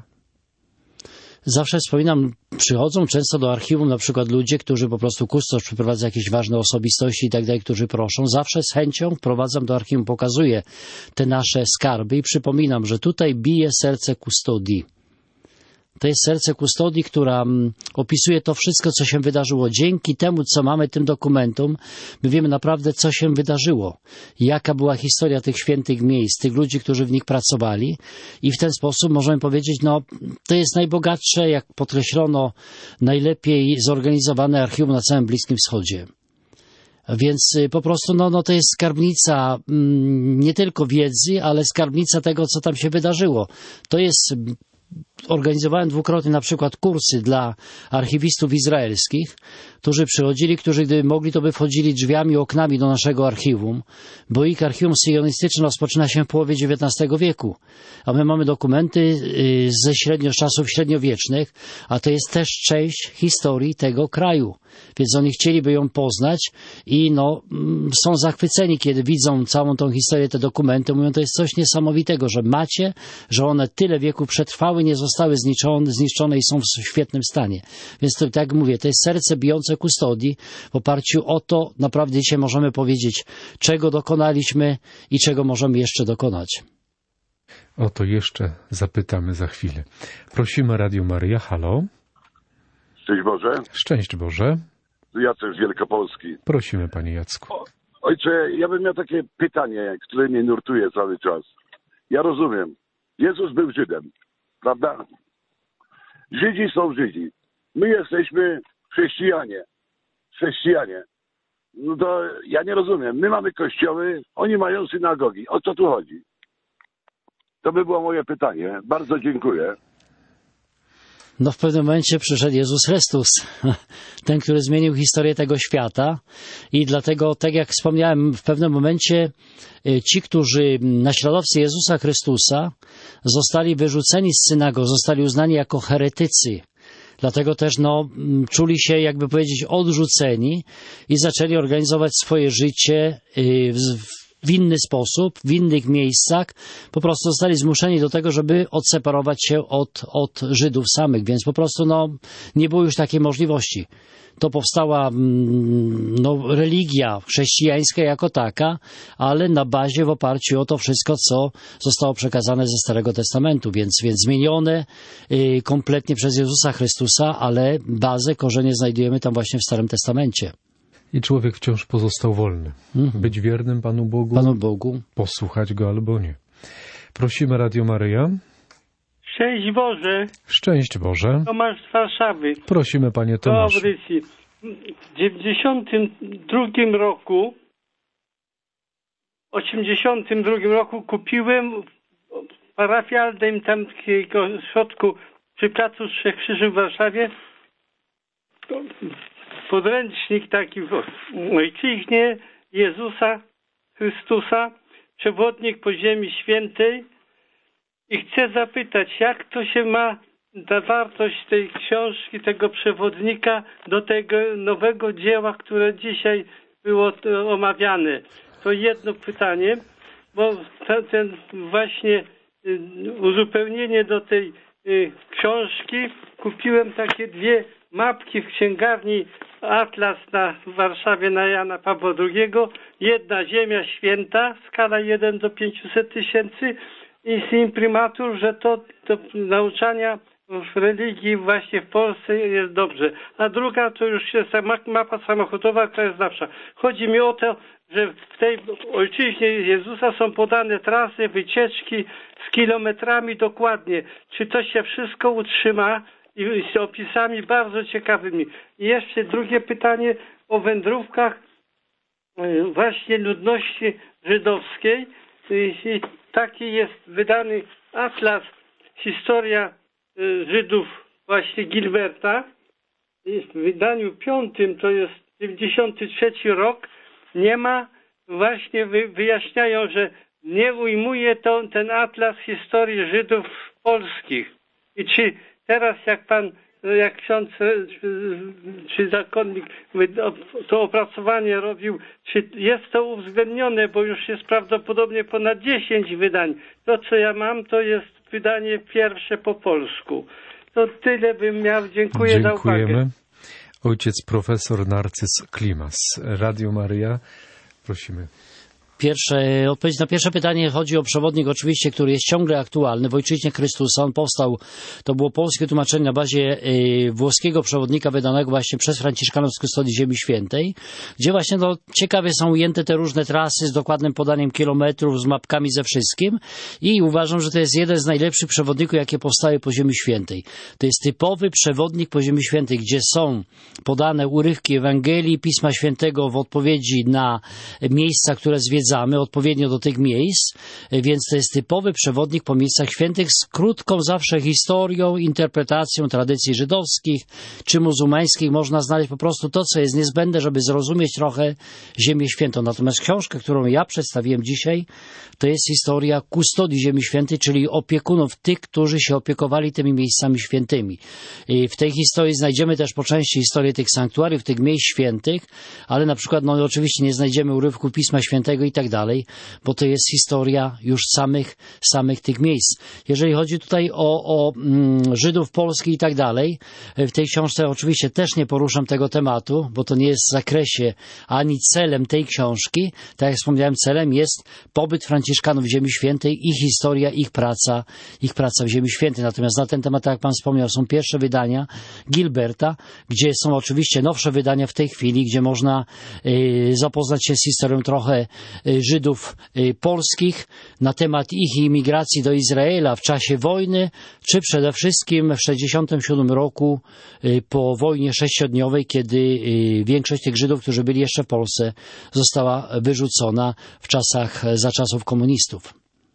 Zawsze wspominam, przychodzą często do archiwum na przykład ludzie, którzy po prostu kustosz przyprowadza jakieś ważne osobistości i tak dalej, którzy proszą. Zawsze z chęcią wprowadzam do archiwum, pokazuję te nasze skarby i przypominam, że tutaj bije serce kustodii. To jest serce kustodii, która opisuje to wszystko, co się wydarzyło. Dzięki temu, co mamy tym dokumentom, my wiemy naprawdę, co się wydarzyło. Jaka była historia tych świętych miejsc, tych ludzi, którzy w nich pracowali. I w ten sposób możemy powiedzieć, no, to jest najbogatsze, jak podkreślono, najlepiej zorganizowane archiwum na całym Bliskim Wschodzie. Więc po prostu no, no to jest skarbnica mm, nie tylko wiedzy, ale skarbnica tego, co tam się wydarzyło. To jest... Organizowałem dwukrotnie na przykład kursy dla archiwistów izraelskich, którzy przychodzili, którzy gdyby mogli, to by wchodzili drzwiami, oknami do naszego archiwum, bo ich archiwum syjonistyczne rozpoczyna się w połowie dziewiętnastego wieku, a my mamy dokumenty ze średnio, z czasów średniowiecznych, a to jest też część historii tego kraju, więc oni chcieliby ją poznać i no, są zachwyceni, kiedy widzą całą tą historię, te dokumenty, mówią, to jest coś niesamowitego, że macie, że one tyle wieków przetrwały, nie zostały zniszczone, zniszczone i są w świetnym stanie. Więc to, tak jak mówię, to jest serce bijące kustodii. W oparciu o to naprawdę dzisiaj możemy powiedzieć, czego dokonaliśmy i czego możemy jeszcze dokonać. O to jeszcze zapytamy za chwilę. Prosimy Radio Maryja. Halo. Szczęść Boże. Szczęść Boże. Jacek z Wielkopolski. Prosimy, panie Jacku. O, ojcze, ja bym miał takie pytanie, które mnie nurtuje cały czas. Ja rozumiem. Jezus był Żydem, prawda? Żydzi są Żydzi. My jesteśmy chrześcijanie. Chrześcijanie. No to ja nie rozumiem. My mamy kościoły, oni mają synagogi. O co tu chodzi? To by było moje pytanie. Bardzo dziękuję. No w pewnym momencie przyszedł Jezus Chrystus, ten, który zmienił historię tego świata i dlatego, tak jak wspomniałem, w pewnym momencie ci, którzy naśladowcy Jezusa Chrystusa zostali wyrzuceni z synagog, zostali uznani jako heretycy. Dlatego też no, czuli się, jakby powiedzieć, odrzuceni i zaczęli organizować swoje życie w w inny sposób, w innych miejscach, po prostu zostali zmuszeni do tego, żeby odseparować się od, od Żydów samych, więc po prostu no, nie było już takiej możliwości. To powstała no, religia chrześcijańska jako taka, ale na bazie, w oparciu o to wszystko, co zostało przekazane ze Starego Testamentu, więc, więc zmienione y, kompletnie przez Jezusa Chrystusa, ale bazę, korzenie znajdujemy tam właśnie w Starym Testamencie. I człowiek wciąż pozostał wolny. Mhm. Być wiernym Panu Bogu, Panu Bogu, posłuchać Go albo nie. Prosimy Radio Maryja. Szczęść Boże. Szczęść Boże. Tomasz z Warszawy. Prosimy, panie Tomaszu. Dobry ci. W dziewięćdziesiątym drugim roku, osiemdziesiątym drugim roku kupiłem w parafialnym tamkiego środku przy placu Trzech Krzyży w Warszawie podręcznik taki w ojczyźnie Jezusa Chrystusa, przewodnik po ziemi świętej, i chcę zapytać, jak to się ma ta wartość tej książki, tego przewodnika do tego nowego dzieła, które dzisiaj było omawiane. To jedno pytanie, bo ten, ten właśnie uzupełnienie do tej książki kupiłem takie dwie mapki w księgarni Atlas na w Warszawie na Jana Pawła drugiego. Jedna Ziemia Święta, skala jeden do pięciuset tysięcy i z imprimatur, że to do nauczania w religii właśnie w Polsce jest dobrze. A druga to już jest mapa samochodowa, która jest lepsza. Chodzi mi o to, że w tej ojczyźnie Jezusa są podane trasy, wycieczki z kilometrami dokładnie. Czy to się wszystko utrzyma i z opisami bardzo ciekawymi. I jeszcze drugie pytanie o wędrówkach właśnie ludności żydowskiej. I taki jest wydany atlas Historia Żydów właśnie Gilberta. W wydaniu piątym, to jest dziewięćdziesiąty trzeci rok, nie ma, właśnie wyjaśniają, że nie ujmuje to, ten atlas historii Żydów polskich. I czy teraz jak pan, jak ksiądz, czy zakonnik to opracowanie robił, czy jest to uwzględnione, bo już jest prawdopodobnie ponad dziesięć wydań. To, co ja mam, to jest wydanie pierwsze po polsku. To tyle bym miał. Dziękuję Dziękujemy. za uwagę. Ojciec profesor Narcyz Klimas, Radio Maryja. Prosimy. Pierwsze, odpowiedź na pierwsze pytanie, chodzi o przewodnik oczywiście, który jest ciągle aktualny w ojczyźnie Chrystusa. On powstał, to było polskie tłumaczenie na bazie y, włoskiego przewodnika wydanego właśnie przez Franciszkanów z Kustodii Ziemi Świętej, gdzie właśnie no, ciekawie są ujęte te różne trasy z dokładnym podaniem kilometrów, z mapkami, ze wszystkim, i uważam, że to jest jeden z najlepszych przewodników, jakie powstały po Ziemi Świętej. To jest typowy przewodnik po Ziemi Świętej, gdzie są podane urywki Ewangelii, Pisma Świętego w odpowiedzi na miejsca, które zwiedzamy, odpowiednio do tych miejsc, więc to jest typowy przewodnik po miejscach świętych z krótką zawsze historią, interpretacją tradycji żydowskich czy muzułmańskich. Można znaleźć po prostu to, co jest niezbędne, żeby zrozumieć trochę Ziemię Świętą. Natomiast książka, którą ja przedstawiłem dzisiaj, to jest historia kustodii Ziemi Świętej, czyli opiekunów, tych, którzy się opiekowali tymi miejscami świętymi. I w tej historii znajdziemy też po części historię tych sanktuariów, tych miejsc świętych, ale na przykład no oczywiście nie znajdziemy urywku Pisma Świętego i tak dalej, bo to jest historia już samych, samych tych miejsc. Jeżeli chodzi tutaj o, o mm, Żydów polskich i tak dalej, w tej książce oczywiście też nie poruszam tego tematu, bo to nie jest w zakresie ani celem tej książki. Tak jak wspomniałem, celem jest pobyt Franciszkanów w Ziemi Świętej, ich historia, ich praca, ich praca w Ziemi Świętej. Natomiast na ten temat, tak jak pan wspomniał, są pierwsze wydania Gilberta, gdzie są oczywiście nowsze wydania w tej chwili, gdzie można y, zapoznać się z historią trochę Żydów polskich, na temat ich imigracji do Izraela w czasie wojny, czy przede wszystkim w tysiąc dziewięćset sześćdziesiątym siódmym roku po wojnie sześciodniowej, kiedy większość tych Żydów, którzy byli jeszcze w Polsce, została wyrzucona w czasach, za czasów komunistów.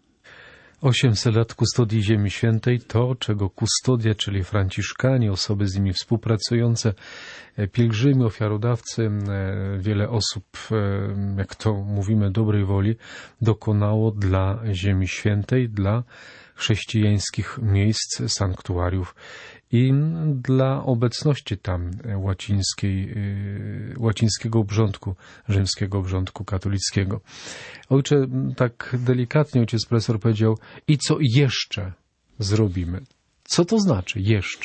osiemset lat kustodii Ziemi Świętej, to czego kustodia, czyli Franciszkanie, osoby z nimi współpracujące, pielgrzymi, ofiarodawcy, wiele osób, jak to mówimy, dobrej woli, dokonało dla Ziemi Świętej, dla chrześcijańskich miejsc, sanktuariów i dla obecności tam łacińskiej, łacińskiego obrządku, rzymskiego obrządku katolickiego. Ojcze, tak delikatnie ojciec profesor powiedział, i co jeszcze zrobimy? Co to znaczy jeszcze?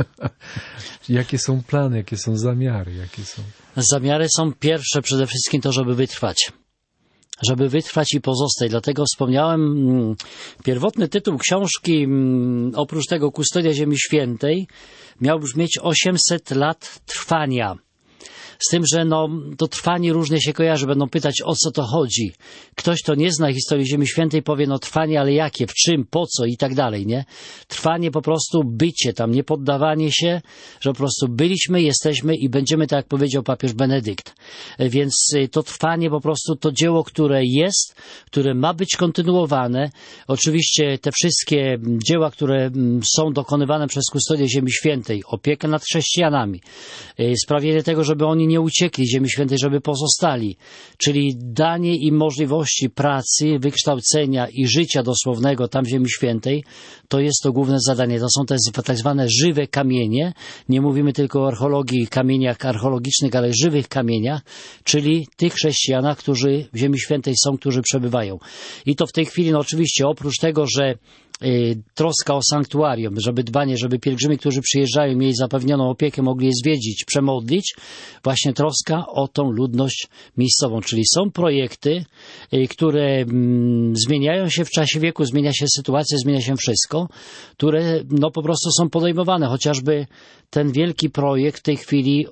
Jakie są plany, jakie są zamiary? Jakie są... Zamiary są pierwsze przede wszystkim to, żeby wytrwać. Żeby wytrwać i pozostać. Dlatego wspomniałem, pierwotny tytuł książki, oprócz tego Kustodia Ziemi Świętej, miał brzmieć osiemset lat trwania. Z tym, że no, to trwanie różnie się kojarzy, będą pytać, o co to chodzi. Ktoś, kto nie zna historii Ziemi Świętej, powie, no trwanie, ale jakie, w czym, po co i tak dalej, nie? Trwanie po prostu bycie tam, nie poddawanie się, że po prostu byliśmy, jesteśmy i będziemy, tak jak powiedział papież Benedykt. Więc to trwanie po prostu to dzieło, które jest, które ma być kontynuowane. Oczywiście te wszystkie dzieła, które są dokonywane przez Kustodię Ziemi Świętej, opiekę nad chrześcijanami, sprawienie tego, żeby oni nie uciekli Ziemi Świętej, żeby pozostali, czyli danie im możliwości pracy, wykształcenia i życia dosłownego tam w Ziemi Świętej, to jest to główne zadanie. To są te tak zwane żywe kamienie. Nie mówimy tylko o archeologii, kamieniach archeologicznych, ale żywych kamieniach, czyli tych chrześcijanach, którzy w Ziemi Świętej są, którzy przebywają. I to w tej chwili, no oczywiście, oprócz tego, że troska o sanktuarium, żeby dbanie, żeby pielgrzymi, którzy przyjeżdżają, mieli zapewnioną opiekę, mogli je zwiedzić, przemodlić, właśnie troska o tą ludność miejscową. Czyli są projekty, które zmieniają się w czasie wieku, zmienia się sytuacja, zmienia się wszystko, które no po prostu są podejmowane. Chociażby ten wielki projekt w tej chwili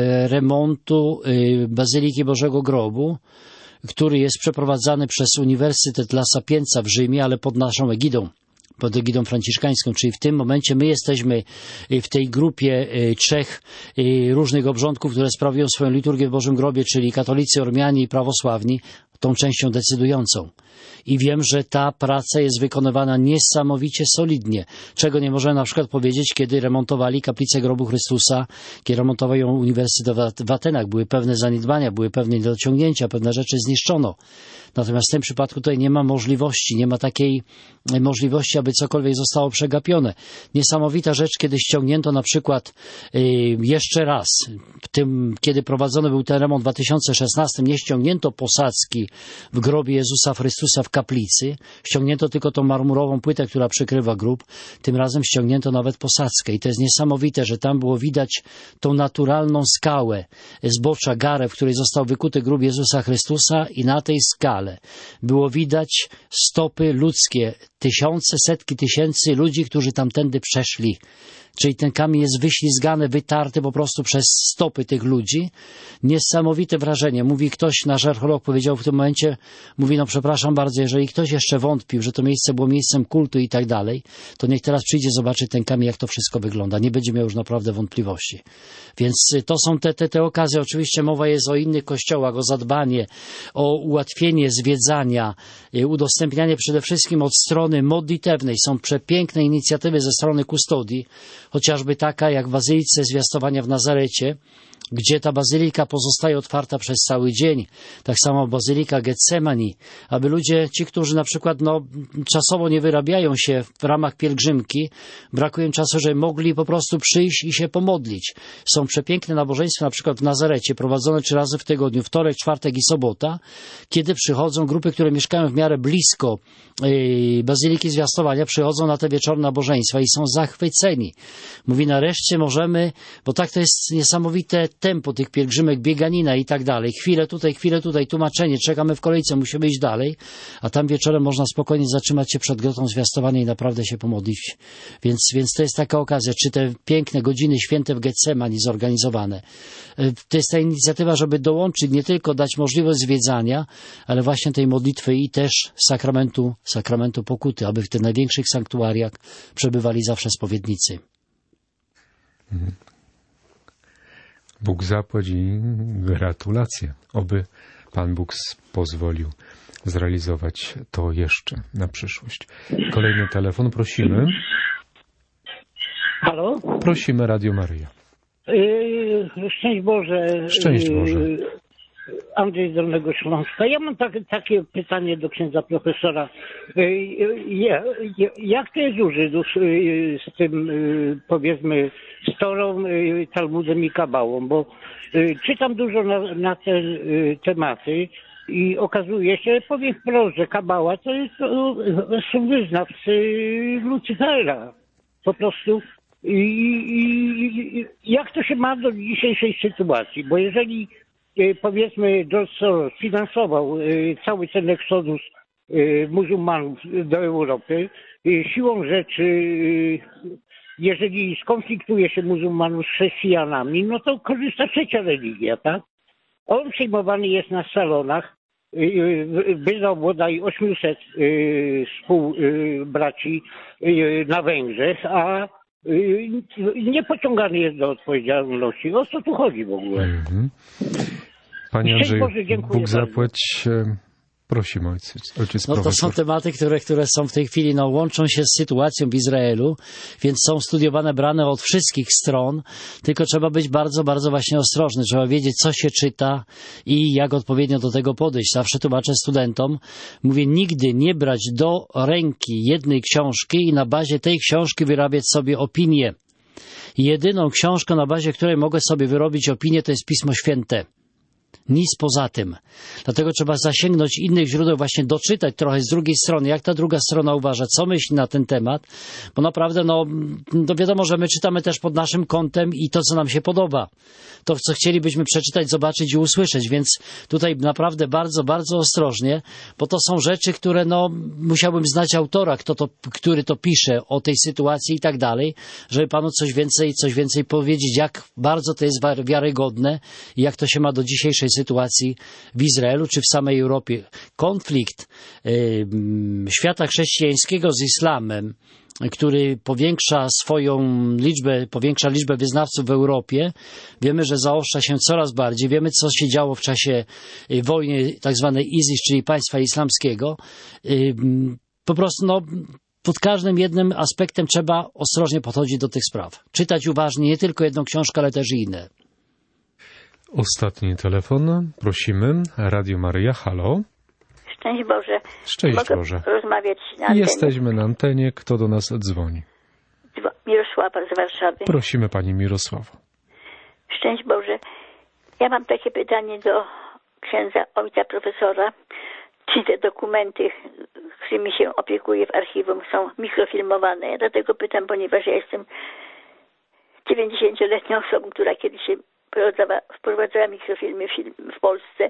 remontu Bazyliki Bożego Grobu, który jest przeprowadzany przez Uniwersytet La Sapienza w Rzymie, ale pod naszą egidą, pod egidą franciszkańską, czyli w tym momencie my jesteśmy w tej grupie trzech różnych obrządków, które sprawują swoją liturgię w Bożym Grobie, czyli katolicy, ormianie i prawosławni, tą częścią decydującą. I wiem, że ta praca jest wykonywana niesamowicie solidnie, czego nie możemy na przykład powiedzieć, kiedy remontowali kaplicę Grobu Chrystusa, kiedy remontował ją Uniwersytet w Atenach. Były pewne zaniedbania, były pewne niedociągnięcia, pewne rzeczy zniszczono. Natomiast w tym przypadku tutaj nie ma możliwości, nie ma takiej możliwości, aby cokolwiek zostało przegapione. Niesamowita rzecz, kiedy ściągnięto na przykład yy, jeszcze raz, w tym, kiedy prowadzony był ten remont w dwa tysiące szesnastym, nie ściągnięto posadzki w grobie Jezusa Chrystusa w kaplicy, ściągnięto tylko tą marmurową płytę, która przykrywa grób, tym razem ściągnięto nawet posadzkę i to jest niesamowite, że tam było widać tą naturalną skałę zbocza, garę, w której został wykuty grób Jezusa Chrystusa i na tej skale było widać stopy ludzkie, tysiące, setki tysięcy ludzi, którzy tamtędy przeszli. Czyli ten kamień jest wyślizgany, wytarty po prostu przez stopy tych ludzi. Niesamowite wrażenie. Mówi ktoś, nasz archeolog powiedział w tym momencie, mówi, no przepraszam bardzo, jeżeli ktoś jeszcze wątpił, że to miejsce było miejscem kultu i tak dalej, to niech teraz przyjdzie zobaczyć ten kamień, jak to wszystko wygląda. Nie będzie miał już naprawdę wątpliwości. Więc to są te, te, te okazje. Oczywiście mowa jest o innych kościołach, o zadbanie, o ułatwienie zwiedzania, udostępnianie przede wszystkim od strony modlitewnej. Są przepiękne inicjatywy ze strony kustodii, chociażby taka jak w Bazylice Zwiastowania w Nazarecie, gdzie ta bazylika pozostaje otwarta przez cały dzień. Tak samo Bazylika Getsemani, aby ludzie, ci, którzy na przykład no, czasowo nie wyrabiają się w ramach pielgrzymki, brakuje im czasu, żeby mogli po prostu przyjść i się pomodlić. Są przepiękne nabożeństwa, na przykład w Nazarecie, prowadzone trzy razy w tygodniu, wtorek, czwartek i sobota, kiedy przychodzą grupy, które mieszkają w miarę blisko yy, Bazyliki Zwiastowania, przychodzą na te wieczorne nabożeństwa i są zachwyceni. Mówi, nareszcie możemy, bo tak to jest niesamowite tempo tych pielgrzymek, bieganina i tak dalej. Chwilę tutaj, chwilę tutaj, tłumaczenie, czekamy w kolejce, musimy iść dalej, a tam wieczorem można spokojnie zatrzymać się przed grotą Zwiastowania i naprawdę się pomodlić. Więc, więc to jest taka okazja, czy te piękne godziny święte w Getsemani zorganizowane. To jest ta inicjatywa, żeby dołączyć, nie tylko dać możliwość zwiedzania, ale właśnie tej modlitwy i też sakramentu, sakramentu pokuty, aby w tych największych sanktuariach przebywali zawsze spowiednicy. Mhm. Bóg zapłać i gratulacje. Oby Pan Bóg pozwolił zrealizować to jeszcze na przyszłość. Kolejny telefon, prosimy. Halo? Prosimy, Radio Maryja. Yy, szczęść Boże. Szczęść Boże. Yy, Andrzej z Dolnego Śląska. Ja mam tak, takie pytanie do księdza profesora. Jak to jest u Żydów z tym, powiedzmy, z Torą, Talmudem i Kabałą? Bo czytam dużo na, na te tematy i okazuje się, powiem wprost, że Kabała to, jest, to są wyznawcy Lucyfera. Po prostu. I, i jak to się ma do dzisiejszej sytuacji? Bo jeżeli powiedzmy George Soros finansował cały ten eksodus muzułmanów do Europy, siłą rzeczy jeżeli skonfliktuje się muzułmanów z chrześcijanami, no to korzysta trzecia religia, tak? On przyjmowany jest na salonach, wydał bodaj osiemset współbraci na Węgrzech, a nie pociągany jest do odpowiedzialności. O co tu chodzi w ogóle? Mm-hmm. Panie Andrzeju, Bóg zapłać. Prosimy, ojciec, ojciec no to profesor. są tematy, które, które są w tej chwili, no, łączą się z sytuacją w Izraelu, więc są studiowane, brane od wszystkich stron, tylko trzeba być bardzo, bardzo właśnie ostrożny. Trzeba wiedzieć, co się czyta i jak odpowiednio do tego podejść. Zawsze tłumaczę studentom, mówię, nigdy nie brać do ręki jednej książki i na bazie tej książki wyrabiać sobie opinię. Jedyną książką, na bazie której mogę sobie wyrobić opinię, to jest Pismo Święte. Nic poza tym. Dlatego trzeba zasięgnąć innych źródeł, właśnie doczytać trochę z drugiej strony, jak ta druga strona uważa, co myśli na ten temat, bo naprawdę, no, no wiadomo, że my czytamy też pod naszym kątem i to, co nam się podoba. To, co chcielibyśmy przeczytać, zobaczyć i usłyszeć, więc tutaj naprawdę bardzo, bardzo ostrożnie, bo to są rzeczy, które, no, musiałbym znać autora, kto to, który to pisze o tej sytuacji i tak dalej, żeby panu coś więcej, coś więcej powiedzieć, jak bardzo to jest wiarygodne i jak to się ma do dzisiejszej sytuacji w Izraelu czy w samej Europie. Konflikt y, świata chrześcijańskiego z islamem, który powiększa swoją liczbę, powiększa liczbę wyznawców w Europie. Wiemy, że zaostrza się coraz bardziej. Wiemy, co się działo w czasie wojny tak zwanej ISIS, czyli państwa islamskiego. Y, po prostu, no, pod każdym jednym aspektem trzeba ostrożnie podchodzić do tych spraw. Czytać uważnie nie tylko jedną książkę, ale też i inne. Ostatni telefon, prosimy. Radio Maryja, halo. Szczęść Boże. Szczęść Mogę Boże. rozmawiać na antenie? Jesteśmy na antenie. Kto do nas dzwoni? Mirosława z Warszawy. Prosimy pani Mirosławo. Szczęść Boże. Ja mam takie pytanie do księdza, ojca profesora. Czy te dokumenty, którymi się opiekuję w archiwum, są mikrofilmowane? Ja dlatego pytam, ponieważ ja jestem dziewięćdziesięcioletnią osobą, która kiedyś się Wprowadzała, wprowadzała mikrofilmy film w Polsce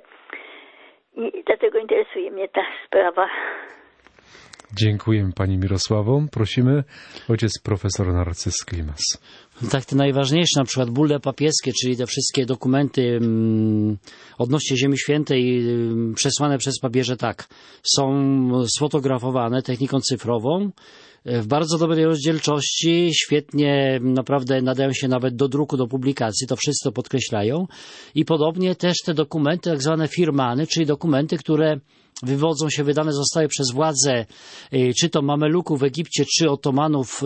i dlatego interesuje mnie ta sprawa. Dziękujemy pani Mirosławo. Prosimy ojciec profesor Narcyz Klimas. Tak, te najważniejsze, na przykład bulle papieskie, czyli te wszystkie dokumenty mm, odnośnie Ziemi Świętej mm, przesłane przez papieże, tak, są sfotografowane techniką cyfrową w bardzo dobrej rozdzielczości, świetnie naprawdę nadają się nawet do druku, do publikacji, to wszyscy to podkreślają. I podobnie też te dokumenty, tak zwane firmany, czyli dokumenty, które wywodzą się, wydane zostały przez władze, czy to Mameluków w Egipcie, czy Otomanów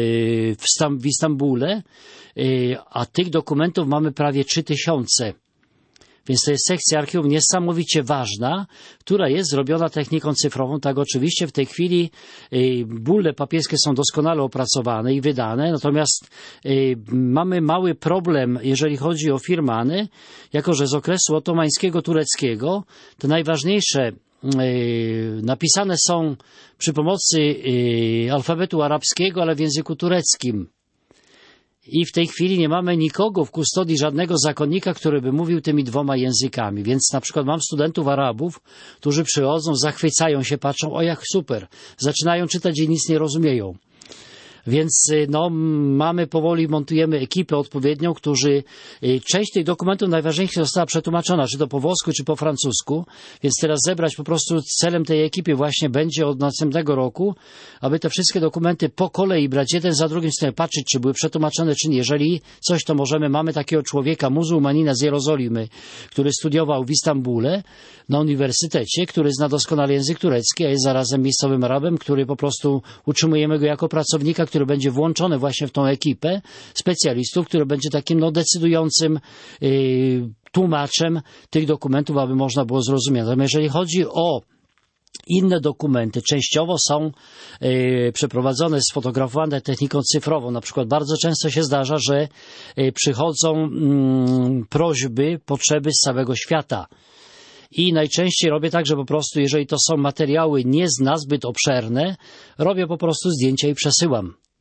w Istambule, a tych dokumentów mamy prawie trzy tysiące. Więc to jest sekcja archiwum niesamowicie ważna, która jest zrobiona techniką cyfrową. Tak, oczywiście w tej chwili bulle papieskie są doskonale opracowane i wydane, natomiast mamy mały problem, jeżeli chodzi o firmany, jako że z okresu otomańskiego, tureckiego te najważniejsze napisane są przy pomocy alfabetu arabskiego, ale w języku tureckim. I w tej chwili nie mamy nikogo w kustodii, żadnego zakonnika, który by mówił tymi dwoma językami. Więc na przykład mam studentów Arabów, którzy przychodzą, zachwycają się, patrzą, o jak super, zaczynają czytać i nic nie rozumieją. Więc no, mamy powoli, montujemy ekipę odpowiednią, którzy, część tych dokumentów najważniejszych została przetłumaczona, czy to po włosku, czy po francusku, więc teraz zebrać po prostu celem tej ekipy właśnie będzie od następnego roku, aby te wszystkie dokumenty po kolei brać jeden za drugim, patrzeć, czy były przetłumaczone, czy nie. Jeżeli coś, to możemy, mamy takiego człowieka, muzułmanina z Jerozolimy, który studiował w Istambule na uniwersytecie, który zna doskonale język turecki, a jest zarazem miejscowym Arabem, który po prostu utrzymujemy go jako pracownika, który będzie włączony właśnie w tą ekipę specjalistów, który będzie takim no, decydującym yy, tłumaczem tych dokumentów, aby można było zrozumieć. Natomiast jeżeli chodzi o inne dokumenty, częściowo są yy, przeprowadzone, sfotografowane techniką cyfrową. Na przykład bardzo często się zdarza, że yy, przychodzą yy, prośby, potrzeby z całego świata. I najczęściej robię tak, że po prostu, jeżeli to są materiały nie nazbyt obszerne, robię po prostu zdjęcia i przesyłam.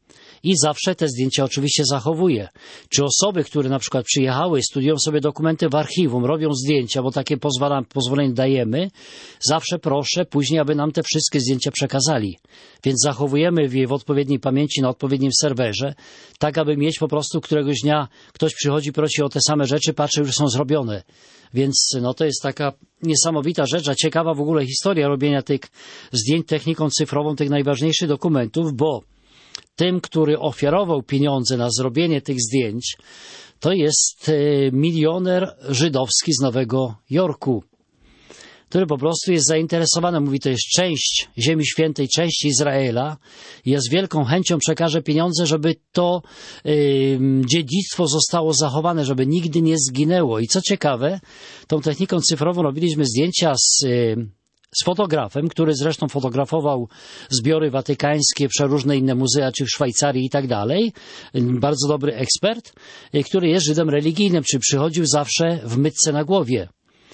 i zawsze te zdjęcia oczywiście zachowuję. Czy osoby, które na przykład przyjechały, studiują sobie dokumenty w archiwum, robią zdjęcia, bo takie pozwala, pozwolenie dajemy, zawsze proszę później, aby nam te wszystkie zdjęcia przekazali. Więc zachowujemy je w odpowiedniej pamięci na odpowiednim serwerze, tak aby mieć po prostu któregoś dnia ktoś przychodzi, prosi o te same rzeczy, patrzy, już są zrobione. Więc no to jest taka niesamowita rzecz, a ciekawa w ogóle historia robienia tych zdjęć techniką cyfrową, tych najważniejszych dokumentów, bo tym, który ofiarował pieniądze na zrobienie tych zdjęć, to jest milioner żydowski z Nowego Jorku, który po prostu jest zainteresowany, mówi, to jest część Ziemi Świętej, część Izraela. Ja z wielką chęcią przekażę pieniądze, żeby to y, dziedzictwo zostało zachowane, żeby nigdy nie zginęło. I co ciekawe, tą techniką cyfrową robiliśmy zdjęcia z, y, z fotografem, który zresztą fotografował zbiory watykańskie, przeróżne inne muzea, czy w Szwajcarii i tak dalej. Bardzo dobry ekspert, y, który jest Żydem religijnym, czy przychodził zawsze w mytce na głowie.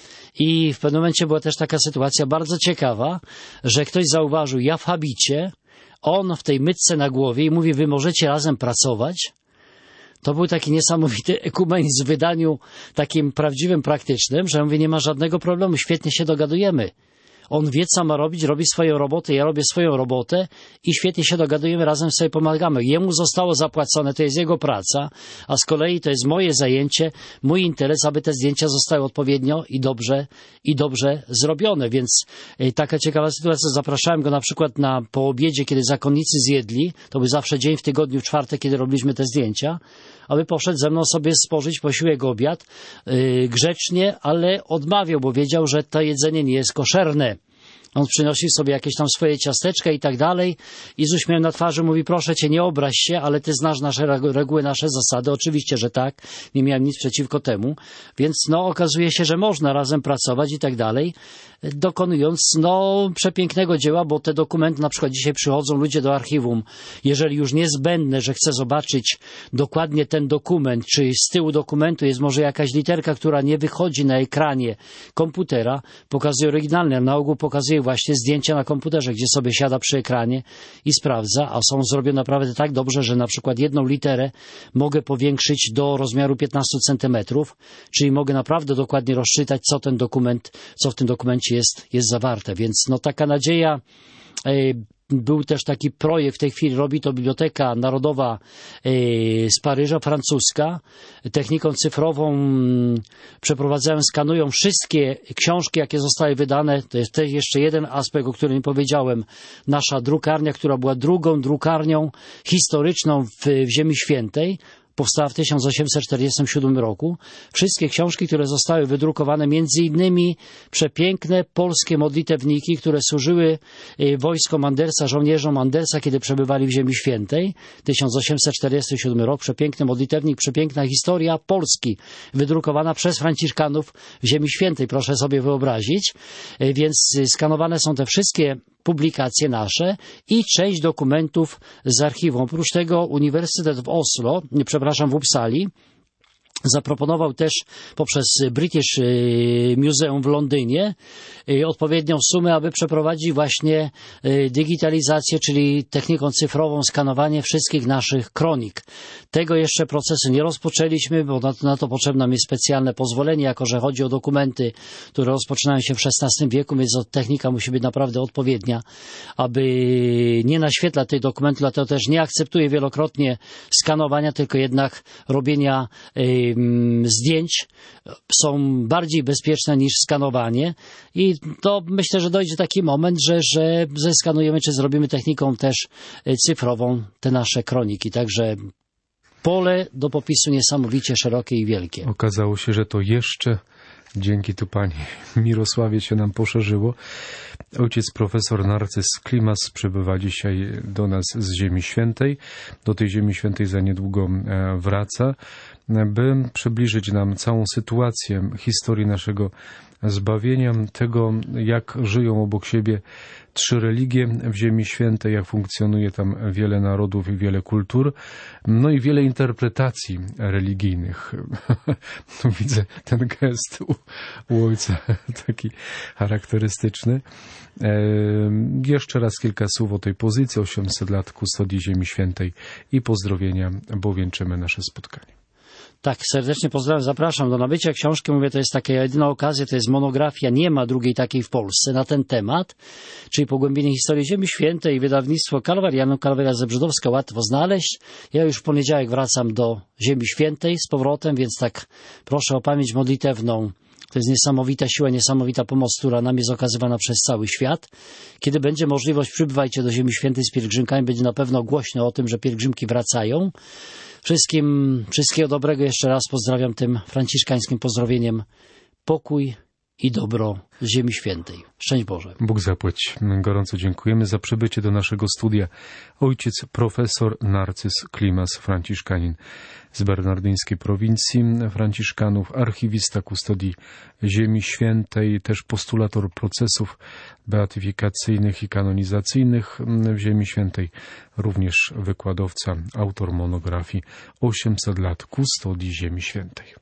I w pewnym momencie była też taka sytuacja bardzo ciekawa, że ktoś zauważył, ja w habicie, on w tej mytce na głowie i mówi, wy możecie razem pracować. To był taki niesamowity ekumenizm w wydaniu takim prawdziwym, praktycznym, że mówię, nie ma żadnego problemu, świetnie się dogadujemy. On wie, co ma robić, robi swoją robotę, ja robię swoją robotę i świetnie się dogadujemy, razem sobie pomagamy. Jemu zostało zapłacone, to jest jego praca, a z kolei to jest moje zajęcie, mój interes, aby te zdjęcia zostały odpowiednio i dobrze, i dobrze zrobione. Więc y, taka ciekawa sytuacja, zapraszałem go na przykład na po obiedzie, kiedy zakonnicy zjedli, to był zawsze dzień w tygodniu, czwartek, kiedy robiliśmy te zdjęcia, aby poszedł ze mną sobie spożyć posiłek, obiad, yy, grzecznie, ale odmawiał, bo wiedział, że to jedzenie nie jest koszerne. On przynosił sobie jakieś tam swoje ciasteczka i tak dalej i z uśmiechem na twarzy mówi, proszę cię, nie obraź się, ale ty znasz nasze reguły, nasze zasady. Oczywiście, że tak. Nie miałem nic przeciwko temu. Więc no okazuje się, że można razem pracować i tak dalej, dokonując no przepięknego dzieła, bo te dokumenty, na przykład dzisiaj przychodzą ludzie do archiwum, jeżeli już niezbędne, że chce zobaczyć dokładnie ten dokument, czy z tyłu dokumentu jest może jakaś literka, która nie wychodzi na ekranie komputera, pokazuje oryginalne, na ogół pokazuje właśnie zdjęcia na komputerze, gdzie sobie siada przy ekranie i sprawdza, a są zrobione naprawdę tak dobrze, że na przykład jedną literę mogę powiększyć do rozmiaru piętnaście centymetrów, czyli mogę naprawdę dokładnie rozczytać, co ten dokument, co w tym dokumencie jest, jest zawarte. Więc no taka nadzieja. Yy, Był też taki projekt, w tej chwili robi to Biblioteka Narodowa z Paryża, francuska. Techniką cyfrową przeprowadzają, skanują wszystkie książki, jakie zostały wydane. To jest też jeszcze jeden aspekt, o którym nie powiedziałem. Nasza drukarnia, która była drugą drukarnią historyczną w, w Ziemi Świętej. Powstała w tysiąc osiemset czterdziestym siódmym roku. Wszystkie książki, które zostały wydrukowane, między innymi przepiękne polskie modlitewniki, które służyły wojskom Andersa, żołnierzom Andersa, kiedy przebywali w Ziemi Świętej. tysiąc osiemset czterdziesty siódmy rok, przepiękny modlitewnik, przepiękna historia Polski, wydrukowana przez Franciszkanów w Ziemi Świętej, proszę sobie wyobrazić. Więc skanowane są te wszystkie publikacje nasze i część dokumentów z archiwum. Oprócz tego Uniwersytet w Oslo, przepraszam, w Uppsali, zaproponował też poprzez British Museum w Londynie odpowiednią sumę, aby przeprowadzić właśnie digitalizację, czyli techniką cyfrową skanowanie wszystkich naszych kronik. Tego jeszcze procesu nie rozpoczęliśmy, bo na to, na to potrzebne nam jest specjalne pozwolenie, jako że chodzi o dokumenty, które rozpoczynają się w szesnastym wieku, więc technika musi być naprawdę odpowiednia, aby nie naświetlać tych dokumentów, dlatego też nie akceptuję wielokrotnie skanowania, tylko jednak robienia zdjęć są bardziej bezpieczne niż skanowanie i to myślę, że dojdzie taki moment, że, że zeskanujemy, czy zrobimy techniką też cyfrową te nasze kroniki, także pole do popisu niesamowicie szerokie i wielkie. Okazało się, że to jeszcze dzięki tu pani Mirosławie się nam poszerzyło. Ojciec profesor Narcyz Klimas przybywa dzisiaj do nas z Ziemi Świętej. Do tej Ziemi Świętej za niedługo wraca. by przybliżyć nam całą sytuację historii naszego zbawienia, tego, jak żyją obok siebie trzy religie w Ziemi Świętej, jak funkcjonuje tam wiele narodów i wiele kultur, no i wiele interpretacji religijnych. Tu widzę ten gest u, u ojca, taki charakterystyczny. E, jeszcze raz kilka słów o tej pozycji, osiemset lat kustodii Ziemi Świętej i pozdrowienia, bo wieńczymy nasze spotkanie. Tak, serdecznie pozdrawiam, zapraszam do nabycia książki. Mówię, to jest taka jedyna okazja, to jest monografia, nie ma drugiej takiej w Polsce na ten temat, czyli Pogłębienie historii Ziemi Świętej, wydawnictwo Kalwarianum, Kalwaria Zebrzydowska, łatwo znaleźć. Ja już w poniedziałek wracam do Ziemi Świętej z powrotem, więc tak proszę o pamięć modlitewną. To jest niesamowita siła, niesamowita pomoc, która nam jest okazywana przez cały świat. Kiedy będzie możliwość, przybywajcie do Ziemi Świętej z pielgrzymkami, będzie na pewno głośno o tym, że pielgrzymki wracają. Wszystkim, wszystkiego dobrego jeszcze raz pozdrawiam tym franciszkańskim pozdrowieniem. Pokój i dobro z Ziemi Świętej. Szczęść Boże. Bóg zapłać. Gorąco dziękujemy za przybycie do naszego studia. Ojciec profesor Narcyz Klimas, franciszkanin z bernardyńskiej prowincji franciszkanów, archiwista kustodii Ziemi Świętej, też postulator procesów beatyfikacyjnych i kanonizacyjnych w Ziemi Świętej, również wykładowca, autor monografii osiemset lat kustodii Ziemi Świętej.